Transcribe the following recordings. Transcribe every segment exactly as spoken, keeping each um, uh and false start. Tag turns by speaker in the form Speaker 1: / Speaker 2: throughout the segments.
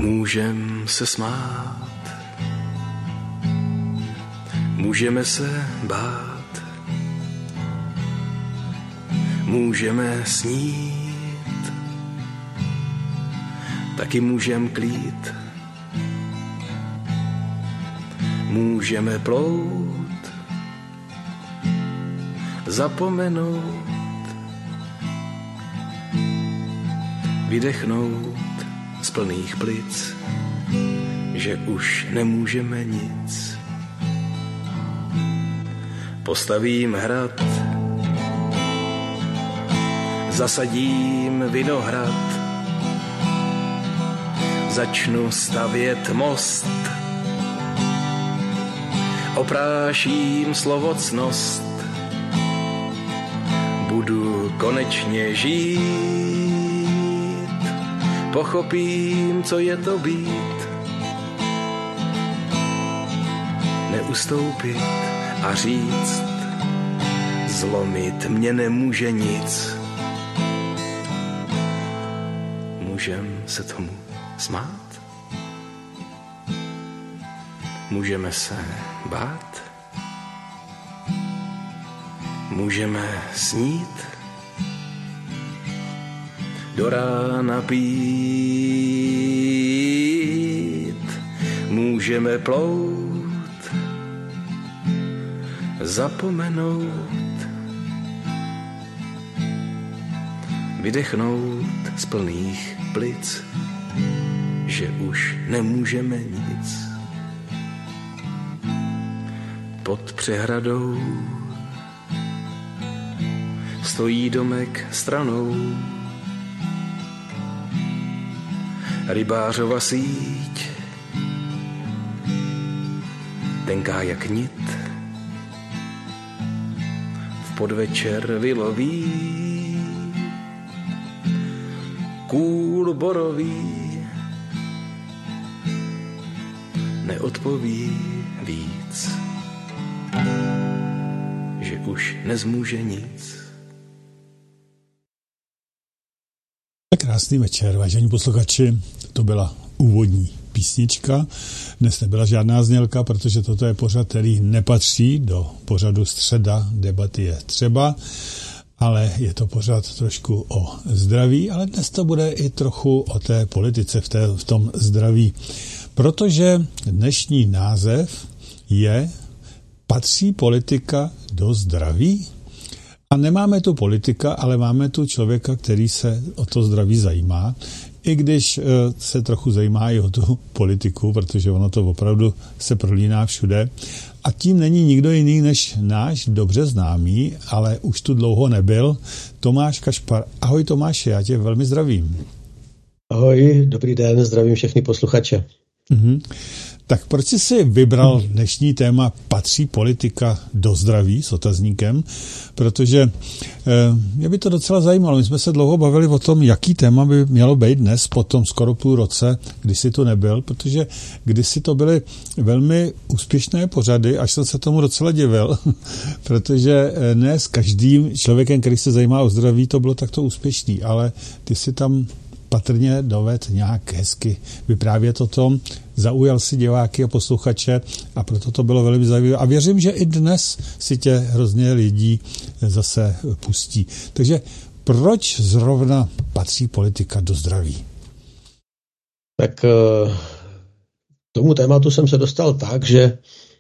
Speaker 1: Můžem se smát, můžeme se bát, můžeme snít, taky můžem klít, můžeme plout, zapomenout, vydechnout z plných plic, že už nemůžeme nic. Postavím hrad, zasadím vinohrad, začnu stavět most, opráším slovocnost, budu konečně žít, pochopím, co je to být, neustoupit a říct, zlomit mě nemůže nic. Můžem se tomu smát? Můžeme se bát? Můžeme snít? Do rána pít? Můžeme plout? Zapomenout? Vydechnout z plných plic, že už nemůžeme nic. Pod přehradou stojí domek stranou, rybářova síť, tenká jak nit, v podvečer vyloví kůl borový, neodpoví víc, že už nezmůže nic.
Speaker 2: Krásný večer, vážení posluchači, to byla úvodní písnička. Dnes nebyla žádná znělka, protože toto je pořad, který nepatří do pořadu Středa debaty je třeba, ale je to pořad trošku o zdraví, ale dnes to bude i trochu o té politice v, té, v tom zdraví, protože dnešní název je Patří politika do zdraví? A nemáme tu politika, ale máme tu člověka, který se o to zdraví zajímá, i když se trochu zajímá i o tu politiku, protože ono to opravdu se prolíná všude. A tím není nikdo jiný než náš dobře známý, ale už tu dlouho nebyl, Tomáš Kašpar. Ahoj Tomáši, já tě velmi zdravím.
Speaker 3: Ahoj, dobrý den, zdravím všechny posluchače.
Speaker 2: Mhm. Tak proč jsi si vybral dnešní téma Patří politika do zdraví s otazníkem? Protože eh, mě by to docela zajímalo. My jsme se dlouho bavili o tom, jaký téma by mělo být dnes po tom skoro půl roce, když jsi tu nebyl, protože kdysi to byly velmi úspěšné pořady, až jsem se tomu docela divil, protože ne s každým člověkem, který se zajímá o zdraví, to bylo takto úspěšný, ale ty si tam patrně doved nějak hezky vyprávět o tom, zaujal si diváky a posluchače a proto to bylo velmi zajímavé. A věřím, že i dnes si tě hrozně lidí zase pustí. Takže proč zrovna patří politika do zdraví?
Speaker 3: Tak k tomu tématu jsem se dostal tak, že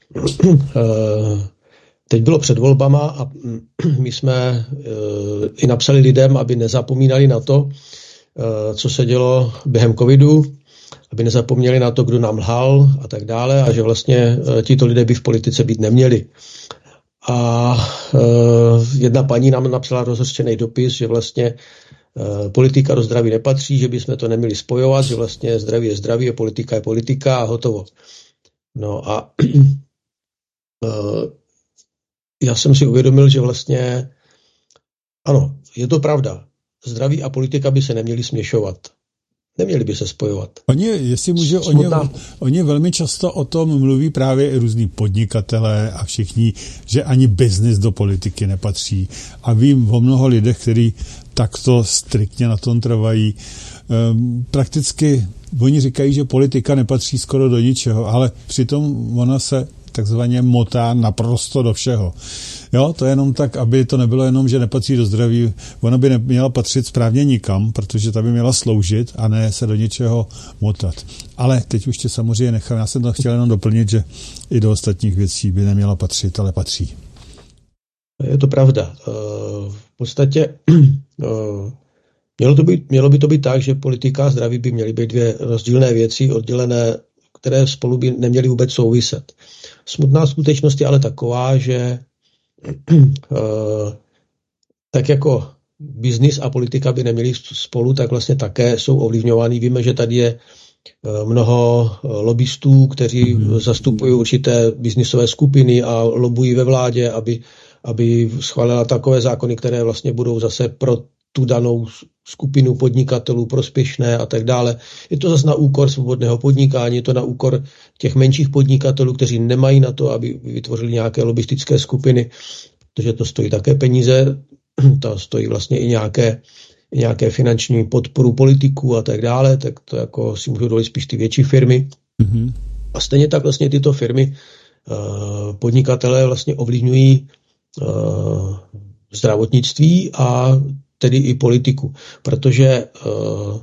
Speaker 3: teď bylo před volbama a my jsme i napsali lidem, aby nezapomínali na to, co se dělo během covidu, aby nezapomněli na to, kdo nám lhal a tak dále, a že vlastně tito lidé by v politice být neměli. A jedna paní nám napsala rozhořčený dopis, že vlastně politika do zdraví nepatří, že bychom to neměli spojovat, že vlastně zdraví je zdraví, a politika je politika a hotovo. No a já jsem si uvědomil, že vlastně ano, je to pravda. Zdraví a politika by se neměly směšovat. Neměli by se spojovat.
Speaker 2: Oni, jestli může, oni, oni velmi často o tom mluví právě i různí podnikatelé a všichni, že ani biznis do politiky nepatří. A vím o mnoho lidech, kteří takto striktně na tom trvají. Ehm, prakticky oni říkají, že politika nepatří skoro do ničeho, ale přitom ona se takzvaně motá naprosto do všeho. Jo, to je jenom tak, aby to nebylo jenom, že nepatří do zdraví. Ona by neměla patřit správně nikam, protože ta by měla sloužit a ne se do něčeho motat. Ale teď už tě samozřejmě nechám. Já jsem to chtěl jenom doplnit, že i do ostatních věcí by neměla patřit, ale patří.
Speaker 3: Je to pravda. V podstatě mělo, to být, mělo by to být tak, že politika a zdraví by měly být dvě rozdílné věci, oddělené, které spolu by neměly vůbec souviset. Smutná skutečnost je ale taková, že tak jako biznis a politika by neměly spolu, tak vlastně také jsou ovlivňovány. Víme, že tady je mnoho lobbystů, kteří zastupují určité biznisové skupiny a lobují ve vládě, aby, aby schválila takové zákony, které vlastně budou zase pro tu danou skupinu podnikatelů prospěšné a tak dále. Je to zase na úkor svobodného podnikání, je to na úkor těch menších podnikatelů, kteří nemají na to, aby vytvořili nějaké lobbystické skupiny, protože to stojí také peníze, to stojí vlastně i nějaké, i nějaké finanční podporu politiků a tak dále, tak to jako si můžou dovolit spíš ty větší firmy. Mm-hmm. A stejně tak vlastně tyto firmy, uh, podnikatelé vlastně ovlivňují uh, zdravotnictví a tedy i politiku, protože uh,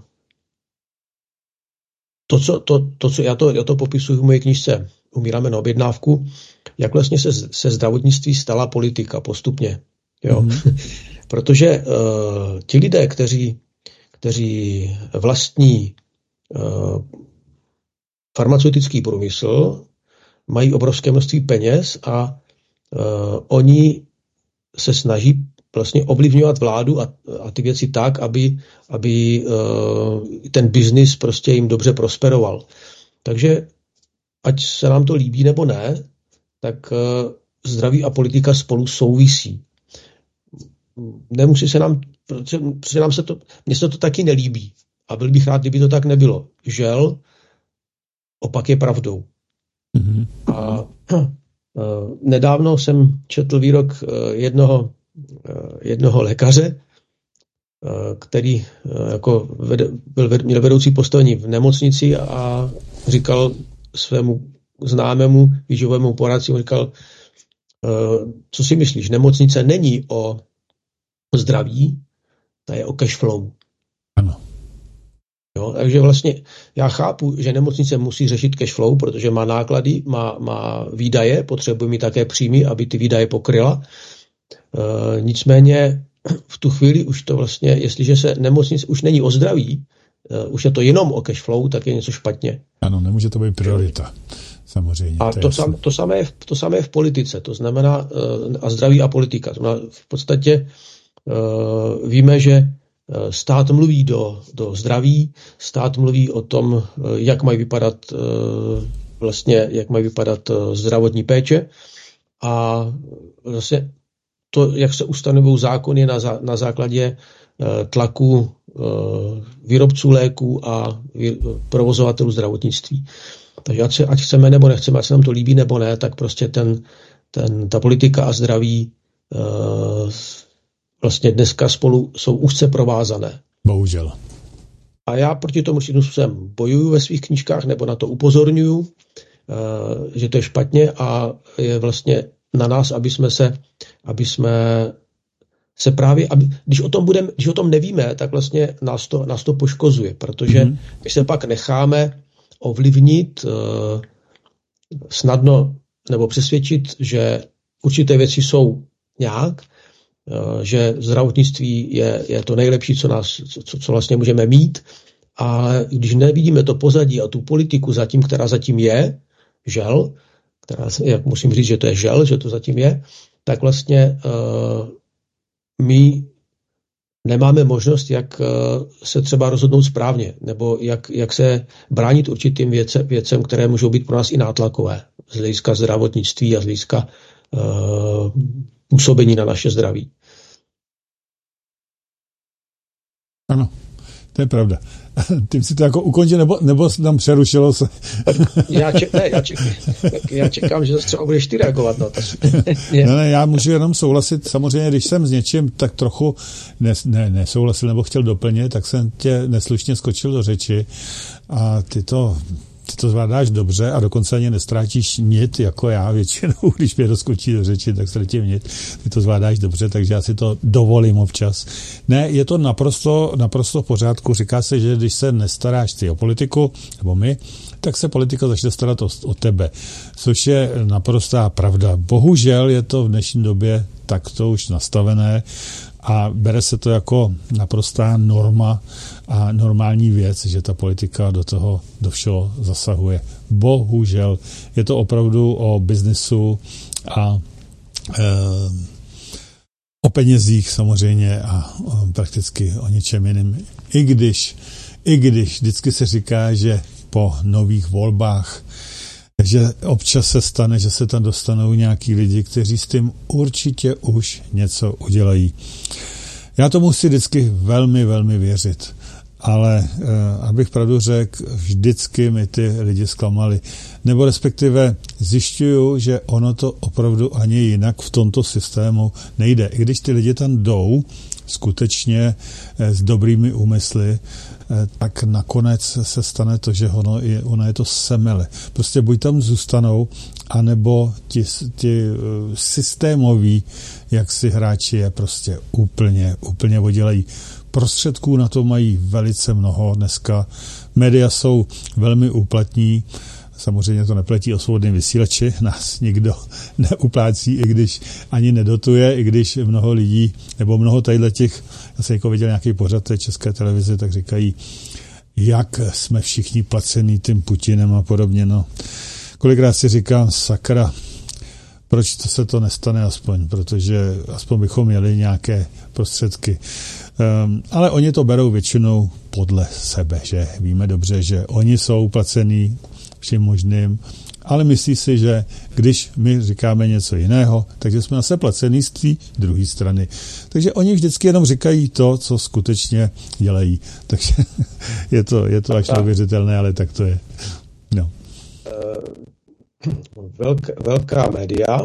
Speaker 3: to, co, to, to, co já, to, já to popisuji v mojí knížce Umíráme na objednávku, jak vlastně se, se zdravotnictví stala politika postupně. Jo? Mm-hmm. Protože uh, ti lidé, kteří, kteří vlastní uh, farmaceutický průmysl, mají obrovské množství peněz a uh, oni se snaží vlastně ovlivňovat vládu a, a ty věci tak, aby, aby uh, ten biznis prostě jim dobře prosperoval. Takže ať se nám to líbí nebo ne, tak uh, zdraví a politika spolu souvisí. Nemusí se nám, protože nám se to, mně se to taky nelíbí a byl bych rád, kdyby to tak nebylo. Žel, opak je pravdou. Mm-hmm. A uh, nedávno jsem četl výrok uh, jednoho jednoho lékaře, který jako vede, byl, měl vedoucí postavení v nemocnici a říkal svému známému výživovému poradci, říkal, co si myslíš, nemocnice není o zdraví, ta je o cash flow.
Speaker 2: Ano.
Speaker 3: Jo, takže vlastně já chápu, že nemocnice musí řešit cash flow, protože má náklady, má, má výdaje, potřebuje mít také příjmy, aby ty výdaje pokryla. Uh, nicméně v tu chvíli už to vlastně, jestliže se nemocnice už není o zdraví, uh, už je to jenom o cash flow, tak je něco špatně.
Speaker 2: Ano, nemůže to být priorita, samozřejmě.
Speaker 3: A to, to, sam, to, samé je v, to samé je v politice, to znamená uh, a zdraví a politika. To znamená, v podstatě uh, víme, že stát mluví do, do zdraví, stát mluví o tom, uh, jak mají vypadat uh, vlastně, jak mají vypadat uh, zdravotní péče a vlastně to, jak se ustanovují zákony na, zá, na základě uh, tlaku uh, výrobců léků a vý, provozovatelů zdravotnictví. Takže ať, se, ať chceme nebo nechceme, ať se nám to líbí nebo ne, tak prostě ten, ten, ta politika a zdraví uh, vlastně dneska spolu jsou úzce provázané.
Speaker 2: Bohužel.
Speaker 3: A já proti tomu určitým způsobem bojuju ve svých knížkách nebo na to upozorňuju, uh, že to je špatně a je vlastně na nás, aby jsme se, aby jsme se právě, aby, když o tom budeme, když o tom nevíme, tak vlastně nás to, nás to poškozuje, protože mm-hmm. my se pak necháme ovlivnit uh, snadno nebo přesvědčit, že určité věci jsou nějak, uh, že zdravotnictví je, je to nejlepší, co, nás, co, co vlastně můžeme mít, ale když nevidíme to pozadí a tu politiku zatím, která zatím je, žel, která, jak musím říct, že to je žel, že to zatím je, tak vlastně uh, my nemáme možnost, jak uh, se třeba rozhodnout správně, nebo jak, jak se bránit určitým věce, věcem, které můžou být pro nás i nátlakové, z hlediska zdravotnictví a z hlediska uh, působení na naše zdraví.
Speaker 2: Ano, To je pravda. Tím si to jako ukončil, nebo, nebo tam přerušilo se?
Speaker 3: Já, ček, ne, já, ček, já čekám, že zase třeba budeš ty reagovat na to.
Speaker 2: ne, ne, já můžu jenom souhlasit. Samozřejmě, když jsem s něčím tak trochu nes, ne, nesouhlasil nebo chtěl doplnit, tak jsem tě neslušně skočil do řeči a ty to... Ty to zvládáš dobře a dokonce ani nestrátíš nit, jako já většinou, když mě doskočí do řeči, tak ztratím nit. Ty to zvládáš dobře, takže já si to dovolím občas. Ne, je to naprosto, naprosto v pořádku. Říká se, že když se nestaráš ty o politiku, nebo my, tak se politika začne starat o, o tebe, což je naprostá pravda. Bohužel je to v dnešní době takto už nastavené a bere se to jako naprostá norma a normální věc, že ta politika do toho, do všeho zasahuje. Bohužel je to opravdu o biznesu a e, o penězích samozřejmě a o, prakticky o něčem jiném. I když, i když vždycky se říká, že po nových volbách že občas se stane, že se tam dostanou nějaký lidi, kteří s tím určitě už něco udělají. Já tomu musím vždycky velmi, velmi věřit. Ale eh, abych pravdu řekl, vždycky mi ty lidi zklamali. Nebo respektive zjišťuju, že ono to opravdu ani jinak v tomto systému nejde. I když ty lidi tam jdou skutečně eh, s dobrými úmysly, eh, tak nakonec se stane to, že ono je, ono je to semele. Prostě buď tam zůstanou, anebo ti, ti uh, systémoví, jak si hráči je prostě úplně, úplně oddělají. Prostředků na to mají velice mnoho dneska. Média jsou velmi úplatní. Samozřejmě to neplatí o svobodném vysílači. Nás nikdo neuplácí, i když ani nedotuje, i když mnoho lidí, nebo mnoho tadyhle těch, já jsem jako viděl nějaký pořad té České televize, tak říkají, jak jsme všichni placení tím Putinem a podobně. No, kolikrát si říkám, sakra, proč to se to nestane aspoň, protože aspoň bychom měli nějaké prostředky. Um, ale oni to berou většinou podle sebe, že víme dobře, že oni jsou placení vším možným, ale myslí si, že když my říkáme něco jiného, takže jsme zase placení z té druhé strany. Takže oni vždycky jenom říkají to, co skutečně dělají. Takže je to, je to až neuvěřitelné, ale tak to je. No.
Speaker 3: Velká, velká média,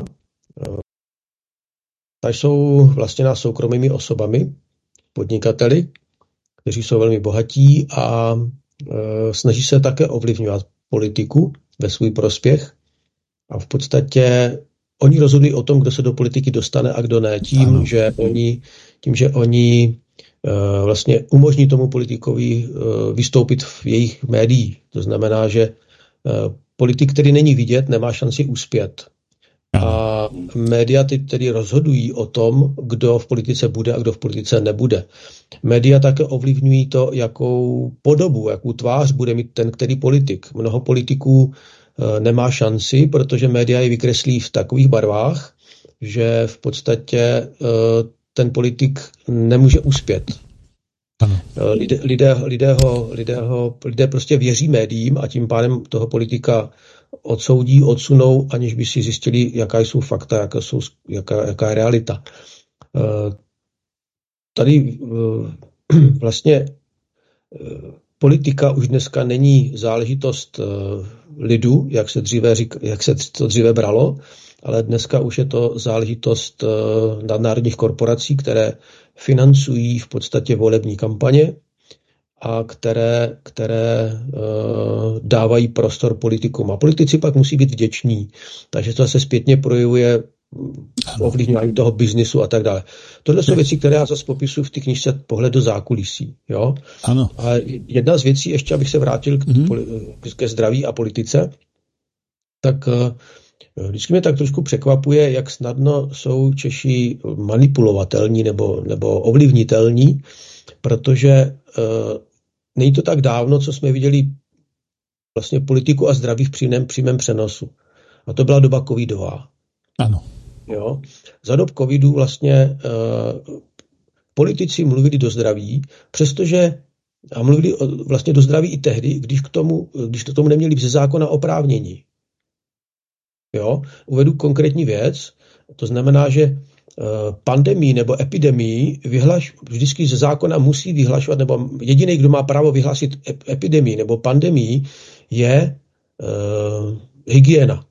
Speaker 3: ta jsou vlastněná soukromými osobami, podnikateli, kteří jsou velmi bohatí a e, snaží se také ovlivňovat politiku ve svůj prospěch. A v podstatě oni rozhodují o tom, kdo se do politiky dostane a kdo ne, tím, ano. že oni, tím, že oni e, vlastně umožní tomu politikovi e, vystoupit v jejich médiích. To znamená, že e, politik, který není vidět, nemá šanci uspět. A média ty tedy rozhodují o tom, kdo v politice bude a kdo v politice nebude. Média také ovlivňují to, jakou podobu, jakou tvář bude mít ten, který politik. Mnoho politiků e, nemá šanci, protože média je vykreslí v takových barvách, že v podstatě e, ten politik nemůže uspět.
Speaker 2: Ano.
Speaker 3: Lidé, lidé, lidé, ho, lidé, ho, lidé prostě věří médiím a tím pádem toho politika odsoudí, odsunou, aniž by si zjistili, jaká jsou fakta, jaká, jsou, jaká, jaká je realita. Tady vlastně politika už dneska není záležitost lidu, jak se, dříve řík, jak se to dříve bralo, ale dneska už je to záležitost nadnárodních korporací, které financují v podstatě volební kampaně a které, které uh, dávají prostor politikům. A politici pak musí být vděční. Takže to se zpětně projevuje ovlivňování toho biznisu a tak dále. Tohle jsou věci, které já zase popisuju v té knižce Pohled do zákulisí. Jo?
Speaker 2: Ano.
Speaker 3: A jedna z věcí, ještě abych se vrátil k, mm-hmm. ke zdraví a politice, tak uh, vždycky mě tak trošku překvapuje, jak snadno jsou Češi manipulovatelní nebo, nebo ovlivnitelní, protože uh, není to tak dávno, co jsme viděli vlastně politiku a zdraví v přímém, přímém přenosu. A to byla doba covidová.
Speaker 2: Ano.
Speaker 3: Jo? Za dob covidu vlastně uh, politici mluvili do zdraví, přestože a mluvili o, vlastně do zdraví i tehdy, když k tomu, když k tomu neměli ze zákona oprávnění. Jo? Uvedu konkrétní věc, to znamená, že pandemii nebo epidemii vyhlaš, vždycky ze zákona musí vyhlašovat, nebo jediný, kdo má právo vyhlásit epidemii nebo pandemii, je uh, hygiena.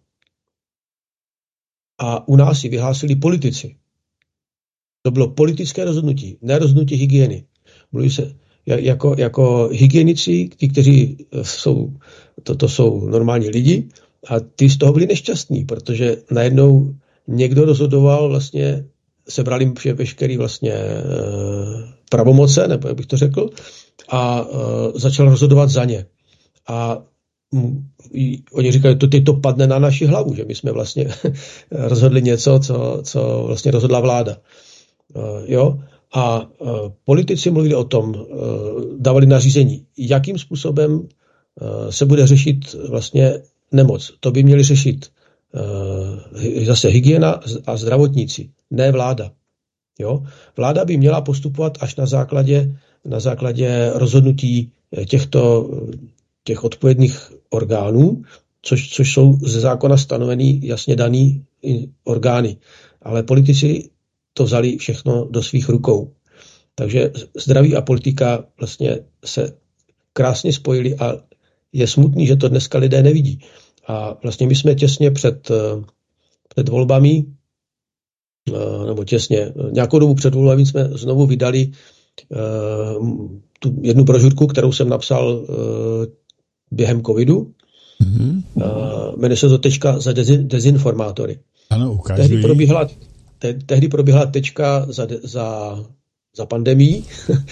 Speaker 3: A u nás ji vyhlásili politici. To bylo politické rozhodnutí, ne rozhodnutí hygieny. Mluví se jako, jako hygienici, ti, kteří jsou, to, to jsou normální lidi, a ty z toho byli nešťastní, protože najednou někdo rozhodoval, vlastně sebral jim veškerý vlastně e, pravomoce, nebo jak bych to řekl, a e, začal rozhodovat za ně. A m, oni říkali, to teď to padne na naši hlavu, že my jsme vlastně rozhodli něco, co, co vlastně rozhodla vláda. E, jo? A e, politici mluvili o tom, e, dávali nařízení, jakým způsobem e, se bude řešit vlastně nemoc. To by měli řešit e, zase hygiena a zdravotníci, ne vláda. Jo? Vláda by měla postupovat až na základě, na základě rozhodnutí těchto těch odpovědných orgánů, což, což jsou ze zákona stanovený jasně daný orgány. Ale politici to vzali všechno do svých rukou. Takže zdraví a politika vlastně se krásně spojili a je smutný, že to dneska lidé nevidí. A vlastně my jsme těsně před, před volbami, nebo těsně, nějakou dobu před volbami jsme znovu vydali tu jednu brožurku, kterou jsem napsal během covidu. Mm-hmm. Jmenuje se to Tečka za dezinformátory.
Speaker 2: Ano, ukážu.
Speaker 3: Tehdy probíhala, te, tehdy probíhala tečka za, za, za pandemii.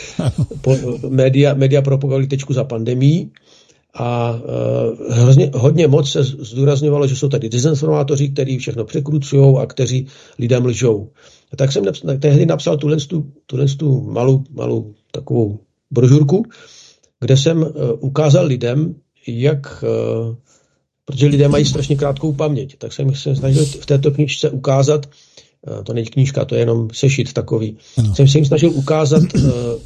Speaker 3: média, média propagovali tečku za pandemii. A uh, hrozně, hodně moc se zdůrazňovalo, že jsou tady dezinformátoři, kteří všechno překrucují a kteří lidem lžou. A tak jsem napsal, tehdy napsal tuhle tu malou, malou takovou brožurku, kde jsem uh, ukázal lidem, jak, uh, protože lidé mají strašně krátkou paměť, tak jsem se snažil v této knížce ukázat, uh, to není knížka, to je jenom sešit takový, no. jsem se jim snažil ukázat, uh,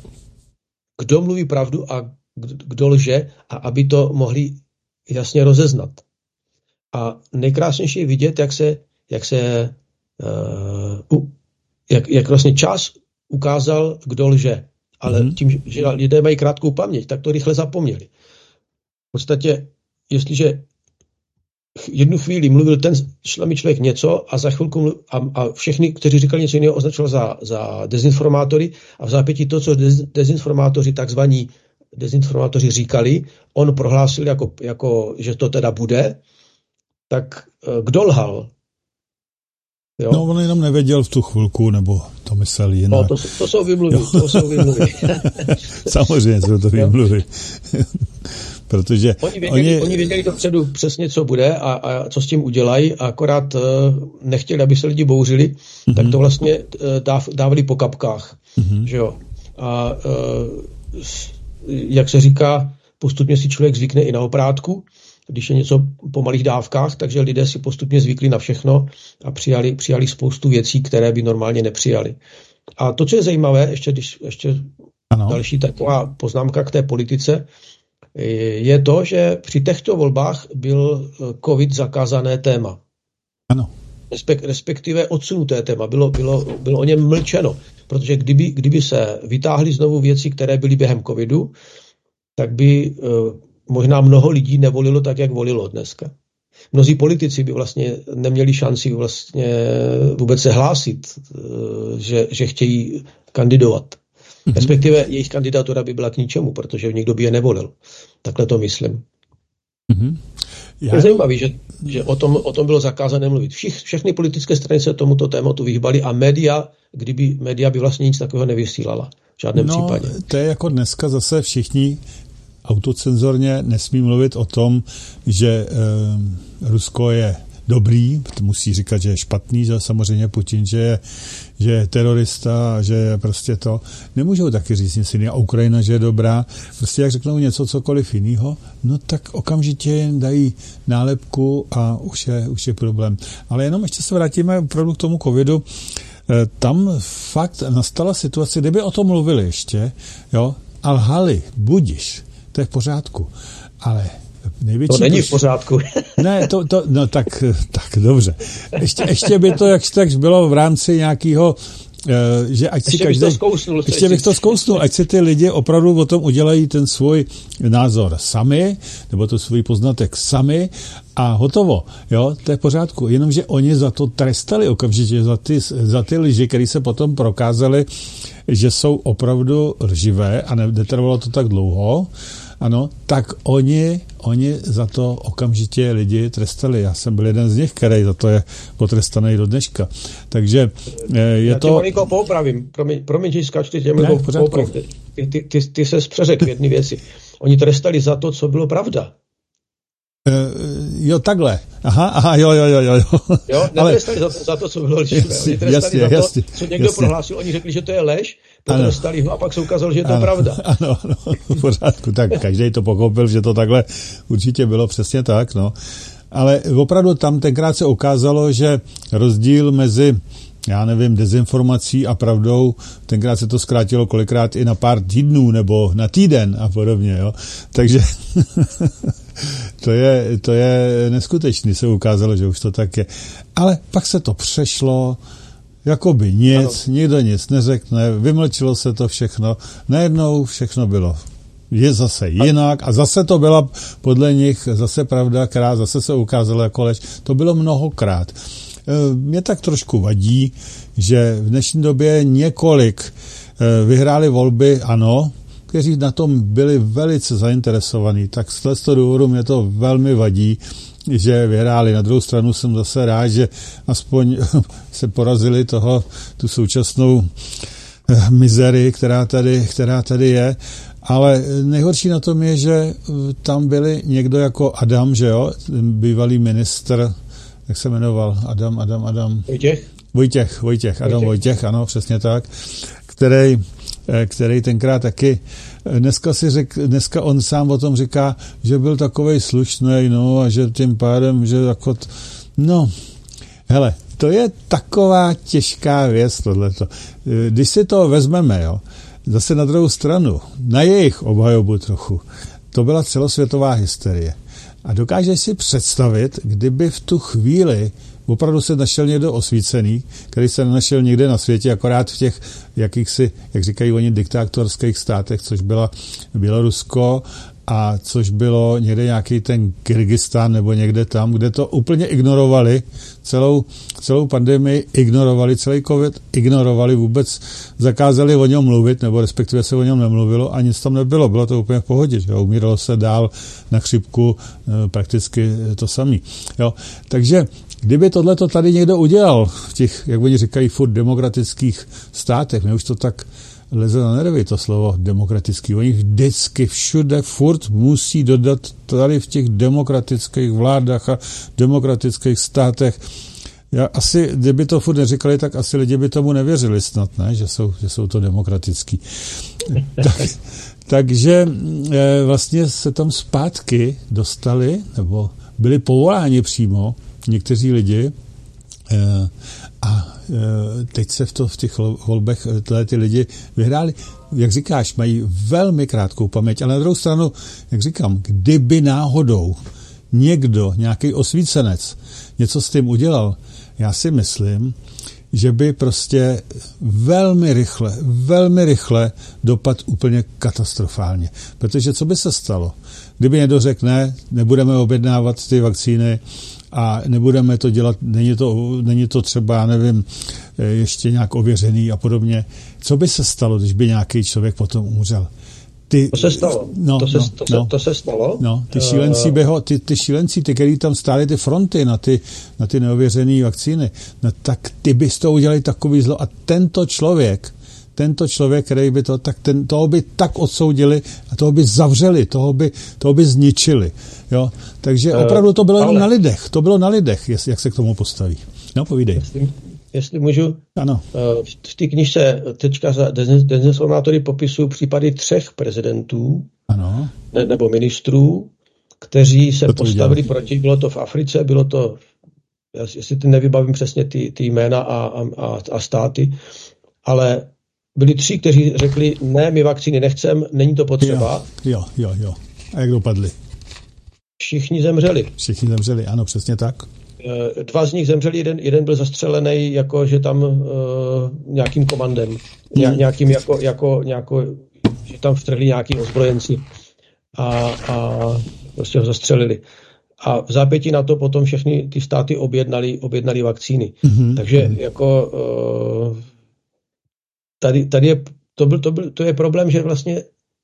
Speaker 3: kdo mluví pravdu a kdo lže, a aby to mohli jasně rozeznat. A nejkrásnější je vidět, jak se, jak se uh, jak, jak vlastně čas ukázal, kdo lže. Ale mm-hmm. tím, že lidé mají krátkou paměť, tak to rychle zapomněli. V podstatě, jestliže jednu chvíli mluvil ten šlamý člověk něco a za chvilku mluvil, a, a všechny, kteří říkali něco jiného, označoval za, za dezinformátory, a v zápětí to, co dez, dezinformátoři takzvaní dezinformátoři říkali, on prohlásil, jako, jako, že to teda bude, tak kdo lhal? Jo?
Speaker 2: No, on jenom nevěděl v tu chvilku, nebo to myslel jinak.
Speaker 3: No, to, to jsou vymluvy, to jsou vymluvy.
Speaker 2: Samozřejmě jsou to vymluvy. Protože
Speaker 3: oni věděli, oni... oni věděli dopředu přesně, co bude a, a co s tím udělají, a akorát uh, nechtěli, aby se lidi bouřili, mm-hmm. tak to vlastně uh, dáv, dávali po kapkách. Mm-hmm. Že jo? A uh, jak se říká, postupně si člověk zvykne i na oprátku, když je něco po malých dávkách, takže lidé si postupně zvykli na všechno a přijali, přijali spoustu věcí, které by normálně nepřijali. A to, co je zajímavé, ještě, když, ještě další taková poznámka k té politice, je to, že při těchto volbách byl covid zakázané téma.
Speaker 2: Ano.
Speaker 3: Respekt, respektive odsunuté téma. Bylo, bylo, bylo o něm mlčeno. Protože kdyby, kdyby se vytáhly znovu věci, které byly během covidu, tak by uh, možná mnoho lidí nevolilo tak, jak volilo dneska. Mnozí politici by vlastně neměli šanci vlastně vůbec se hlásit, uh, že, že chtějí kandidovat. Mm-hmm. Respektive jejich kandidatura by byla k ničemu, protože někdo by je nevolil. Takhle to myslím. Mm-hmm. Já... Je zajímavé, že, že o, tom, o tom bylo zakázané mluvit. Všich, všechny politické strany se tomuto tématu vyhýbaly a média, kdyby média by vlastně nic takového nevysílala. V žádném
Speaker 2: no,
Speaker 3: případě.
Speaker 2: To je jako dneska zase všichni autocenzorně nesmí mluvit o tom, že e, Rusko je dobrý, musí říkat, že je špatný, že samozřejmě Putin, že je, že je terorista, že je prostě to. Nemůžou taky říct nic jiného. A Ukrajina, že je dobrá. Prostě jak řeknou něco cokoliv jiného, no tak okamžitě dají nálepku a už je, už je problém. Ale jenom ještě se vrátíme opravdu k tomu covidu. Tam fakt nastala situace, kdyby o tom mluvili ještě, jo, a lhali, budiš, to je v pořádku. Ale největší...
Speaker 3: To není v pořádku.
Speaker 2: Ne, to, to, no tak, tak dobře. Ještě, ještě by to jakž tak bylo v rámci nějakého, že ať si
Speaker 3: ještě
Speaker 2: každý...
Speaker 3: Bych to zkousnul,
Speaker 2: ještě bych to zkousnul, ať si ty lidi opravdu o tom udělají ten svůj názor sami, nebo to svůj poznatek sami a hotovo. Jo, to je v pořádku. Jenomže oni za to trestali okamžitě, za ty, za ty lži, které se potom prokázaly, že jsou opravdu lživé a netrvalo to tak dlouho, ano, tak oni, oni za to okamžitě lidi trestali. Já jsem byl jeden z nich, který za to je potrestaný do dneška. Takže je
Speaker 3: Já
Speaker 2: to...
Speaker 3: Já tě malinko poupravím. Promiň, promiň že skáču, tě malinko poupravím. Ty, ty, ty, ty se přeřekl jedny věci. Oni trestali za to, co bylo pravda.
Speaker 2: Uh, jo, takhle. Aha, aha, jo, jo, jo, jo.
Speaker 3: Jo, netrestali ale... za, to, za to, co bylo lživé. Oni trestali
Speaker 2: jasně,
Speaker 3: za to,
Speaker 2: jasně,
Speaker 3: co někdo
Speaker 2: jasně.
Speaker 3: prohlásil. Oni řekli, že to je lež, potrestali ho a pak se ukázalo, že je to ano, pravda.
Speaker 2: Ano, ano, v pořádku. Tak každý to pochopil, že to takhle určitě bylo přesně tak, no. Ale opravdu tam tenkrát se ukázalo, že rozdíl mezi, já nevím, dezinformací a pravdou, tenkrát se to zkrátilo kolikrát i na pár týdnů nebo na týden a podobně, jo. Takže to je, to je neskutečný, se ukázalo, že už to tak je. Ale pak se to přešlo, jakoby nic, ano. Nikdo nic neřekne, vymlčilo se to všechno, najednou všechno bylo je zase jinak a zase to byla podle nich zase pravda, která zase se ukázala jako lež. To bylo mnohokrát. Mě tak trošku vadí, že v dnešní době několik vyhráli volby, ano, kteří na tom byli velice zainteresovaní. Tak z toho důvodu mě to velmi vadí, že vyhráli. Na druhou stranu jsem zase rád, že aspoň se porazili toho, tu současnou mizerii, která tady, která tady je. Ale nejhorší na tom je, že tam byli někdo jako Adam, že jo, bývalý ministr, jak se jmenoval, Adam, Adam, Adam.
Speaker 3: Vojtěch?
Speaker 2: Vojtěch, Vojtěch, Adam Vojtěch, Vojtěch ano, přesně tak, který, který tenkrát taky, dneska si řek, dneska on sám o tom říká, že byl takovej slušnej, no, a že tím pádem, že jako, t... no, hele, to je taková těžká věc, tohleto. Když si to vezmeme, jo, zase na druhou stranu, na jejich obhajobu trochu, to byla celosvětová hysterie. A dokážeš si představit, kdyby v tu chvíli opravdu se našel někdo osvícený, který se našel někde na světě, akorát v těch jakýchsi, jak říkají oni, diktátorských státech, což byla Bělorusko a což bylo někde nějaký ten Kyrgyzstán nebo někde tam, kde to úplně ignorovali, celou, celou pandemii ignorovali, celý covid ignorovali, vůbec zakázali o něm mluvit, nebo respektive se o něm nemluvilo a nic tam nebylo, bylo to úplně v pohodě, že jo? Umíralo se dál na chřipku, prakticky to samé. Jo? Takže kdyby tohleto tady někdo udělal v těch, jak oni říkají, furt demokratických státech, mě už to tak leze na nervy, to slovo demokratický. Oni vždycky všude furt musí dodat tady v těch demokratických vládách a demokratických státech. Já asi, kdyby to furt neříkali, tak asi lidi by tomu nevěřili snad, ne? Že jsou, že jsou to demokratický. tak, takže e, vlastně se tam zpátky dostali, nebo byli povoláni přímo někteří lidi e, a teď se v, to, v těch volbech tyhle ty lidi vyhráli. Jak říkáš, mají velmi krátkou paměť, ale na druhou stranu, jak říkám, kdyby náhodou někdo, nějaký osvícenec, něco s tím udělal, já si myslím, že by prostě velmi rychle, velmi rychle dopad úplně katastrofálně. Protože co by se stalo? Kdyby někdo řekl, ne, nebudeme objednávat ty vakcíny, a nebudeme to dělat, není to, není to třeba, nevím, ještě nějak ověřený a podobně. Co by se stalo, když by nějaký člověk potom umřel? Ty,
Speaker 3: to se stalo.
Speaker 2: No,
Speaker 3: to, se,
Speaker 2: no,
Speaker 3: to, se,
Speaker 2: no,
Speaker 3: to se stalo.
Speaker 2: No, ty šílenci, uh, ty, ty šílenci, ty, který tam stáli ty fronty na ty, na ty neověřené vakcíny, no tak ty bys to udělali takový zlo a tento člověk, tento člověk, který by to, tak ten, toho by tak odsoudili a toho by zavřeli, toho by, toho by zničili. Jo? Takže uh, opravdu to bylo ale... jenom na lidech. To bylo na lidech, jest, jak se k tomu postaví. No, povídej.
Speaker 3: Jestli, jestli můžu.
Speaker 2: Ano.
Speaker 3: Uh, v té knižce teďka za dezinformátory popisují případy třech prezidentů
Speaker 2: ano.
Speaker 3: Ne, nebo ministrů, kteří se
Speaker 2: to
Speaker 3: postavili
Speaker 2: udělali.
Speaker 3: proti. Bylo to v Africe, bylo to, jestli ty nevybavím přesně ty, ty jména a, a, a státy, ale byli tři, kteří řekli, ne, my vakcíny nechcem, není to potřeba.
Speaker 2: Jo, jo, jo. A jak dopadli?
Speaker 3: všichni zemřeli.
Speaker 2: Všichni zemřeli, ano, přesně tak.
Speaker 3: Dva z nich zemřeli, jeden, jeden byl zastřelený jako, že tam uh, nějakým komandem, ně, nějakým jako, jako, jako, že tam vtrhli nějaký ozbrojenci a, a prostě ho zastřelili. A v zápětí na to potom všechny ty státy objednali, objednali vakcíny. Mm-hmm. Takže jako uh, tady, tady je, to, byl, to, byl, to je problém, že vlastně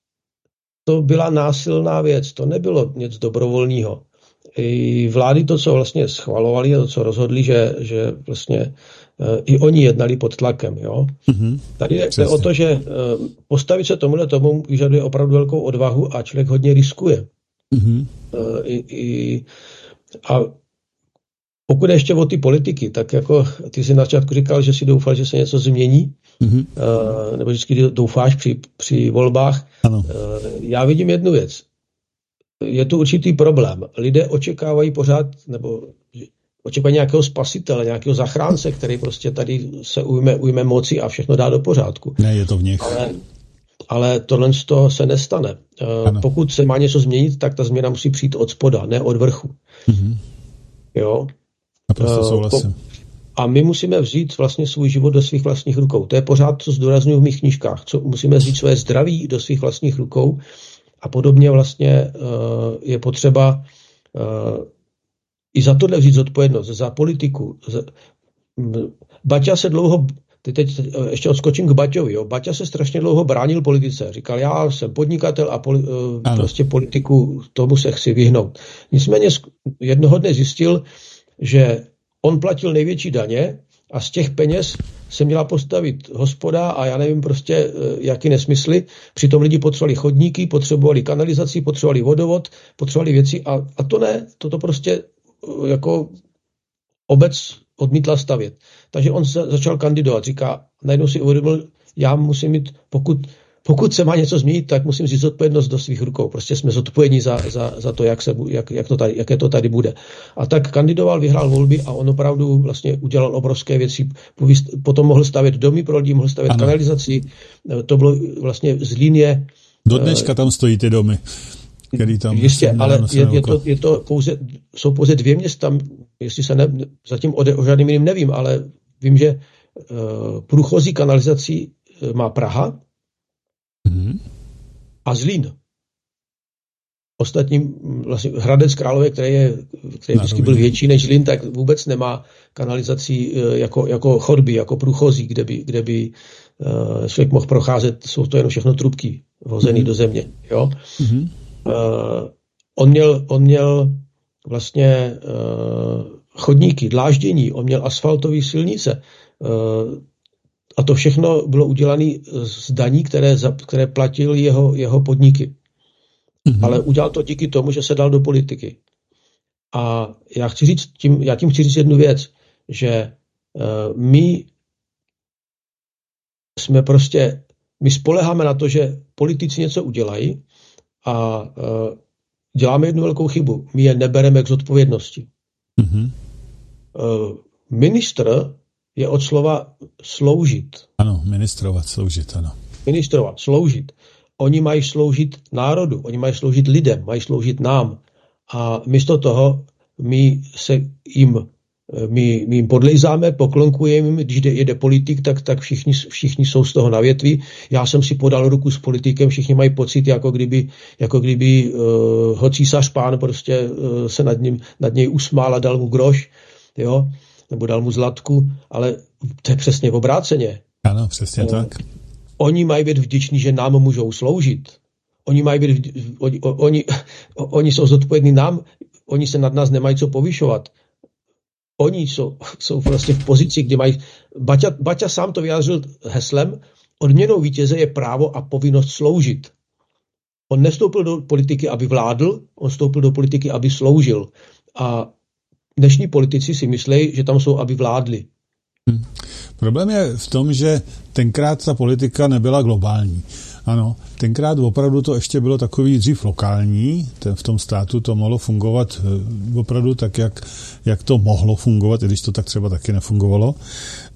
Speaker 3: to byla násilná věc, to nebylo nic dobrovolného. I vlády to, co vlastně schvalovali a to, co rozhodli, že, že vlastně uh, i oni jednali pod tlakem. Jo? Mm-hmm. Tady je, je o to, že uh, postavit se tomuhle tomu vyžaduje opravdu velkou odvahu a člověk hodně riskuje. Mm-hmm. Uh, i, i, a pokud je ještě o ty politiky, tak jako ty jsi na začátku říkal, že si doufal, že se něco změní, mm-hmm. uh, nebo vždycky doufáš při, při volbách.
Speaker 2: Ano.
Speaker 3: Uh, já vidím jednu věc. Je tu určitý problém. Lidé očekávají pořád, nebo očekávají nějakého spasitele, nějakého zachránce, který prostě tady se ujme, ujme moci a všechno dá do pořádku.
Speaker 2: Ne, je to v nich.
Speaker 3: Ale, ale tohle z toho se nestane. Ano. Pokud se má něco změnit, tak ta změna musí přijít od spoda, ne od vrchu. Mm-hmm. Jo?
Speaker 2: Naprosto souhlasím.
Speaker 3: A my musíme vzít vlastně svůj život do svých vlastních rukou. To je pořád, co zdůrazňuji v mých knížkách. Co, musíme vzít své zdraví do svých vlastních rukou. A podobně vlastně uh, je potřeba uh, i za tohle vzít zodpovědnost, za politiku. Za, Baťa se dlouho, teď, teď ještě odskočím k Baťovi, jo. Baťa se strašně dlouho bránil politice. Říkal, já jsem podnikatel a poli, uh, prostě politiku, tomu se chci vyhnout. Nicméně jednoho dne zjistil, že on platil největší daně a z těch peněz se měla postavit hospoda a já nevím prostě, jaký nesmysly. Přitom lidi potřebovali chodníky, potřebovali kanalizaci, potřebovali vodovod, potřebovali věci a, a to ne, toto prostě jako obec odmítla stavět. Takže on se začal kandidovat, říká, najednou si uvědomil, já musím mít, pokud, pokud se má něco změnit, tak musím vzít zodpovědnost do svých rukou. Prostě jsme zodpovědní za, za, za to, jak se, jak, jak to tady, jaké to tady bude. A tak kandidoval, vyhrál volby a on opravdu vlastně udělal obrovské věci. Potom mohl stavět domy pro lidi, mohl stavět ano. kanalizaci. To bylo vlastně z linie.
Speaker 2: Do dneška tam stojí ty domy, který tam...
Speaker 3: Jistě, ale je, je, to, je to pouze, jsou pouze dvě města, jestli se ne, zatím o, o žádným jiným nevím, ale vím, že uh, průchozí kanalizací má Praha, Mm-hmm. a Zlín. Ostatním vlastně Hradec Králové, který, je, který vždycky byl větší než Zlín, tak vůbec nemá kanalizací jako, jako chodby, jako průchozí, kde by, kde by uh, člověk mohl procházet, jsou to jenom všechno trubky hozený mm-hmm. do země. Jo? Mm-hmm. Uh, on, měl, on měl vlastně uh, chodníky, dláždění, on měl asfaltové silnice, uh, a to všechno bylo udělané z daní, které, které platil jeho, jeho podniky. Mm-hmm. Ale udělal to díky tomu, že se dal do politiky. A já chci říct, tím, já tím chci říct jednu věc, že uh, my jsme prostě, my spoléháme na to, že politici něco udělají a uh, děláme jednu velkou chybu. My je nebereme k zodpovědnosti. Mm-hmm. Uh, ministr je od slova sloužit.
Speaker 2: Ano, ministrovat, sloužit, ano.
Speaker 3: Ministrovat, sloužit. Oni mají sloužit národu, oni mají sloužit lidem, mají sloužit nám. A místo toho my se jim, my, my jim podlejzáme, poklonkujeme jim, když jde, jede politik, tak, tak všichni, všichni jsou z toho na větví. Já jsem si podal ruku s politikem, všichni mají pocit, jako kdyby, jako kdyby uh, ho císař pán prostě uh, se nad, ním, nad něj usmál a dal mu groš, jo, nebo dal mu zlatku, ale to je přesně v obráceně.
Speaker 2: Ano, přesně uh, tak.
Speaker 3: Oni mají být vděční, že nám můžou sloužit. Oni mají být, oni, oni, oni jsou zodpovědní nám, oni se nad nás nemají co povyšovat. Oni jsou, jsou prostě v pozici, kde mají... Baťa, Baťa sám to vyjádřil heslem, odměnou vítěze je právo a povinnost sloužit. On nestoupil do politiky, aby vládl, on vstoupil do politiky, aby sloužil. A dnešní politici si myslí, že tam jsou, aby vládli.
Speaker 2: Hmm. Problém je v tom, že tenkrát ta politika nebyla globální. Ano, tenkrát opravdu to ještě bylo takový dřív lokální, ten, v tom státu to mohlo fungovat opravdu tak, jak, jak to mohlo fungovat, i když to tak třeba taky nefungovalo.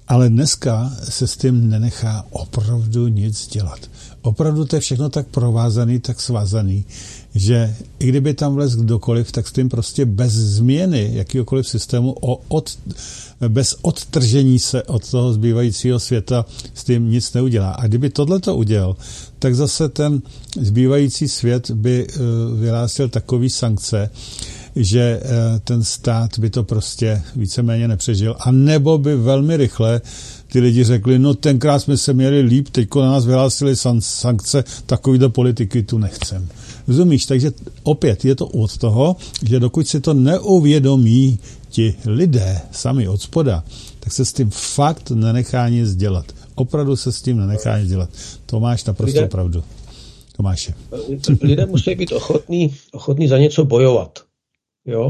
Speaker 2: Ale dneska se s tím nenechá opravdu nic dělat. Opravdu to je všechno tak provázaný, tak svázaný, že i kdyby tam vlez kdokoliv, tak s tím prostě bez změny jakýkoliv systému, o, od, bez odtržení se od toho zbývajícího světa s tím nic neudělá. A kdyby tohleto udělal, tak zase ten zbývající svět by uh, vyhlásil takový sankce, že uh, ten stát by to prostě víceméně nepřežil. A nebo by velmi rychle ty lidi řekli, no tenkrát jsme se měli líp, teďko na nás vyhlásili sankce, takovýto politiky tu nechcem. Rozumíš? Takže opět je to od toho, že dokud si to neuvědomí ti lidé sami od spoda, tak se s tím fakt nenechá nic dělat. Opravdu se s tím nenechá nic dělat. To máš naprosto lidé, pravdu. Tomáše.
Speaker 3: Lidé musí být ochotní, ochotní za něco bojovat. Jo?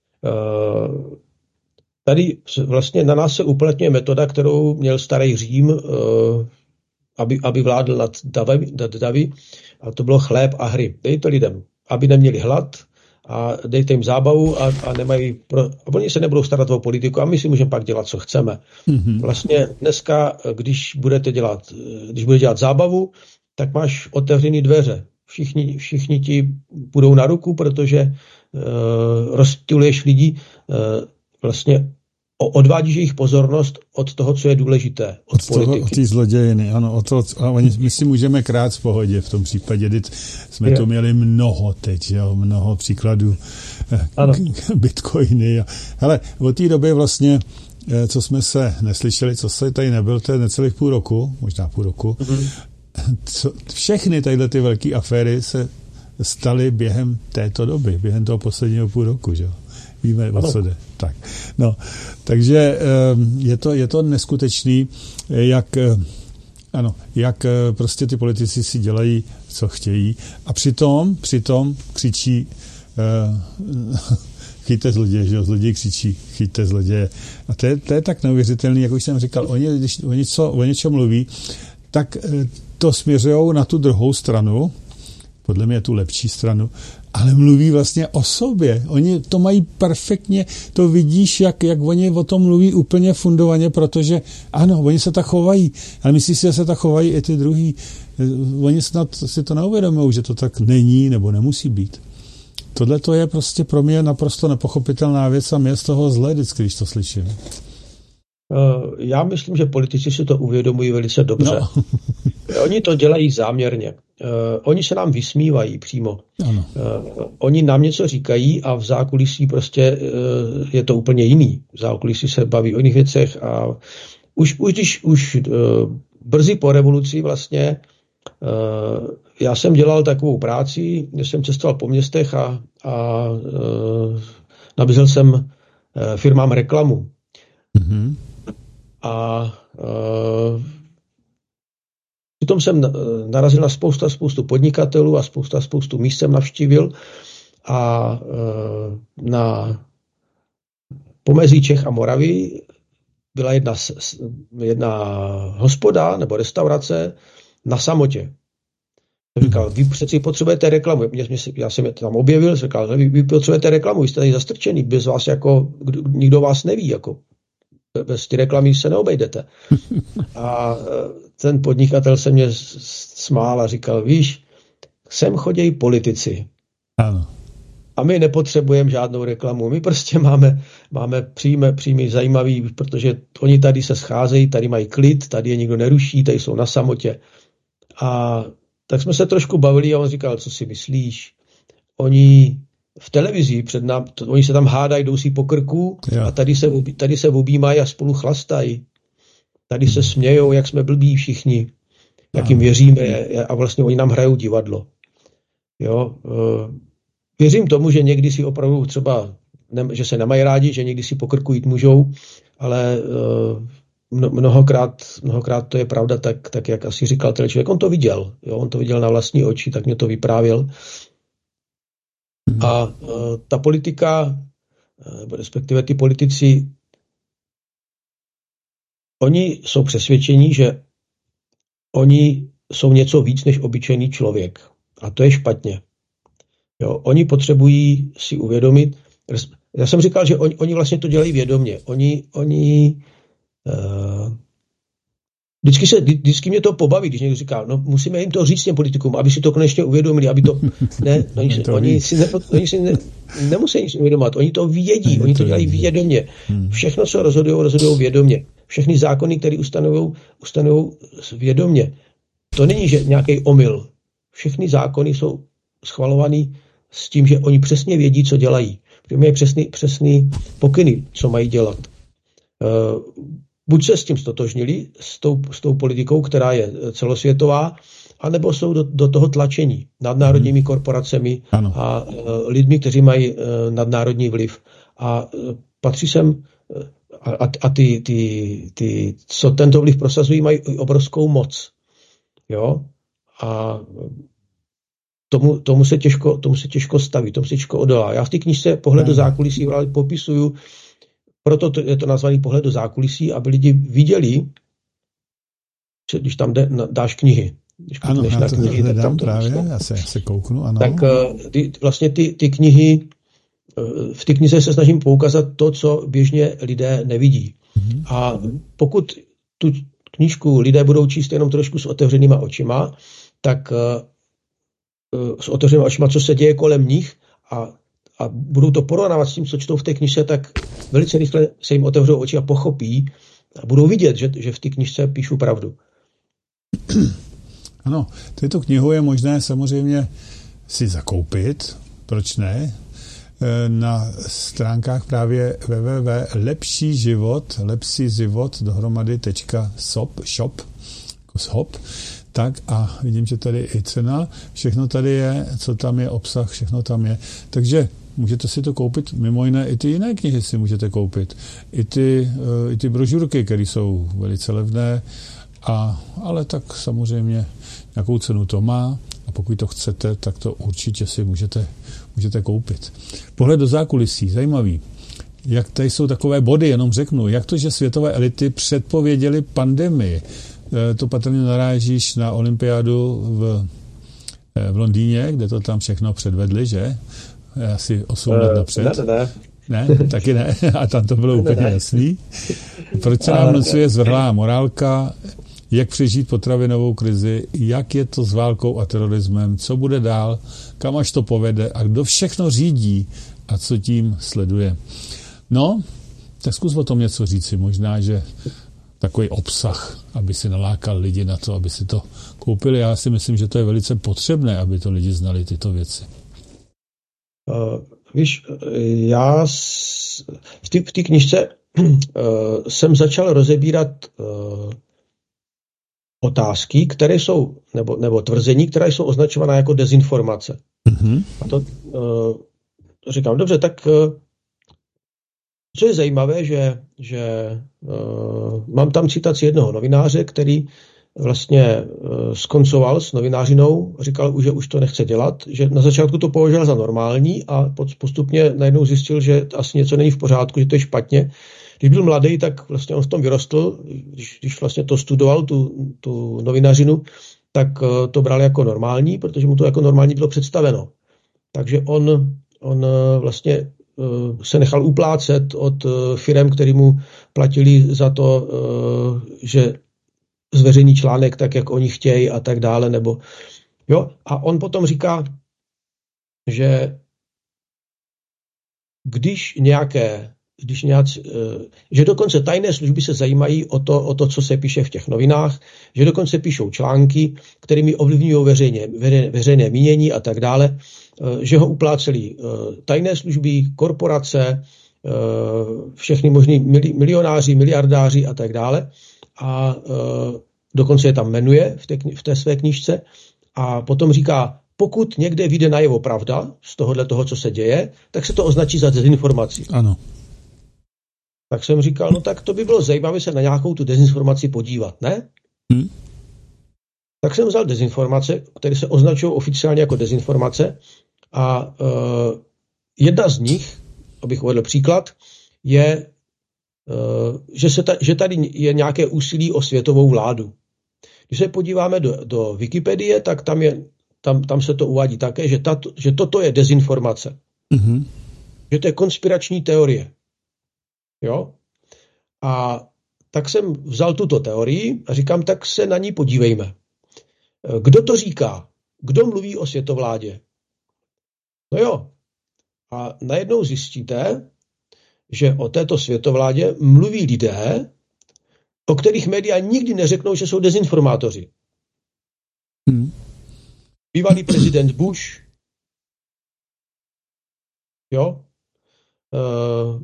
Speaker 3: Uh, tady vlastně na nás se uplatňuje metoda, kterou měl starý Řím, uh, aby, aby vládl nad davy, nad davy, a to bylo chléb a hry. Dej to lidem, aby neměli hlad a dejte jim zábavu a, a nemají pro, a oni se nebudou starat o politiku a my si můžeme pak dělat, co chceme. Mm-hmm. Vlastně dneska, když budete dělat, když budete dělat zábavu, tak máš otevřený dveře. Všichni, všichni ti budou na ruku, protože uh, rozptyluješ lidi, uh, vlastně odvádíš jejich pozornost od toho, co je důležité, od,
Speaker 2: od
Speaker 3: politiky.
Speaker 2: Toho, od té zlodějiny, ano. Od toho, a oni, my si můžeme krát v pohodě v tom případě. Teď jsme je. tu měli mnoho teď, jo, mnoho příkladů ano. bitcoiny. Hele, od té doby vlastně, co jsme se neslyšeli, co se tady nebyl, to je necelých půl roku, možná půl roku, mm-hmm. co, všechny tadyhle ty velké aféry se staly během této doby, během toho posledního půl roku, že jo. Víme, o co jde. Tak. No, takže je to, je to neskutečný, jak, ano, jak prostě ty politici si dělají, co chtějí. A přitom, přitom křičí uh, chyťte zloděje, že jo, zloděj křičí, chyťte zloděje. A to je, to je tak neuvěřitelný, jak už jsem říkal, oni, když o, něco, o něčem mluví, tak to směřují na tu druhou stranu, podle mě tu lepší stranu, ale mluví vlastně o sobě. Oni to mají perfektně, to vidíš, jak, jak oni o tom mluví úplně fundovaně, protože ano, oni se tak chovají, ale myslíš si, že se tak chovají i ty druhý. Oni snad si to neuvědomují, že to tak není nebo nemusí být. Tohle to je prostě pro mě naprosto nepochopitelná věc a mě z toho zle vždycky, když to slyším.
Speaker 3: Já myslím, že politici si to uvědomují velice dobře. No. Oni to dělají záměrně. Uh, oni se nám vysmívají přímo. Ano. Uh, oni nám něco říkají a v zákulisí prostě uh, je to úplně jiný. V zákulisí se baví o jiných věcech a už, už když už uh, brzy po revoluci vlastně uh, já jsem dělal takovou práci, kde jsem cestoval po městech a, a uh, nabízel jsem uh, firmám reklamu. Mm-hmm. A uh, přitom jsem narazil na spousta, spoustu podnikatelů a spousta, spoustu míst jsem navštívil a uh, na pomezí Čech a Moravy byla jedna, jedna hospoda nebo restaurace na samotě. Říkal, vy přeci potřebujete reklamu. Já jsem je tam objevil, říkal, vy, vy potřebujete reklamu, vy jste tady zastrčený, bez vás jako, nikdo vás neví, jako bez ty reklamy se neobejdete. A ten podnikatel se mě smál a říkal, víš, sem chodějí politici.
Speaker 2: Ano.
Speaker 3: A my nepotřebujeme žádnou reklamu. My prostě máme, máme příjmy, příjmy zajímavý, protože oni tady se scházejí, tady mají klid, tady je nikdo neruší, tady jsou na samotě. A tak jsme se trošku bavili a on říkal, co si myslíš? Oni v televizi před nám, to, oni se tam hádají, jdou si po krku a tady se, tady se objímají a spolu chlastají. Tady se smějou, jak jsme blbí všichni, jak jim věříme a vlastně oni nám hrajou divadlo. Jo, věřím tomu, že někdy si opravdu třeba, ne, že se nemají rádi, že někdy si po krku jít můžou, ale mnohokrát, mnohokrát to je pravda, tak, tak jak asi říkal ten člověk, on to viděl, jo, on to viděl na vlastní oči, tak mě to vyprávěl. A uh, ta politika, uh, respektive ty politici, oni jsou přesvědčení, že oni jsou něco víc než obyčejný člověk. A to je špatně. Jo, oni potřebují si uvědomit, já jsem říkal, že oni, oni vlastně to dělají vědomě. Oni, oni Vždycky, se, vždycky mě to pobaví, když někdo říká, no musíme jim to říct těm politikům, aby si to konečně uvědomili, aby to... Ne, oni, si, oni, si, ne, oni si ne, nemusí nic uvědomovat, oni to vědí, oni to dělají vědomě. Všechno, co rozhodují, rozhodují vědomě. Všechny zákony, které ustanovují, ustanovují vědomě. To není že nějaký omyl. Všechny zákony jsou schvalovaný s tím, že oni přesně vědí, co dělají. Protože mají přesný, přesný pokyny, co mají dělat. Uh, buď se s tím stotožnili, s tou, s tou politikou, která je celosvětová, anebo jsou do, do toho tlačení nadnárodními korporacemi ano. a uh, lidmi, kteří mají uh, nadnárodní vliv. A uh, patří sem uh, a, a ty, ty, ty, co tento vliv prosazují, mají obrovskou moc. Jo? A tomu, tomu, se těžko, tomu se těžko staví, tomu se těžko odolá. Já v té knížce Pohled do zákulisí popisuju, proto to, je to nazvaný Pohled do zákulisí, aby lidi viděli, že když tam jde, dáš knihy. Když
Speaker 2: ano, já
Speaker 3: na
Speaker 2: to
Speaker 3: knihy,
Speaker 2: hledám
Speaker 3: tam to
Speaker 2: právě, já se, já se kouknu, ano.
Speaker 3: Tak ty, vlastně ty, ty knihy, v té knize se snažím poukázat to, co běžně lidé nevidí. Mm-hmm. A pokud tu knížku lidé budou číst jenom trošku s otevřenýma očima, tak s otevřenýma očima, co se děje kolem nich a, a budou to porovnávat s tím, co čtou v té knižce, tak velice rychle se jim otevřou oči a pochopí a budou vidět, že, že v té knižce píšu pravdu.
Speaker 2: Ano, tuto knihu je možné samozřejmě si zakoupit, proč ne, na stránkách právě w w w tečka lepší život, lepší život dohromady tečka shop, shop, shop, tak a vidím, že tady i cena, všechno tady je, co tam je, obsah, všechno tam je. Takže můžete si to koupit, mimo jiné i ty jiné knihy si můžete koupit. I ty, i ty brožurky, které jsou velice levné, a, ale tak samozřejmě nějakou cenu to má a pokud to chcete, tak to určitě si můžete, můžete koupit. Pohled do zákulisí, zajímavý. Jak tady jsou takové body, jenom řeknu, jak to, že světové elity předpověděly pandemii. To patrně narážíš na olympiádu v, v Londýně, kde to tam všechno předvedli, že? Asi osm let napřed.
Speaker 3: Ne, ne,
Speaker 2: ne. Ne, taky ne. A tam to bylo ne, úplně ne. jasný. Proč se nám nocuje zvrhlá morálka, jak přežít potravinovou krizi, jak je to s válkou a terorismem, co bude dál, kam až to povede a kdo všechno řídí a co tím sleduje. No, tak zkus o tom něco říci. Možná, že takový obsah, aby si nalákal lidi na to, aby si to koupili. Já si myslím, že to je velice potřebné, aby to lidi znali tyto věci.
Speaker 3: Uh, víš, já v té v té knižce uh, jsem začal rozebírat uh, otázky, které jsou, nebo, nebo tvrzení, které jsou označované jako dezinformace. Mm-hmm. A to uh, říkám, dobře, tak uh, co je zajímavé, že, že uh, mám tam citaci jednoho novináře, který vlastně uh, skoncoval s novinářinou, říkal, že už to nechce dělat, že na začátku to považoval za normální a postupně najednou zjistil, že asi něco není v pořádku, že to je špatně. Když byl mladý, tak vlastně on v tom vyrostl, když, když vlastně to studoval, tu, tu novinařinu, tak uh, to bral jako normální, protože mu to jako normální bylo představeno. Takže on, on uh, vlastně se nechal uplácet od firem, který mu platili za to, že zveřejní článek tak, jak oni chtějí a tak dále. Nebo, jo? A on potom říká, že když nějaké, když nějak, že dokonce tajné služby se zajímají o to, o to, co se píše v těch novinách, že dokonce píšou články, kterými ovlivňují veřejně, veřejné, veřejné mínění a tak dále, že ho upláceli tajné služby, korporace, všechny možný milionáři, miliardáři a tak dále. A dokonce je tam jmenuje v té, v té své knížce. A potom říká, pokud někde vyjde najevo pravda z tohohle toho, co se děje, tak se to označí za dezinformaci.
Speaker 2: Ano.
Speaker 3: Tak jsem říkal, no tak to by bylo zajímavé se na nějakou tu dezinformaci podívat, ne? Hmm. Tak jsem vzal dezinformace, které se označují oficiálně jako dezinformace a uh, jedna z nich, abych uvedl příklad, je, uh, že, se ta, že tady je nějaké úsilí o světovou vládu. Když se podíváme do, do Wikipedie, tak tam, je, tam, tam se to uvádí také, že, tato, že toto je dezinformace. Mm-hmm. Že to je konspirační teorie. Jo? A tak jsem vzal tuto teorii a říkám, tak se na ní podívejme. Kdo to říká? Kdo mluví o světovládě? No jo. A najednou zjistíte, že o této světovládě mluví lidé, o kterých média nikdy neřeknou, že jsou dezinformátoři. Hmm. Bývalý prezident Bush, jo, uh,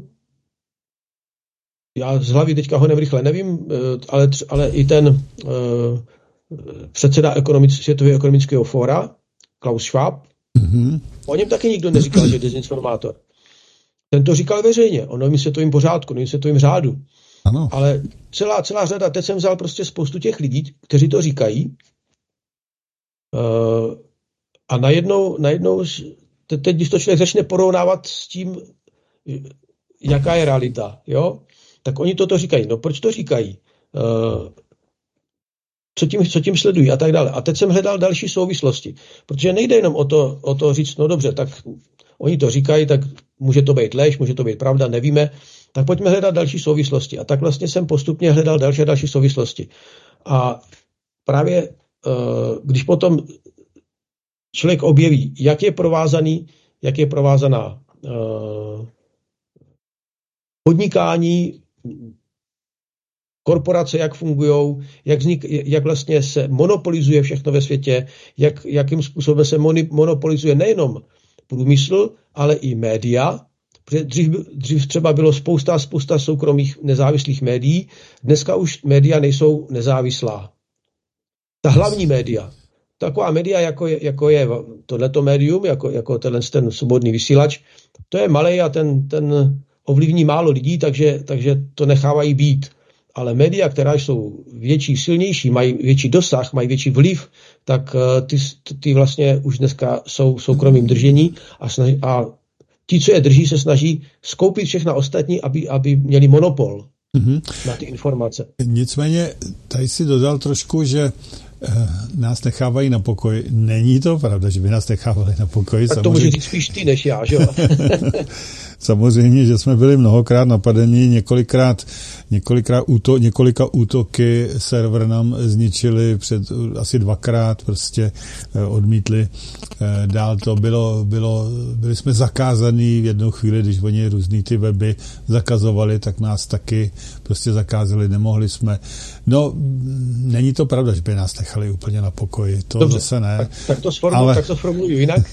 Speaker 3: já z hlavy teďka ho nevrychle nevím, uh, ale, ale i ten uh, předseda ekonomic, Světového ekonomického fóra, Klaus Schwab, mm-hmm. o něm taky nikdo neříkal, že je dezinformátor. Ten to říkal veřejně, o novým světovým pořádku, novým světovým řádu. Ano. Ale celá, celá řada, teď jsem vzal prostě spoustu těch lidí, kteří to říkají, uh, a najednou, najednou teď, když to člověk začne porovnávat s tím, jaká je realita, jo, tak oni toto říkají. No proč to říkají? Uh, co, tím, co tím sledují a tak dále. A teď jsem hledal další souvislosti, protože nejde jenom o to, o to říct, no dobře, tak oni to říkají, tak může to být lež, může to být pravda, nevíme, tak pojďme hledat další souvislosti. A tak vlastně jsem postupně hledal další a další souvislosti. A právě uh, když potom člověk objeví, jak je provázaný, jak je provázaná uh, podnikání, korporace, jak fungujou, jak, vznik, jak vlastně se monopolizuje všechno ve světě, jak, jakým způsobem se moni, monopolizuje nejenom průmysl, ale i média. Protože dřív, dřív třeba bylo spousta, spousta soukromých nezávislých médií, dneska už média nejsou nezávislá. Ta hlavní média, taková média, jako je, jako je tohleto médium, jako, jako tenhle ten svobodný vysílač, to je malej a ten, ten ovlivní málo lidí, takže, takže to nechávají být. Ale média, která jsou větší, silnější, mají větší dosah, mají větší vliv, tak ty, ty vlastně už dneska jsou soukromým držení a, snaží, a ti, co je drží, se snaží skoupit všechna ostatní, aby, aby měli monopol mm-hmm. na ty informace.
Speaker 2: Nicméně tady si dodal trošku, že nás nechávají na pokoji. Není to pravda, že by nás nechávali na pokoji.
Speaker 3: Tak to může říct spíš ty než já, že jo?
Speaker 2: Samozřejmě, že jsme byli mnohokrát napadeni, několikrát, několikrát úto, několika útoky server nám zničili před asi dvakrát, prostě odmítli. Dál to bylo, bylo, byli jsme zakázaní v jednu chvíli, když oni různý ty weby zakazovali, tak nás taky prostě zakázali, nemohli jsme. No, není to pravda, že by nás nechali úplně na pokoji, to
Speaker 3: Dobře,
Speaker 2: zase ne.
Speaker 3: Tak, tak to sformuluji ale... tak formuluji jinak.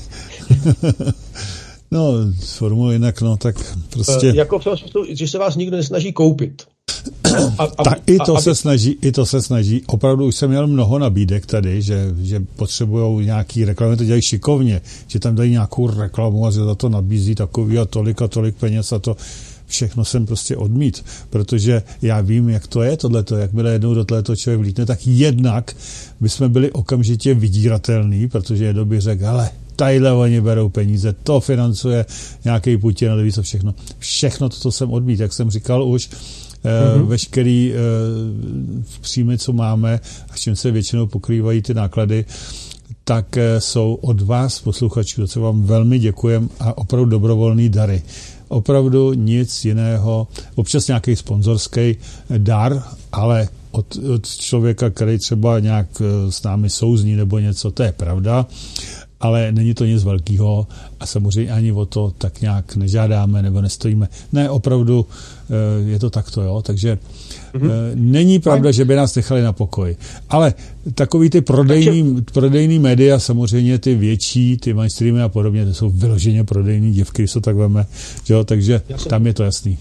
Speaker 2: No, formuluji jinak, no, tak prostě...
Speaker 3: E, jako v tom smyslu, že se vás nikdo nesnaží koupit.
Speaker 2: A, a, tak i to, a, se aby... snaží, i to se snaží. Opravdu už jsem měl mnoho nabídek tady, že, že potřebujou nějaký reklamy, to dělají šikovně, že tam dají nějakou reklamu a že za to nabízí takový a tolik a tolik peněz a to všechno jsem prostě odmít, protože já vím, jak to je tohleto, jakmile jednou do tohleto člověk vlítne, tak jednak bychom byli okamžitě vydíratelný, protože jednou by řekl, hele, tadyhle oni berou peníze, to financuje nějaký Putin, neví co všechno. Všechno toto jsem odmít, jak jsem říkal už, mm-hmm. veškerý příjmy, co máme, a s čím se většinou pokrývají ty náklady, tak jsou od vás, posluchačů, co vám velmi děkujem a opravdu dobrovolný dary. Opravdu nic jiného, občas nějaký sponzorský dar, ale od, od člověka, který třeba nějak s námi souzní nebo něco, to je pravda, ale není to nic velkého a samozřejmě ani o to tak nějak nežádáme nebo nestojíme. Ne, opravdu je to takto, jo, takže mm-hmm. není pravda, že by nás nechali na pokoji. Ale takový ty prodejný, prodejný média, samozřejmě ty větší, ty mainstreamy a podobně, to jsou vyloženě prodejný děvky, když to tak veme, jo, takže tam je to jasný.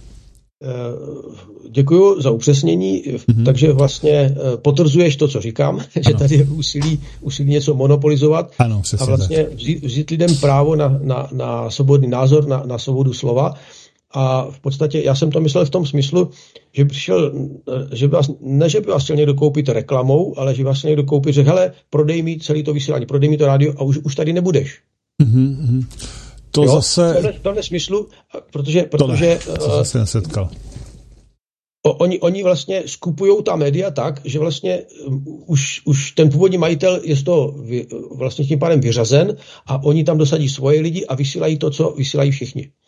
Speaker 3: Děkuju za upřesnění, mm-hmm. takže vlastně potvrzuješ to, co říkám, ano. že tady je úsilí, úsilí něco monopolizovat
Speaker 2: ano,
Speaker 3: a vlastně vzít, vzít lidem právo na, na, na svobodný názor, na, na svobodu slova. A v podstatě já jsem to myslel v tom smyslu, že přišel, že by vás, ne, že by vás chtěl někdo koupit reklamou, ale že by vás chtěl někdo koupit, že hele, prodej mi celý to vysílání, prodej mi to rádio a už, už tady nebudeš.
Speaker 2: Mm-hmm. To jo? zase...
Speaker 3: V tomhle smyslu, protože... protože
Speaker 2: to, ne, to zase nesetkal.
Speaker 3: Oni, oni vlastně skupujou ta média tak, že vlastně už, už ten původní majitel je z toho vy, vlastně tím pádem vyřazen a oni tam dosadí svoje lidi a vysílají to, co vysílají všichni.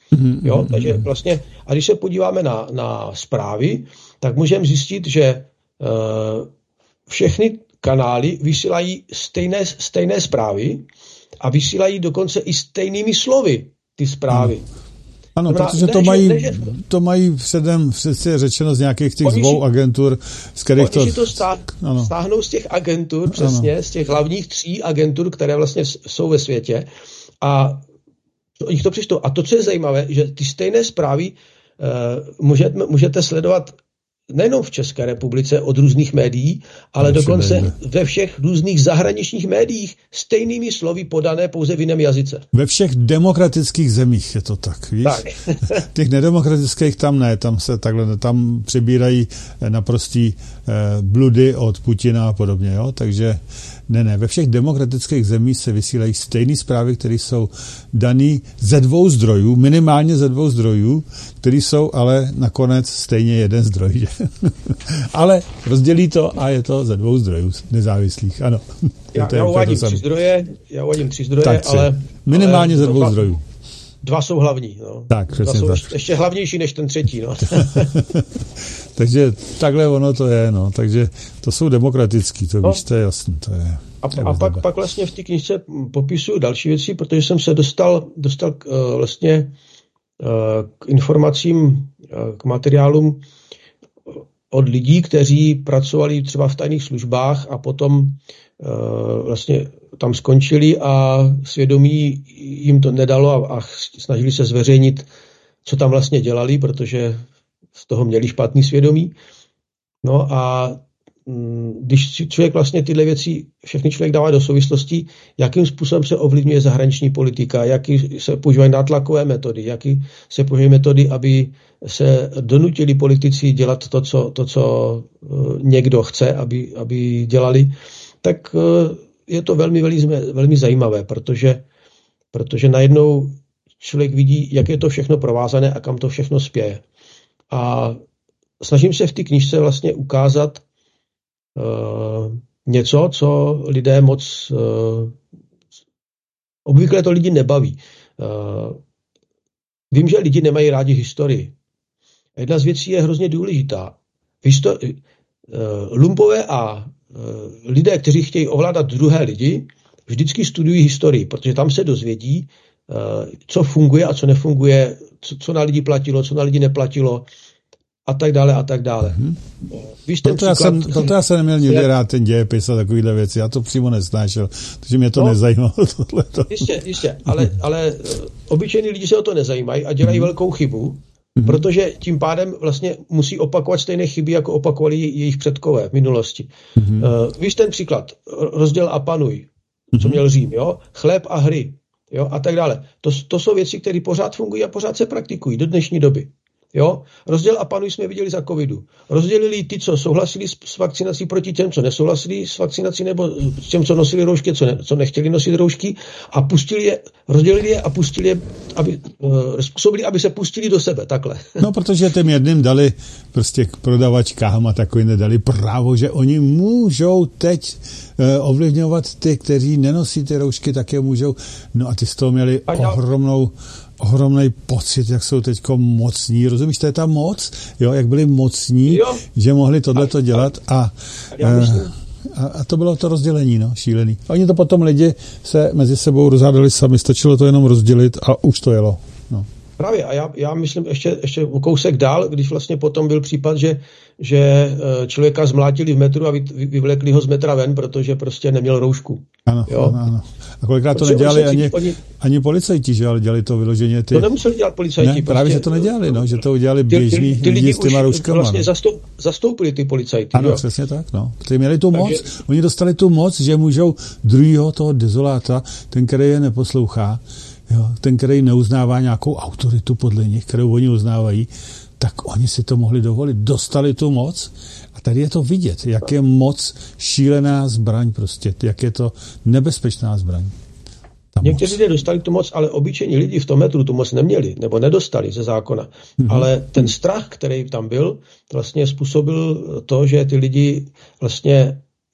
Speaker 3: Jo? Takže vlastně, a když se podíváme na, na zprávy, tak můžeme zjistit, že uh, všechny kanály vysílají stejné, stejné zprávy a vysílají dokonce i stejnými slovy ty zprávy.
Speaker 2: Ano, Znamená, protože ne, to, mají, ne, že... to mají předem přece řečeno z nějakých těch dvou agentur, z kterých to...
Speaker 3: Oni si to stá, stáhnou z těch agentur, přesně, ano. z těch hlavních tří agentur, které vlastně jsou ve světě a oni to přečtou. A to, co je zajímavé, že ty stejné zprávy uh, můžete, můžete sledovat nejenom v České republice od různých médií, ale dokonce ve všech různých zahraničních médiích stejnými slovy podané pouze v jiném jazyce.
Speaker 2: Ve všech demokratických zemích je to tak, víš? Tak. Těch nedemokratických tam ne, tam se takhle, tam přebírají naprostý eh, bludy od Putina a podobně, jo, takže ne, ne, ve všech demokratických zemích se vysílají stejné zprávy, které jsou dané ze dvou zdrojů, minimálně ze dvou zdrojů, které jsou ale nakonec stejně jeden zdroj. Ale rozdělí to a je to ze dvou zdrojů nezávislých, ano.
Speaker 3: Já, já uvádím tři zdroje, já uvádím tři zdroje, tak, ale...
Speaker 2: Minimálně
Speaker 3: ale
Speaker 2: ze dvou
Speaker 3: dva,
Speaker 2: zdrojů.
Speaker 3: Dva jsou hlavní, no.
Speaker 2: Tak,
Speaker 3: dva jsou
Speaker 2: tak.
Speaker 3: ještě hlavnější než ten třetí, no.
Speaker 2: Takže takhle ono to je, no. Takže to jsou demokratický, to no. víš, to je jasný, to je...
Speaker 3: A, a pak, pak vlastně v té knižce popisuju další věci, protože jsem se dostal, dostal k, uh, vlastně uh, k informacím, uh, k materiálům od lidí, kteří pracovali třeba v tajných službách a potom uh, vlastně tam skončili a svědomí jim to nedalo a, a snažili se zveřejnit, co tam vlastně dělali, protože z toho měli špatný svědomí. No a když člověk vlastně tyhle věci, všechny člověk dává do souvislosti, jakým způsobem se ovlivňuje zahraniční politika, jaký se používají nátlakové metody, jaký se používají metody, aby se donutili politici dělat to, co, to, co někdo chce, aby, aby dělali, tak je to velmi, velmi, velmi zajímavé, protože, protože najednou člověk vidí, jak je to všechno provázané a kam to všechno spěje. A snažím se v té knižce vlastně ukázat Uh, něco, co lidé moc... Uh, obvykle to lidi nebaví. Uh, vím, že lidi nemají rádi historii. A jedna z věcí je hrozně důležitá. Histori- uh, lumpové a uh, lidé, kteří chtějí ovládat druhé lidi, vždycky studují historii, protože tam se dozvědí, uh, co funguje a co nefunguje, co, co na lidi platilo, co na lidi neplatilo, a tak dále, a tak dále. Mm-hmm. Víš, ten
Speaker 2: proto,
Speaker 3: příklad,
Speaker 2: já jsem, proto já jsem neměl nikdy je... rád ten dějepis a takovýhle věci. Já to přímo nesnášel, protože mě to no, nezajímalo. Tohleto.
Speaker 3: Jistě, jistě, ale, ale obyčejní lidi se o to nezajímají a dělají mm-hmm. velkou chybu, mm-hmm. protože tím pádem vlastně musí opakovat stejné chyby, jako opakovali jejich předkové v minulosti. Mm-hmm. Uh, víš ten příklad, rozděl a panuj, mm-hmm. co měl Řím, jo? Chléb a hry, jo? A tak dále. To, to jsou věci, které pořád fungují a pořád se praktikují do dnešní doby. Jo? Rozděl a panuj jsme viděli za covidu. Rozdělili ty, co souhlasili s, s vakcinací proti těm, co nesouhlasili s vakcinací, nebo s těm, co nosili roušky, co, ne, co nechtěli nosit roušky, a pustili je, rozdělili je a pustili je, aby, uh, způsobili, aby se pustili do sebe, takhle.
Speaker 2: No, protože těm jedným dali prostě k prodavačkám a takovým nedali právo, že oni můžou teď uh, ovlivňovat ty, kteří nenosí ty roušky, tak je můžou. No a ty z toho měli ohromnou ohromný pocit, jak jsou teďko mocní. Rozumíš, to je ta moc, jo, jak byli mocní, jo. že mohli tohleto dělat a, a, a to bylo to rozdělení, no, šílený. A oni to potom lidi se mezi sebou rozhádali sami, stačilo to jenom rozdělit a už to jelo. No.
Speaker 3: Právě a já, já myslím ještě, ještě o kousek dál, když vlastně potom byl případ, že, že člověka zmlátili v metru a vy, vyvlekli ho z metra ven, protože prostě neměl roušku.
Speaker 2: Ano, jo? ano, ano. A kolikrát to nedělali ani, oni... ani policajti, že ale dělali to vyloženě ty...
Speaker 3: To nemuseli dělat policajti.
Speaker 2: Ne, právě, prostě, že to nedělali, no, že to udělali běžní ty, ty lidi s těma rouškama.
Speaker 3: Vlastně zastou, zastoupili ty policajti.
Speaker 2: Ano,
Speaker 3: jo?
Speaker 2: přesně tak, no. Ty měli tu moc,
Speaker 3: Takže...
Speaker 2: oni dostali tu moc, že můžou druhýho toho dezoláta, ten, který je neposlouchá, jo, ten, který neuznává nějakou autoritu podle nich, kterou oni uznávají, tak oni si to mohli dovolit. Dostali tu moc a tady je to vidět, jak je moc šílená zbraň prostě, jak je to nebezpečná zbraň.
Speaker 3: Někteří lidé dostali tu moc, ale obyčejní lidi v tom metru tu moc neměli, nebo nedostali ze zákona. Mm-hmm. Ale ten strach, který tam byl, vlastně způsobil to, že ty lidi vlastně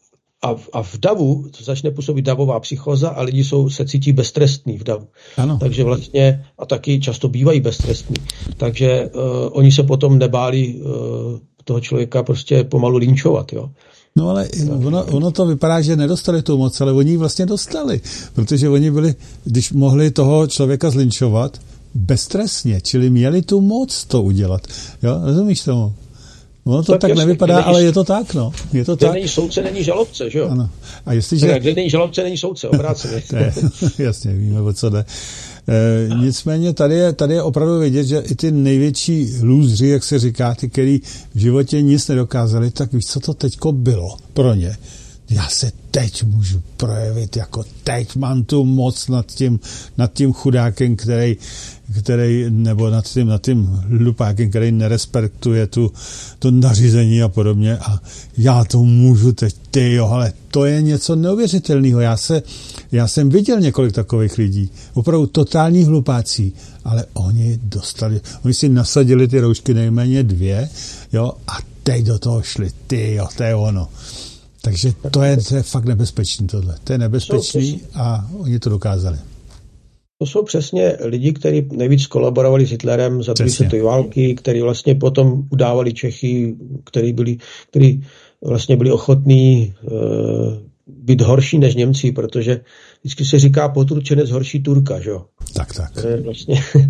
Speaker 3: a, a v davu to začne působit davová psychóza a lidi jsou, se cítí beztrestní v davu.
Speaker 2: Ano.
Speaker 3: Takže vlastně, a taky často bývají beztrestní. Takže uh, oni se potom nebáli uh, toho člověka prostě pomalu linčovat, jo.
Speaker 2: No ale ono, ono to vypadá, že nedostali tu moc, ale oni ji vlastně dostali, protože oni byli, když mohli toho člověka zlinčovat, beztrestně, čili měli tu moc to udělat. Jo, rozumíš tomu? Ono to tak, tak jasný, nevypadá, není, ale je to tak, no. Je to
Speaker 3: kde
Speaker 2: tak.
Speaker 3: Není soudce, není žalobce, že jo?
Speaker 2: Ano. A jestliže...
Speaker 3: Tak, kde není žalobce, není soudce, obráceně.
Speaker 2: Jasně, víme, o co jde. E, nicméně tady je, tady je opravdu vidět, že i ty největší lůzři, jak se říká, ty, který v životě nic nedokázali, tak víš, co to teďko bylo pro ně. Já se teď můžu projevit, jako teď mám tu moc nad tím, nad tím chudákem, který, který nebo nad tím, nad tím hlupákem, který nerespektuje tu, to nařízení a podobně a já to můžu teď, ty jo, ale to je něco neuvěřitelného. Já, se, já jsem viděl několik takových lidí, opravdu totální hlupáci, ale oni dostali, oni si nasadili ty roušky nejméně dvě, jo, a teď do toho šli, ty jo, to je ono. Takže to je, to je fakt nebezpečný tohle. To je nebezpečný a oni to dokázali.
Speaker 3: To jsou přesně lidi, kteří nejvíc kolaborovali s Hitlerem za druhé světové války, kteří vlastně potom udávali Čechy, kteří byli, kteří vlastně byli ochotní uh, být horší než Němci, protože vždycky se říká poturčenec horší Turka, že jo?
Speaker 2: Tak, tak.
Speaker 3: Vlastně, uh,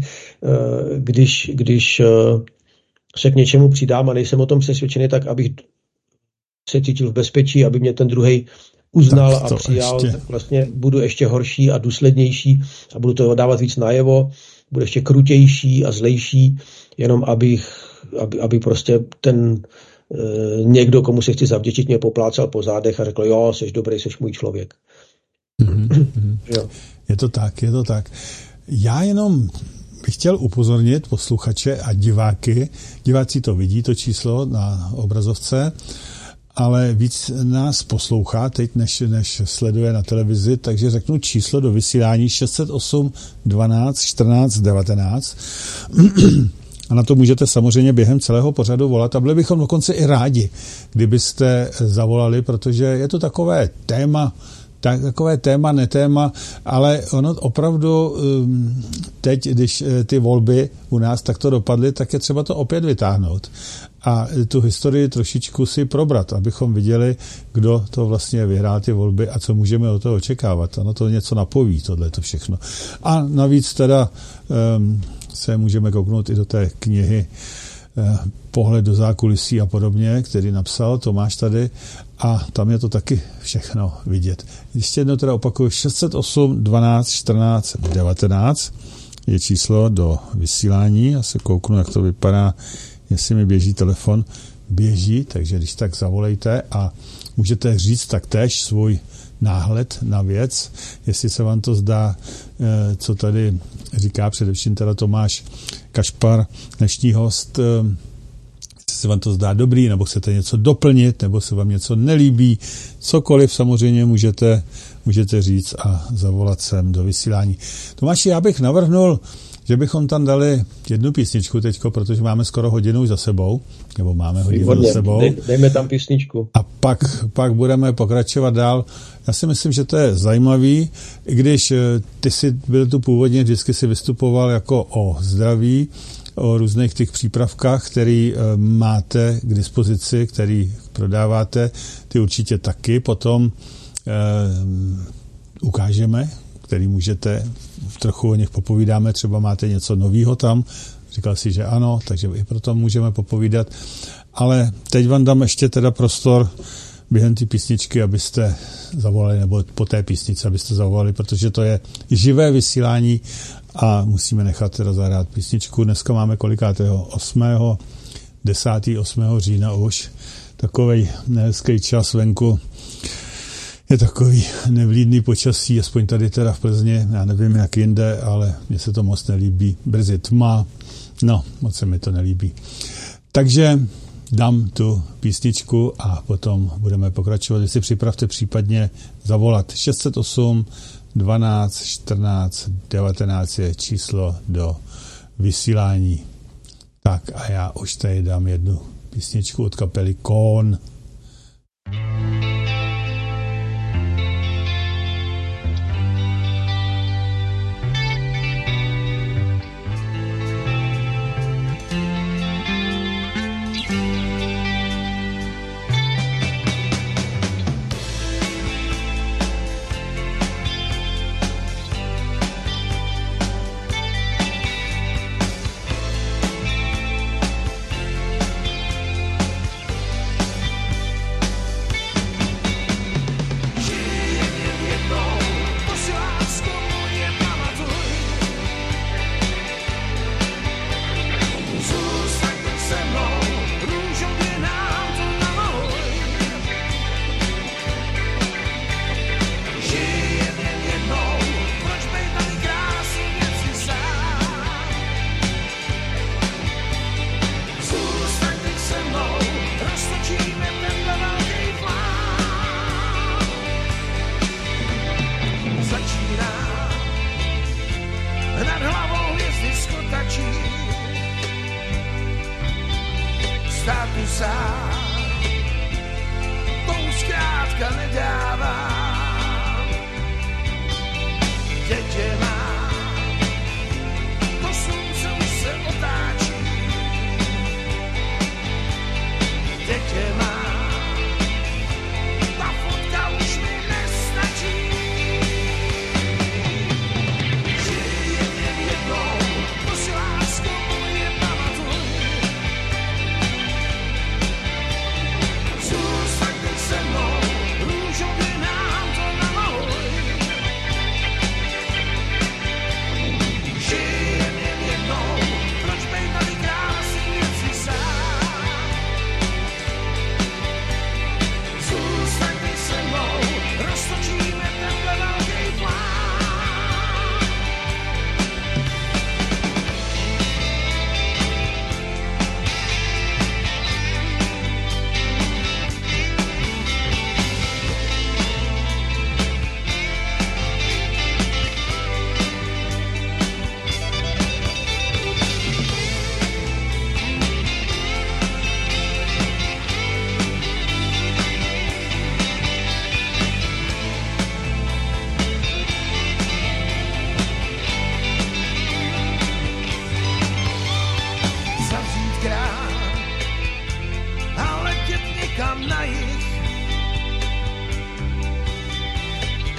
Speaker 3: když, když uh, se k něčemu přidám a nejsem o tom přesvědčený, tak abych se cítil v bezpečí, aby mě ten druhej uznal a přijal, ještě... tak vlastně budu ještě horší a důslednější a budu to dávat víc najevo, budu ještě krutější a zlejší, jenom abych, aby, aby prostě ten e, někdo, komu se chci zavděčit, mě poplácal po zádech a řekl, jo, jsi dobrý, jsi můj člověk.
Speaker 2: Mm-hmm. Jo. Je to tak, je to tak. Já jenom bych chtěl upozornit posluchače a diváky, diváci to vidí, to číslo na obrazovce, ale víc nás poslouchá teď, než, než sleduje na televizi, takže řeknu číslo do vysílání šest set osm dvanáct čtrnáct devatenáct a na to můžete samozřejmě během celého pořadu volat a byli bychom dokonce i rádi, kdybyste zavolali, protože je to takové téma, tak, takové téma, netéma, ale ono opravdu teď, když ty volby u nás takto dopadly, tak je třeba to opět vytáhnout a tu historii trošičku si probrat, abychom viděli, kdo to vlastně vyhrál ty volby a co můžeme od toho očekávat. Ono to něco napoví, tohle to všechno. A navíc teda um, se můžeme kouknout i do té knihy uh, Pohled do zákulisí a podobně, který napsal Tomáš tady a tam je to taky všechno vidět. Ještě jednou teda opakuju, šest set osm dvanáct čtrnáct devatenáct je číslo do vysílání. Já se kouknu, jak to vypadá, jestli mi běží telefon. Běží, takže když tak zavolejte a můžete říct taktéž svůj náhled na věc, jestli se vám to zdá, co tady říká především teda Tomáš Kašpar, dnešní host, jestli se vám to zdá dobrý, nebo chcete něco doplnit, nebo se vám něco nelíbí, cokoliv samozřejmě můžete, můžete říct a zavolat sem do vysílání. Tomáši, já bych navrhnul, že bychom tam dali jednu písničku teďko, protože máme skoro hodinu už za sebou, nebo máme hodinu Výborně. za sebou.
Speaker 3: Dej, dejme tam písničku.
Speaker 2: A pak, pak budeme pokračovat dál. Já si myslím, že to je zajímavý, i když ty jsi byl tu původně, vždycky si vystupoval jako o zdraví, o různých těch přípravkách, který máte k dispozici, který prodáváte, ty určitě taky potom eh, ukážeme, který můžete, trochu o nich popovídáme, třeba máte něco novýho tam, říkal si, že ano, takže i proto můžeme popovídat, ale teď vám dám ještě teda prostor během té písničky, abyste zavolali, nebo po té písnici, abyste zavolali, protože to je živé vysílání a musíme nechat teda zahrát písničku. Dneska máme kolikátého? osmého desátého osmého října už. Takovej nehezký čas venku. Je takový nevlídný počasí, aspoň tady teda v Plzni, já nevím jak jinde, ale mně se to moc nelíbí. Brzy tma, no, moc se mi to nelíbí. Takže dám tu písničku a potom budeme pokračovat. Jestli připravte případně zavolat šest set osm dvanáct čtrnáct devatenáct je číslo do vysílání. Tak a já už tady dám jednu písničku od kapely Korn.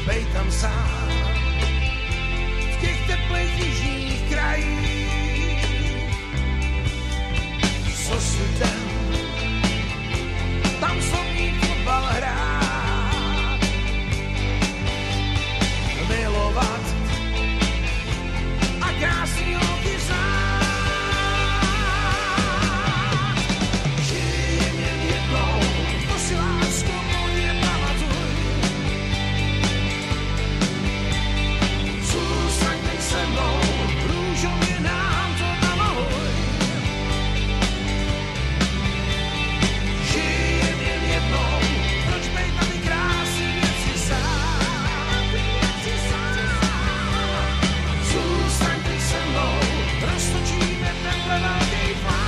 Speaker 4: bej tam sám v těch teplých jižních krajích. Co si ten, tam slovník fotbal hrát, milovat a krásný holky znát. Žijem jen jednou, to si lásko moje pamatuj. Zůstaňte se mnou, růžově nám to namaluj. Žijem jen jednou, proč bej tady krásný věci sám. Zůstaňte se mnou, roztočíme tenhle velký plán.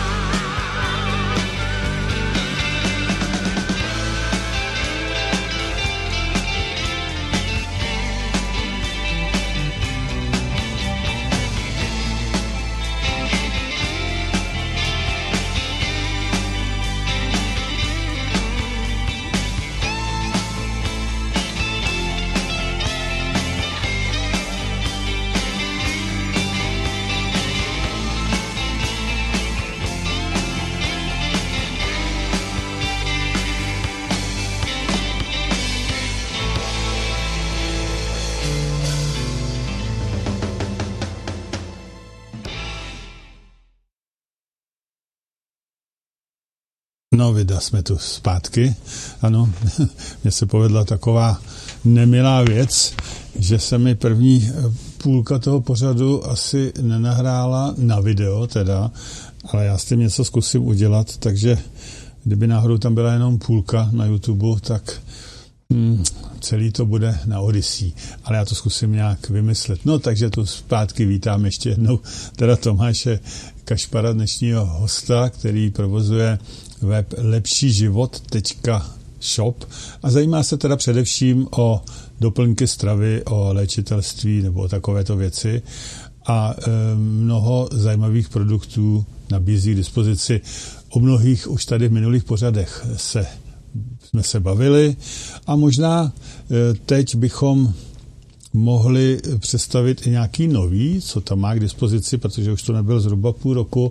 Speaker 2: No, vida, jsme tu zpátky. Ano, mně se povedla taková nemilá věc, že se mi první půlka toho pořadu asi nenahrála na video teda, ale já s tím něco zkusím udělat, takže kdyby náhodou tam byla jenom půlka na YouTube, tak hmm, celý to bude na Odyssey, ale já to zkusím nějak vymyslet. No, takže tu zpátky vítám ještě jednou teda Tomáše Kašpara, dnešního hosta, který provozuje web lepší život tečka shop a zajímá se teda především o doplňky stravy, o léčitelství nebo o takovéto věci a e, mnoho zajímavých produktů nabízí k dispozici. O mnohých už tady v minulých pořadech se, jsme se bavili a možná e, teď bychom mohli představit i nějaký nový, co tam má k dispozici, protože už to nebyl zhruba půl roku.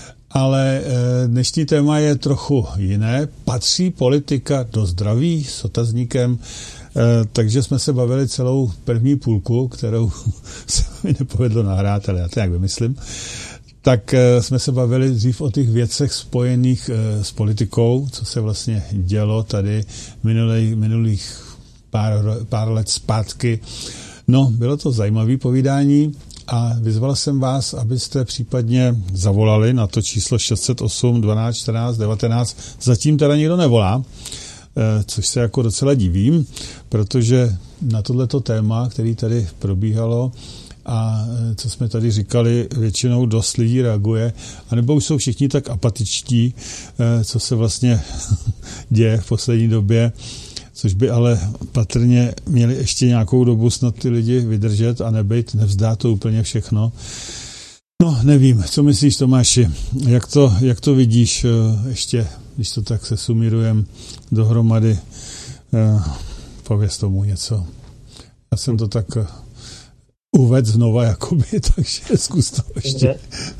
Speaker 2: Ale dnešní téma je trochu jiné. Patří politika do zdraví s otazníkem, takže jsme se bavili celou první půlku, kterou se mi nepovedlo nahrát, ale já to nějak vymyslím. Tak jsme se bavili dřív o těch věcech spojených s politikou, co se vlastně dělo tady minulých, minulých pár, pár let zpátky. No, bylo to zajímavé povídání. A vyzval jsem vás, abyste případně zavolali na to číslo šest set osm dvanáct čtrnáct devatenáct. Zatím teda nikdo nevolá, což se jako docela divím, protože na tohleto téma, který tady probíhalo a co jsme tady říkali, většinou dost lidí reaguje, anebo už jsou všichni tak apatičtí, co se vlastně děje v poslední době, což by ale patrně měli ještě nějakou dobu snad ty lidi vydržet a nebejt, nevzdát to úplně všechno. No, nevím, co myslíš, Tomáši, jak to, jak to vidíš ještě, když to tak se sumírujem dohromady, pověz tomu něco. Já jsem to tak uvedl znova, jakoby, takže zkus to ještě.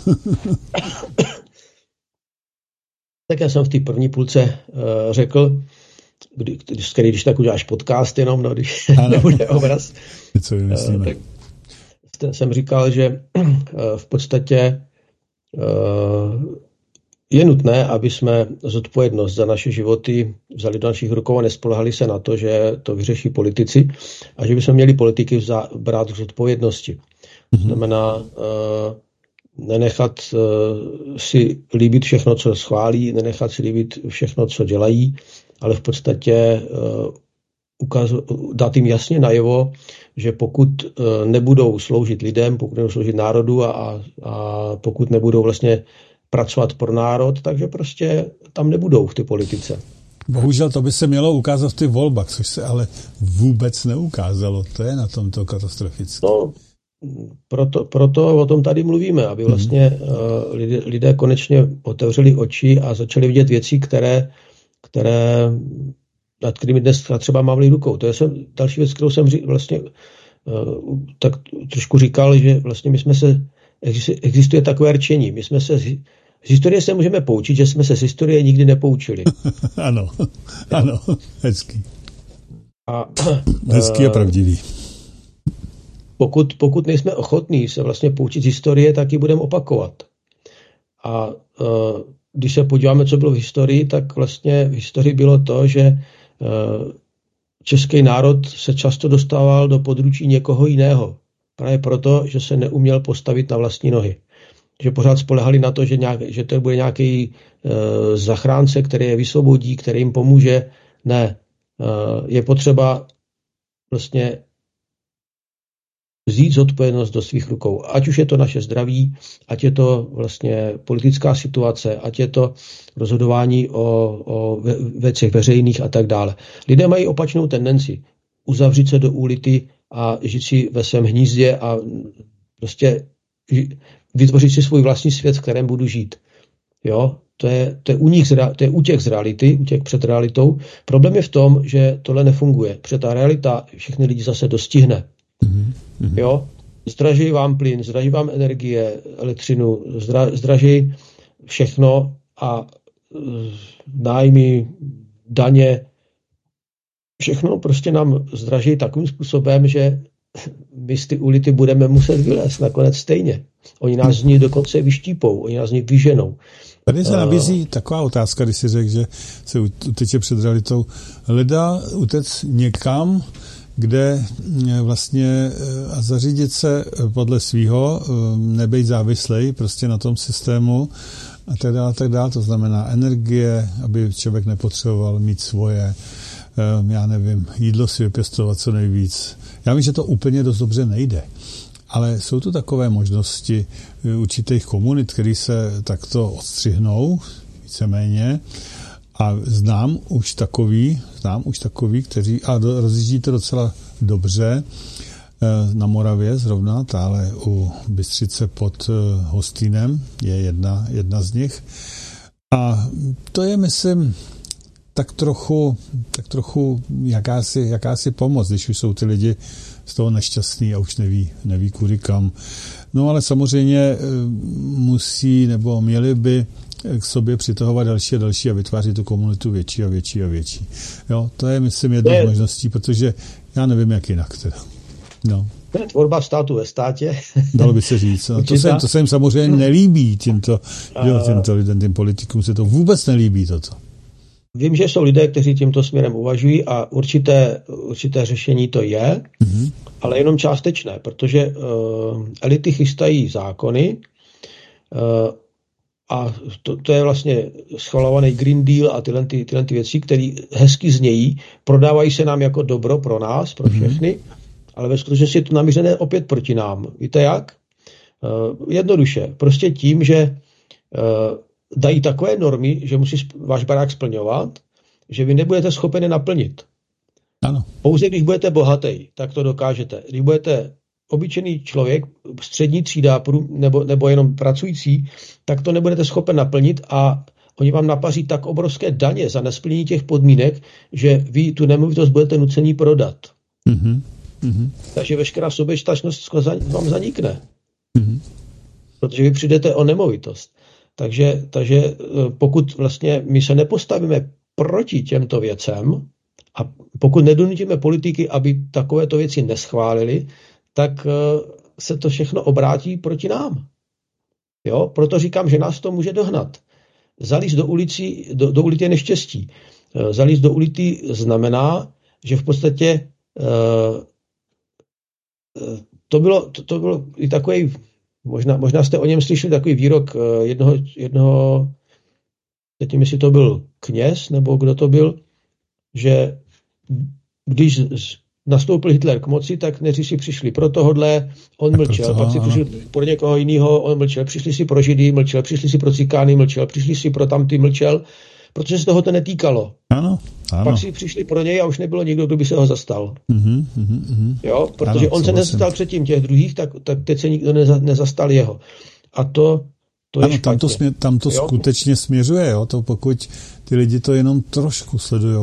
Speaker 3: Tak já jsem v té první půlce uh, řekl, Kdy, když, když tak uděláš podcast jenom, no, když nebude obraz.
Speaker 2: Co vymyslíme?
Speaker 3: Tak jsem říkal, že v podstatě je nutné, aby jsme zodpovědnost za naše životy vzali do našich rukou a nespolehali se na to, že to vyřeší politici a že bychom měli politiky vza, brát k zodpovědnosti. Mm-hmm. To znamená nenechat si líbit všechno, co schválí, nenechat si líbit všechno, co dělají, ale v podstatě uh, ukazu, dát jim jasně najevo, že pokud uh, nebudou sloužit lidem, pokud nebudou sloužit národu a, a pokud nebudou vlastně pracovat pro národ, takže prostě tam nebudou v té politice.
Speaker 2: Bohužel to by se mělo ukázat v těch volbách, což se ale vůbec neukázalo. To je na tomto katastrofické.
Speaker 3: No, proto, proto o tom tady mluvíme, aby vlastně uh, lidé, lidé konečně otevřeli oči a začali vidět věci, které které nad kterými dnes třeba mávli rukou. To je jsem, další věc, kterou jsem vlastně uh, tak trošku říkal, že vlastně my jsme se, existuje takové rčení, my jsme se, z historie se můžeme poučit, že jsme se z historie nikdy nepoučili.
Speaker 2: Ano, ano, hezký.
Speaker 3: A,
Speaker 2: hezký a pravdivý.
Speaker 3: Pokud, pokud nejsme ochotní se vlastně poučit z historie, tak ji budeme opakovat. A uh, když se podíváme, co bylo v historii, tak vlastně v historii bylo to, že uh, český národ se často dostával do područí někoho jiného. Právě proto, že se neuměl postavit na vlastní nohy. Že pořád spolehali na to, že, nějak, že to bude nějaký uh, zachránce, který je vysvobodí, který jim pomůže. Ne. Uh, je potřeba vlastně vzít zodpovědnost do svých rukou. Ať už je to naše zdraví, ať je to vlastně politická situace, ať je to rozhodování o, o věcech veřejných a tak dále. Lidé mají opačnou tendenci uzavřít se do úlity a žít si ve svém hnízdě a prostě vytvořit si svůj vlastní svět, v kterém budu žít. Jo? To je, to je u nich, to je útěk z reality, útěk před realitou. Problém je v tom, že tohle nefunguje. Protože ta realita všechny lidi zase dostihne. Mm-hmm. Jo? Zdraží vám plyn, zdraží vám energie, elektřinu, zdra, zdraží všechno a uh, nájmy, daně, všechno prostě nám zdraží takovým způsobem, že my z ty ulity budeme muset vylézt nakonec stejně. Oni nás z ní dokonce vyštípou, oni nás z ní vyženou.
Speaker 2: Tady se nabízí taková otázka, když si řekl, že se uteče před realitou. Hledá utec někam, kde vlastně a zařídit se podle svýho, nebejt závislej prostě na tom systému a tak dále, tak dále. To znamená energie, aby člověk nepotřeboval mít svoje, já nevím, jídlo si vypěstovat co nejvíc. Já vím, že to úplně dost dobře nejde, ale jsou tu takové možnosti určitých komunit, které se takto odstřihnou, víceméně. A znám už takový, znám už takový, kteří, a rozjíždí to docela dobře, na Moravě zrovna, tále u Bystřice pod Hostýnem je jedna, jedna z nich. A to je, myslím, tak trochu, tak trochu jakási, jakási pomoc, když už jsou ty lidi z toho nešťastný a už neví, neví kudy kam. No ale samozřejmě musí, nebo měli by k sobě přitahovat další a další a vytvářet tu komunitu větší a větší a větší. Jo, to je, myslím, jedna z možností, protože já nevím, jak jinak teda. No.
Speaker 3: To je tvorba státu ve státě.
Speaker 2: Dalo by se říct. No, to, se, to se jim samozřejmě nelíbí, tímto, jo, tímto lidem, tím politikům se to vůbec nelíbí toto.
Speaker 3: Vím, že jsou lidé, kteří tímto směrem uvažují a určité, určité řešení to je, mm-hmm. ale jenom částečné, protože uh, elity chystají zákony uh, a to, to je vlastně schvalovaný Green Deal a tyhle, ty, tyhle ty věci, které hezky znějí, prodávají se nám jako dobro pro nás, pro všechny, mm-hmm. ale ve skutečnosti je to namířené opět proti nám. Víte jak? Uh, jednoduše. Prostě tím, že uh, dají takové normy, že musí váš barák splňovat, že vy nebudete schopen naplnit.
Speaker 2: Ano.
Speaker 3: Pouze když budete bohatý, tak to dokážete. Když budete obyčejný člověk, střední třída nebo, nebo jenom pracující, tak to nebudete schopen naplnit a oni vám napaří tak obrovské daně za nesplnění těch podmínek, že vy tu nemovitost budete nucení prodat.
Speaker 2: Mm-hmm. Mm-hmm.
Speaker 3: Takže veškerá soběstačnost vám zanikne.
Speaker 2: Mm-hmm.
Speaker 3: Protože vy přijdete o nemovitost. Takže, takže pokud vlastně my se nepostavíme proti těmto věcem a pokud nedonutíme politiky, aby takovéto věci neschválili, tak se to všechno obrátí proti nám. Jo? Proto říkám, že nás to může dohnat. Zalízt do ulici, do, do ulici je neštěstí. Zalízt do ulici znamená, že v podstatě to bylo, to, to bylo i takový. Možná, možná jste o něm slyšeli takový výrok jednoho, jednoho teď nevím, jestli to byl kněz, nebo kdo to byl, že když nastoupil Hitler k moci, tak neři si přišli pro tohodle, on mlčel, pak si přišli pro někoho jiného, on mlčel, přišli si pro Židy, mlčel, přišli si pro Cikány, mlčel, přišli si pro tamty, mlčel, protože se toho to netýkalo.
Speaker 2: Ano, ano.
Speaker 3: Pak si přišli pro něj a už nebylo nikdo, kdo by se ho zastal.
Speaker 2: Uh-huh, uh-huh.
Speaker 3: Jo, protože ano, on se nezastal předtím těch druhých, tak, tak teď se nikdo neza, nezastal jeho. A to, to
Speaker 2: ano,
Speaker 3: je
Speaker 2: tam to, smě, tam to skutečně směřuje, jo? To pokud ty lidi to jenom trošku sledujou, tak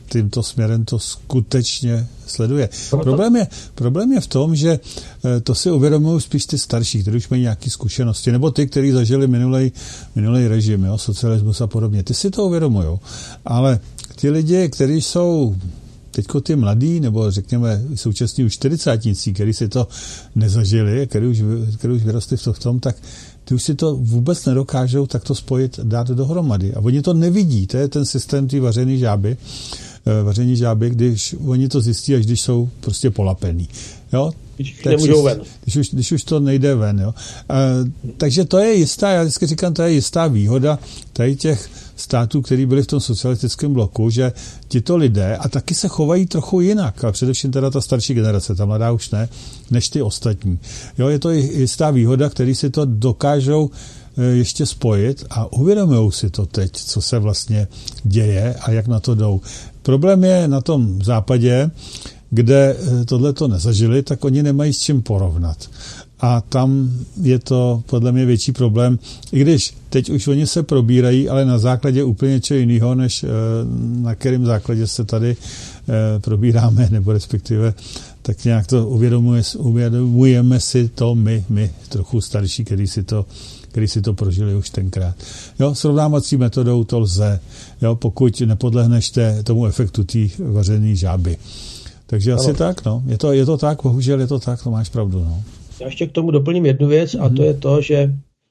Speaker 2: tímto směrem to skutečně sleduje. Problém je, problém je v tom, že to si uvědomují spíš ty starší, kteří už mají nějaké zkušenosti, nebo ty, kteří zažili minulej, minulej režim, jo, socialismus a podobně. Ty si to uvědomují. Ale ti lidi, kteří jsou teďko ty mladí, nebo řekněme současní už čtyřicátníci, kteří si to nezažili, kteří už, kteří už vyrostli v tom, tak ty už si to vůbec nedokážou takto spojit, dát dohromady. A oni to nevidí. To je ten systém té vařený žáby, vaření žáby, když oni to zjistí, až když jsou prostě polapený. Jo?
Speaker 3: Když, nemůžou ven.
Speaker 2: Když už, když už to nejde ven. Jo? A, takže to je jistá, já vždycky říkám, to je jistá výhoda tady těch států, který byli v tom socialistickém bloku, že tito lidé, a taky se chovají trochu jinak, a především teda ta starší generace, ta mladá už ne, než ty ostatní. Jo, je to jistá výhoda, který si to dokážou ještě spojit a uvědomují si to teď, co se vlastně děje a jak na to jdou. Problém je na tom západě, kde tohleto nezažili, tak oni nemají s čím porovnat. A tam je to podle mě větší problém, i když teď už oni se probírají, ale na základě úplně něčeho jiného, než na kterém základě se tady probíráme, nebo respektive tak nějak to uvědomuje, uvědomujeme si to my, my trochu starší, který si to, který si to prožili už tenkrát. Jo, srovnávací metodou to lze, jo, pokud nepodlehneš té, tomu efektu té vařené žáby. Takže asi ano. tak, no. Je to, je to tak, bohužel je to tak, to máš pravdu, no.
Speaker 3: Já ještě k tomu doplním jednu věc, mm-hmm. a to je to, že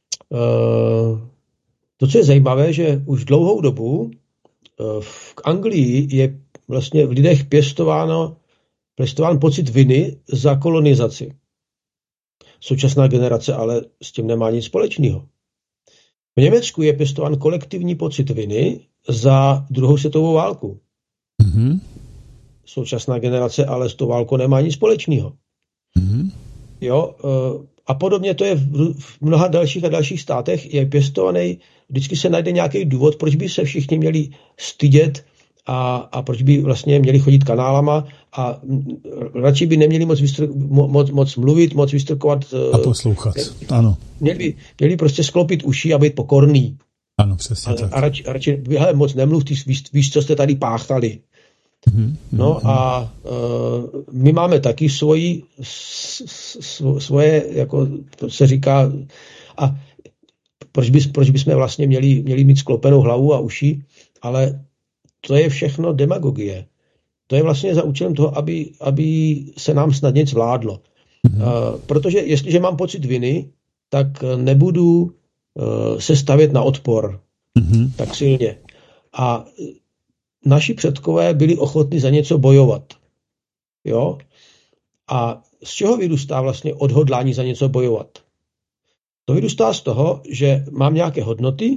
Speaker 3: uh, to, co je zajímavé, že už dlouhou dobu uh, v Anglii je vlastně v lidech pěstováno, pěstován pocit viny za kolonizaci. Současná generace ale s tím nemá nic společného. V Německu je pěstován kolektivní pocit viny za druhou světovou válku.
Speaker 2: Mm-hmm.
Speaker 3: Současná generace ale s tou válkou nemá nic společného.
Speaker 2: Mm-hmm.
Speaker 3: Jo, a podobně to je v mnoha dalších a dalších státech, je pěstovaný, vždycky se najde nějaký důvod, proč by se všichni měli stydět a, a proč by vlastně měli chodit kanálama a radši by neměli moc, vystr, moc, moc mluvit, moc vystrkovat.
Speaker 2: A poslouchat, ano.
Speaker 3: Měli, měli prostě sklopit uši a být pokorný.
Speaker 2: Ano, přesně
Speaker 3: a,
Speaker 2: tak.
Speaker 3: A radši, radši hele, moc nemluv, ty víš, víš, co jste tady páchali.
Speaker 2: Mm-hmm.
Speaker 3: No a uh, my máme taky svoji, svo, svoje, jako to se říká, a proč, by, proč bychom vlastně měli, měli mít sklopenou hlavu a uši, ale to je všechno demagogie. To je vlastně za účelem toho, aby, aby se nám snad něco vládlo. Mm-hmm. Uh, protože jestliže mám pocit viny, tak nebudu uh, se stavět na odpor mm-hmm. tak silně. A naši předkové byli ochotni za něco bojovat. Jo? A z čeho vyrůstá vlastně odhodlání za něco bojovat? To vyrůstá z toho, že mám nějaké hodnoty,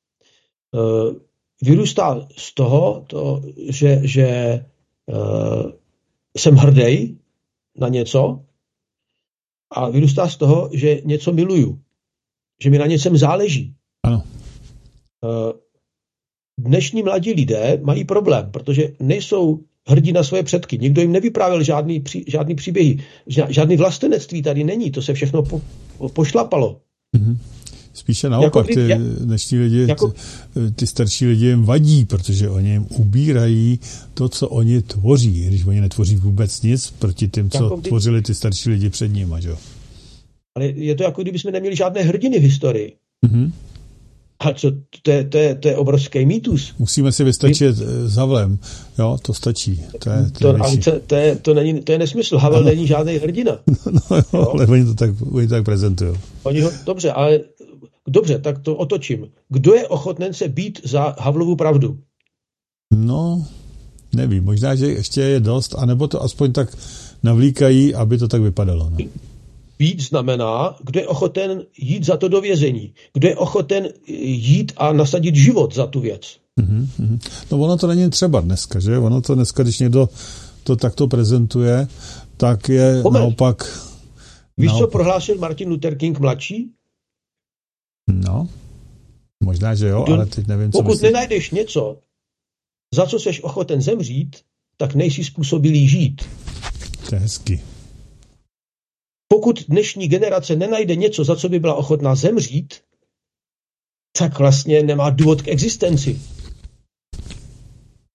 Speaker 3: vyrůstá z toho, to, že, že uh, jsem hrdý na něco a vyrůstá z toho, že něco miluju, že mi na něčem záleží.
Speaker 2: Ano.
Speaker 3: Uh, Dnešní mladí lidé mají problém, protože nejsou hrdí na svoje předky. Nikdo jim nevyprávěl žádný, pří, žádný příběhy. Žádný vlastenectví tady není. To se všechno po, po, pošlapalo.
Speaker 2: Mm-hmm. Spíše naopak. Jako, ty jak, dnešní lidi, jako, ty, ty starší lidi jim vadí, protože oni jim ubírají to, co oni tvoří. Když oni netvoří vůbec nic proti tím, co jako, tvořili ty starší lidi před nimi. Že?
Speaker 3: Ale je to jako, kdyby jsme neměli žádné hrdiny v historii.
Speaker 2: Mm-hmm.
Speaker 3: A co, to, je, to, je, to je obrovský mýtus.
Speaker 2: Musíme si vystačit My... s Havlem. Jo, to stačí. To je, to,
Speaker 3: to, je, to, to, je, to, není, to je nesmysl. Havel no. není žádný hrdina.
Speaker 2: No jo, jo, ale oni to tak, oni tak prezentují.
Speaker 3: Oni ho, dobře, ale dobře, tak to otočím. Kdo je ochoten se být za Havlovu pravdu?
Speaker 2: No, nevím. Možná, že ještě je dost, anebo to aspoň tak navlíkají, aby to tak vypadalo. No.
Speaker 3: Být znamená, kdo je ochoten jít za to do vězení. Kdo je ochoten jít a nasadit život za tu věc.
Speaker 2: Mm-hmm. No ono to není třeba dneska, že? Ono to dneska, když někdo to takto prezentuje, tak je Moment. naopak...
Speaker 3: Víš,
Speaker 2: naopak.
Speaker 3: co prohlásil Martin Luther King mladší?
Speaker 2: No, možná, že jo, kdo, ale teď nevím, co
Speaker 3: Pokud
Speaker 2: myslíš.
Speaker 3: nenajdeš něco, za co seš ochoten zemřít, tak nejsi způsobilý žít.
Speaker 2: To je hezky.
Speaker 3: Pokud dnešní generace nenajde něco, za co by byla ochotná zemřít, tak vlastně nemá důvod k existenci.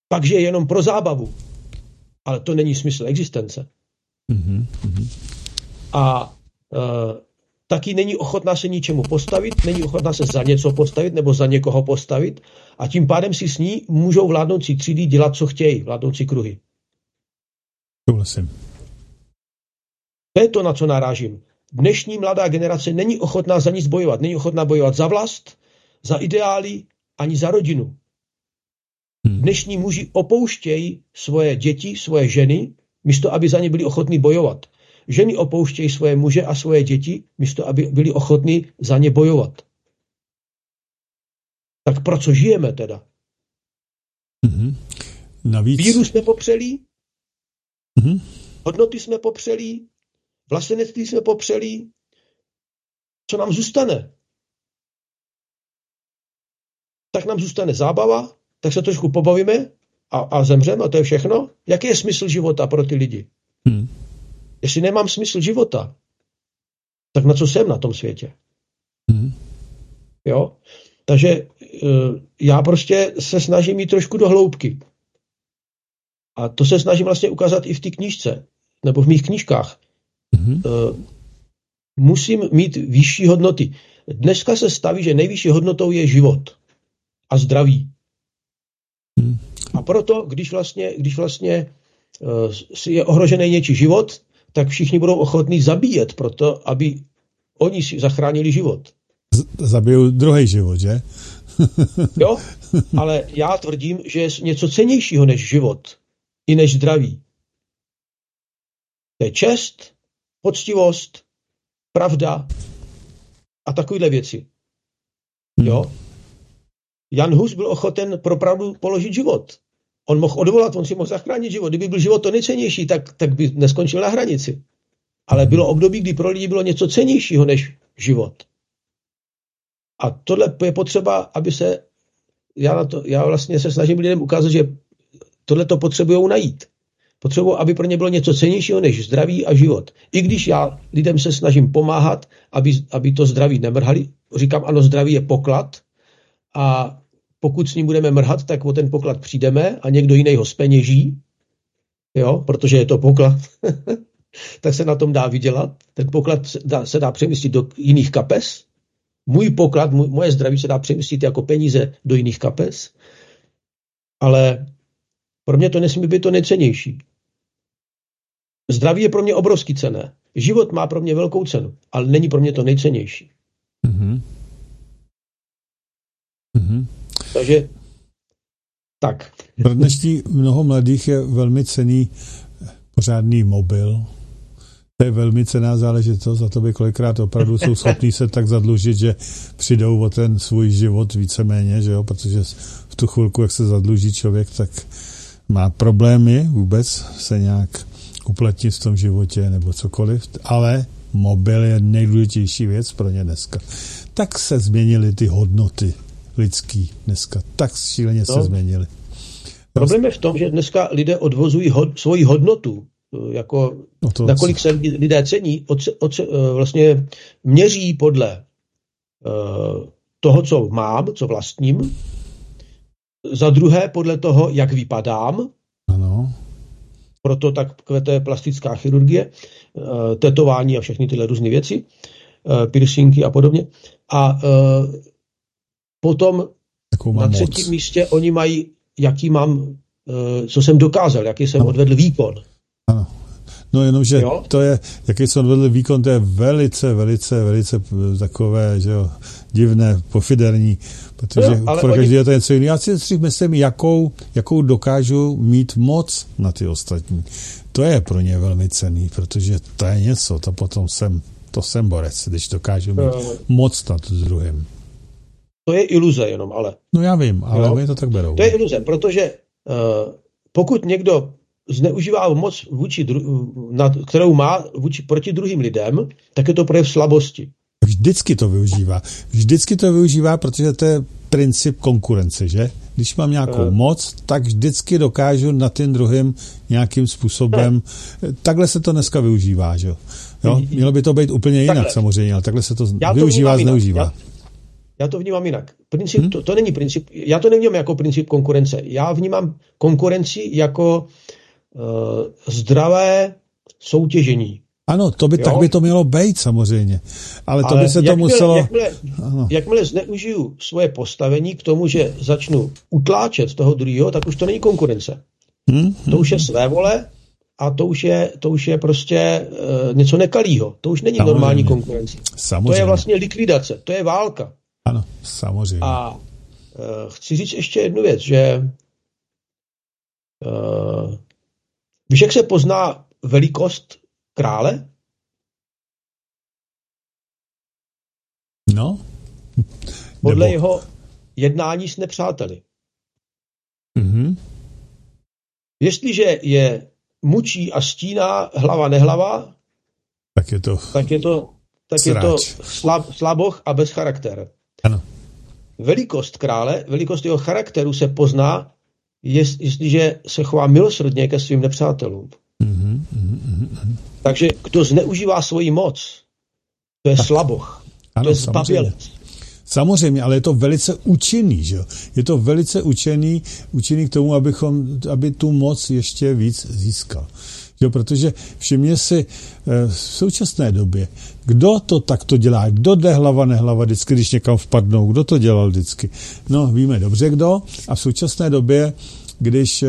Speaker 3: pak žije jenom pro zábavu. Ale to není smysl existence.
Speaker 2: Mm-hmm.
Speaker 3: A e, taky není ochotná se ničemu postavit, není ochotná se za něco postavit nebo za někoho postavit a tím pádem si s ní můžou vládnoucí třídy dělat, co chtějí, vládnoucí kruhy.
Speaker 2: Souhlasím.
Speaker 3: To je to, na co narážím. Dnešní mladá generace není ochotná za nic bojovat. Není ochotná bojovat za vlast, za ideály, ani za rodinu. Dnešní muži opouštějí svoje děti, svoje ženy, místo aby za ně byli ochotní bojovat. Ženy opouštějí svoje muže a svoje děti, místo aby byli ochotní za ně bojovat. Tak pro co žijeme teda?
Speaker 2: Mm-hmm. Navíc...
Speaker 3: Víru jsme popřeli,
Speaker 2: mm-hmm.
Speaker 3: hodnoty jsme popřeli, vlastenectví jsme popřeli. Co nám zůstane? Tak nám zůstane zábava, tak se trošku pobavíme a, a zemřeme a to je všechno. Jaký je smysl života pro ty lidi?
Speaker 2: Hmm.
Speaker 3: Jestli nemám smysl života, tak na co jsem na tom světě?
Speaker 2: Hmm.
Speaker 3: Jo? Takže uh, já prostě se snažím jít trošku do hloubky. A to se snažím vlastně ukázat i v té knížce, nebo v mých knížkách.
Speaker 2: Hmm.
Speaker 3: Uh, musím mít vyšší hodnoty. Dneska se staví, že nejvyšší hodnotou je život a zdraví.
Speaker 2: Hmm.
Speaker 3: A proto, když vlastně, když vlastně uh, je ohrožený něčí život, tak všichni budou ochotní zabíjet proto, aby oni si zachránili život.
Speaker 2: Z- zabijou druhý život, že?
Speaker 3: Jo, ale já tvrdím, že je něco cennějšího než život i než zdraví. To je čest, poctivost, pravda a takovéhle věci. Jo? Jan Hus byl ochoten pro pravdu položit život. On mohl odvolat, on si mohl zachránit život. Kdyby byl život to nejcennější, tak, tak by neskončil na hranici. Ale bylo období, kdy pro lidi bylo něco cennějšího než život. A tohle je potřeba, aby se, já, na to, já vlastně se snažím lidem ukázat, že tohle to potřebujou najít. Potřebují, aby pro ně bylo něco cennějšího než zdraví a život. I když já lidem se snažím pomáhat, aby, aby to zdraví nemrhali. Říkám, ano, zdraví je poklad a pokud s ním budeme mrhat, tak o ten poklad přijdeme a někdo jiný ho zpeněží, jo, protože je to poklad, tak se na tom dá vydělat. Ten poklad se dá, se dá přemístit do jiných kapes. Můj poklad, můj, moje zdraví se dá přemístit jako peníze do jiných kapes, ale pro mě to nesmí být to nejcennější. Zdraví je pro mě obrovský cenné. Život má pro mě velkou cenu, ale není pro mě to nejcennější.
Speaker 2: Mm-hmm. Mm-hmm.
Speaker 3: Takže tak.
Speaker 2: Pro dnešní mnoho mladých je velmi cenný pořádný mobil. To je velmi cenná záležitost a to by kolikrát opravdu jsou schopní se tak zadlužit, že přijdou o ten svůj život víceméně, že jo? Protože v tu chvilku, jak se zadluží člověk, tak má problémy vůbec se nějak uplatnit v tom životě nebo cokoliv, ale mobil je nejdůležitější věc pro ně dneska. Tak se změnily ty hodnoty lidský dneska. Tak šíleně se no. změnily.
Speaker 3: Problém je v tom, že dneska lidé odvozují hod, svoji hodnotu, jako no to, nakolik se lidé cení, oce, oce, vlastně měří podle uh, toho, co mám, co vlastním, za druhé podle toho, jak vypadám.
Speaker 2: Ano.
Speaker 3: Proto tak to je plastická chirurgie, uh, tetování a všechny tyhle různé věci, uh, piercingy a podobně. A uh, potom na třetím moc. místě oni mají, jaký mám, uh, co jsem dokázal, jaký jsem ano. odvedl výkon.
Speaker 2: Ano. No jenomže
Speaker 3: jo?
Speaker 2: to je, jaký jsem odvedl výkon, to je velice, velice, velice takové, že jo, divné, pofiderní, protože jo, pro každý je to něco jiného. Já si myslím, jakou, jakou dokážu mít moc na ty ostatní. To je pro ně velmi cenný, protože to je něco, to potom jsem, to jsem borec, když dokážu mít jo. moc nad druhým.
Speaker 3: To je iluze jenom, ale.
Speaker 2: No já vím, ale jo? oni to tak berou.
Speaker 3: To je iluze, protože uh, pokud někdo zneužívá moc, vůči dru- nad, kterou má vůči, proti druhým lidem, tak je to projev slabosti.
Speaker 2: Vždycky to využívá. Vždycky to využívá, protože to je princip konkurence, že? Když mám nějakou uh. moc, tak vždycky dokážu nad tím druhým nějakým způsobem. Ne. Takhle se to dneska využívá, že jo? Mělo by to být úplně jinak takhle. Samozřejmě, ale takhle se to já využívá, to zneužívá.
Speaker 3: Já, Já to vnímám jinak. Princip, hmm? to, to není princip, já to nevnímám jako princip konkurence. Já vnímám konkurenci jako uh, zdravé soutěžení.
Speaker 2: Ano, to by, tak by to mělo být samozřejmě. Ale, Ale to by se jakmile, to muselo...
Speaker 3: Jakmile, jakmile zneužiju svoje postavení k tomu, že začnu utláčet toho druhého, tak už to není konkurence. Hmm, hmm. To už je svévole a to už je, to už je prostě uh, něco nekalýho. To už není samozřejmě. Normální konkurence. Samozřejmě. To je vlastně likvidace, to je válka.
Speaker 2: Ano, samozřejmě.
Speaker 3: A uh, chci říct ještě jednu věc, že uh, víš, jak se pozná velikost krále?
Speaker 2: No.
Speaker 3: Podle
Speaker 2: Nebo...
Speaker 3: jeho jednání s nepřáteli.
Speaker 2: Mhm.
Speaker 3: Jestliže je mučí a stíná hlava nehlava,
Speaker 2: tak je to
Speaker 3: tak je to, tak je to slab, slaboch a bez charakter.
Speaker 2: Ano.
Speaker 3: Velikost krále, velikost jeho charakteru se pozná, jest, jestliže se chová milosrdně ke svým nepřátelům.
Speaker 2: Mm-hmm, mm-hmm.
Speaker 3: Takže kdo zneužívá svoji moc, to je tak. slaboch.
Speaker 2: Ano,
Speaker 3: to je zbabělec.
Speaker 2: Samozřejmě, ale je to velice účinný, že jo? Je to velice účinný, účinný k tomu, abychom, aby tu moc ještě víc získal. Jo, protože všimně si v současné době, kdo to takto dělá, kdo jde hlava nehlava vždycky, když někam vpadnou, kdo to dělal vždycky. No, víme dobře kdo a v současné době, když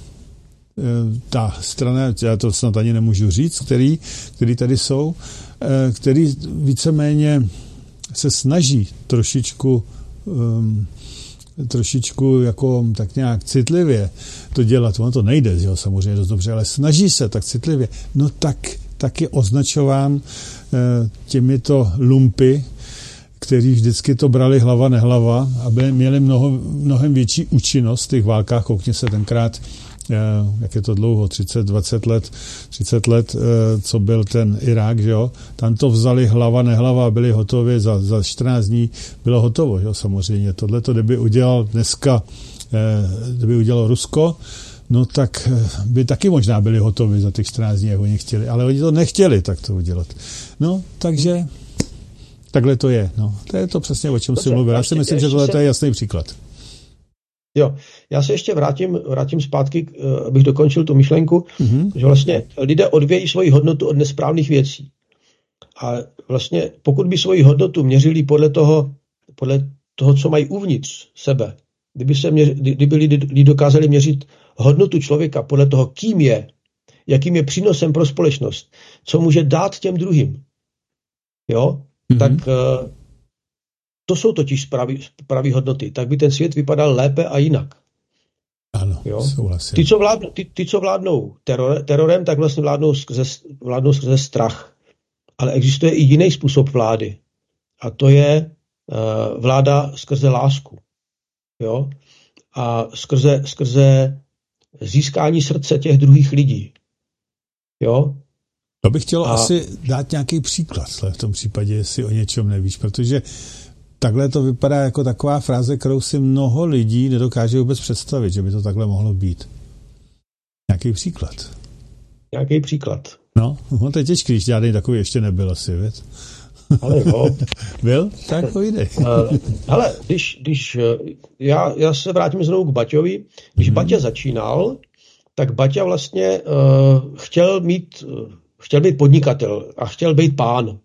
Speaker 2: ta strana, já to snad ani nemůžu říct, který, který tady jsou, který víceméně se snaží trošičku um, trošičku jako tak nějak citlivě to dělat. Ono to nejde, jo, samozřejmě dost dobře, ale snaží se tak citlivě. No tak, tak je označován uh, těmito lumpy, kteří vždycky to brali hlava nehlava, aby měli mnoho, mnohem větší účinnost v těch válkách. Koukně se tenkrát, jak je to dlouho, třicet, dvacet let, třicet let, co byl ten Irák, že jo, tam to vzali hlava nehlava a byli hotovi, za, za čtrnáct dní bylo hotovo, jo, samozřejmě. Tohleto, kdyby udělal dneska, kdyby udělalo Rusko, no tak by taky možná byli hotovi za těch čtrnáct dní, jak oni chtěli, ale oni to nechtěli tak to udělat. No, takže takhle to je, no. To je to přesně, o čem si mluvil. Já si myslím, že tohle je jasný příklad.
Speaker 3: Jo, já se ještě vrátím, vrátím zpátky, abych dokončil tu myšlenku, mm-hmm. že vlastně lidé odvějí svoji hodnotu od nesprávných věcí. A vlastně pokud by svoji hodnotu měřili podle toho, podle toho, co mají uvnitř sebe, kdyby, se měři, kdyby lidi dokázali měřit hodnotu člověka podle toho, kým je, jakým je přínosem pro společnost, co může dát těm druhým, jo, mm-hmm. tak to jsou totiž pravý, pravý hodnoty. Tak by ten svět vypadal lépe a jinak.
Speaker 2: Ano,
Speaker 3: jo?
Speaker 2: souhlasím.
Speaker 3: Ty, co vládnou, ty, ty, co vládnou teror, terorem, tak vlastně vládnou skrze, vládnou skrze strach. Ale existuje i jiný způsob vlády. A to je uh, vláda skrze lásku. Jo? A skrze, skrze získání srdce těch druhých lidí. Jo?
Speaker 2: To bych chtěl a... asi dát nějaký příklad v tom případě, jestli o něčem nevíš, protože takhle to vypadá jako taková fráze, kterou si mnoho lidí nedokáže vůbec představit, že by to takhle mohlo být. Nějaký příklad.
Speaker 3: Nějaký příklad.
Speaker 2: No, no to je těžký, když žádný takový ještě nebyl asi, věc.
Speaker 3: Ale jo.
Speaker 2: Byl? Tak povídej.
Speaker 3: Hele, když, když já, já se vrátím znovu k Baťovi. Když mm-hmm. Baťa začínal, tak Baťa vlastně uh, chtěl mít, uh, chtěl být podnikatel a chtěl být pán.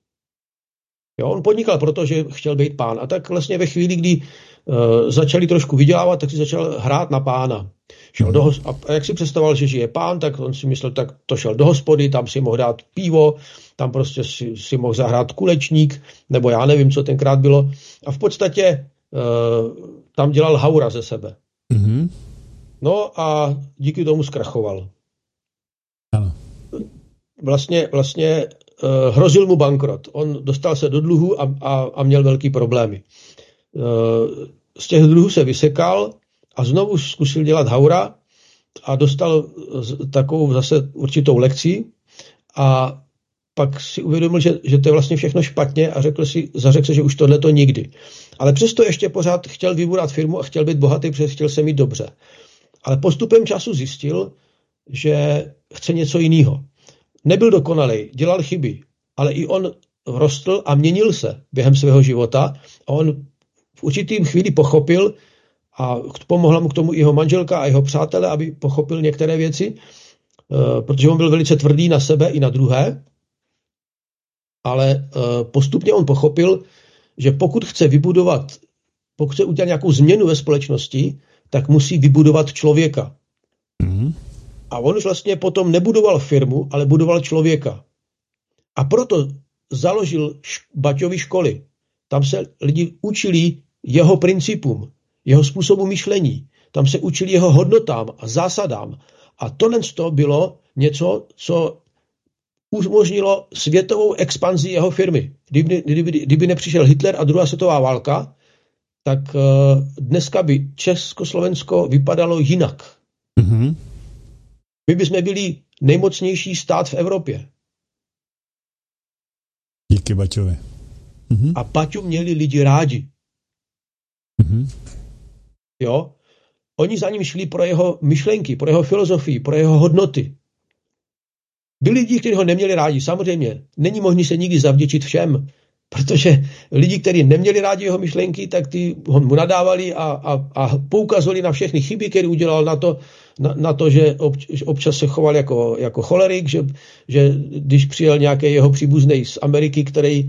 Speaker 3: Jo, on podnikal proto, že chtěl být pán. A tak vlastně ve chvíli, kdy uh, začali trošku vydělávat, tak si začal hrát na pána. Šel do hos- a jak si představoval, že žije pán, tak on si myslel, tak to šel do hospody, tam si mohl dát pivo, tam prostě si, si mohl zahrát kulečník, nebo já nevím, co tenkrát bylo. A v podstatě uh, tam dělal haura ze sebe.
Speaker 2: Mm-hmm.
Speaker 3: No a díky tomu zkrachoval.
Speaker 2: Ano.
Speaker 3: Vlastně, vlastně uh, hrozil mu bankrot. On dostal se do dluhu a, a, a měl velký problémy. Uh, z těch dluhů se vysekal a znovu zkusil dělat haura a dostal takovou zase určitou lekci a pak si uvědomil, že, že to je vlastně všechno špatně a řekl si, zařekl se, že už tohle to nikdy. Ale přesto ještě pořád chtěl vyburat firmu a chtěl být bohatý, protože chtěl se mít dobře. Ale postupem času zjistil, že chce něco jiného. Nebyl dokonalý, dělal chyby, ale i on rostl a měnil se během svého života a on v určitým chvíli pochopil a pomohla mu k tomu jeho manželka a jeho přátelé, aby pochopil některé věci, protože on byl velice tvrdý na sebe i na druhé, ale postupně on pochopil, že pokud chce vybudovat, pokud chce udělat nějakou změnu ve společnosti, tak musí vybudovat člověka. Mm. A on už vlastně potom nebudoval firmu, ale budoval člověka. A proto založil Baťovy školy. Tam se lidi učili jeho principům, jeho způsobu myšlení. Tam se učili jeho hodnotám a zásadám. A tohle bylo něco, co umožnilo světovou expanzi jeho firmy. Kdyby, kdyby, kdyby nepřišel Hitler a druhá světová válka, tak uh, dneska by Československo vypadalo jinak. Mm-hmm. My bychom byli nejmocnější stát v Evropě.
Speaker 2: Díky Baťovi. Mm-hmm.
Speaker 3: A Baťu měli lidi rádi.
Speaker 2: Mm-hmm.
Speaker 3: Jo? Oni za ním šli pro jeho myšlenky, pro jeho filozofii, pro jeho hodnoty. Byli lidi, kteří ho neměli rádi. Samozřejmě není možné se nikdy zavděčit všem, protože lidi, kteří neměli rádi jeho myšlenky, tak ty ho mu nadávali a, a, a poukazovali na všechny chyby, které udělal, na to, na, na to že občas se choval jako, jako cholerik, že, že když přijel nějaký jeho příbuzný z Ameriky, který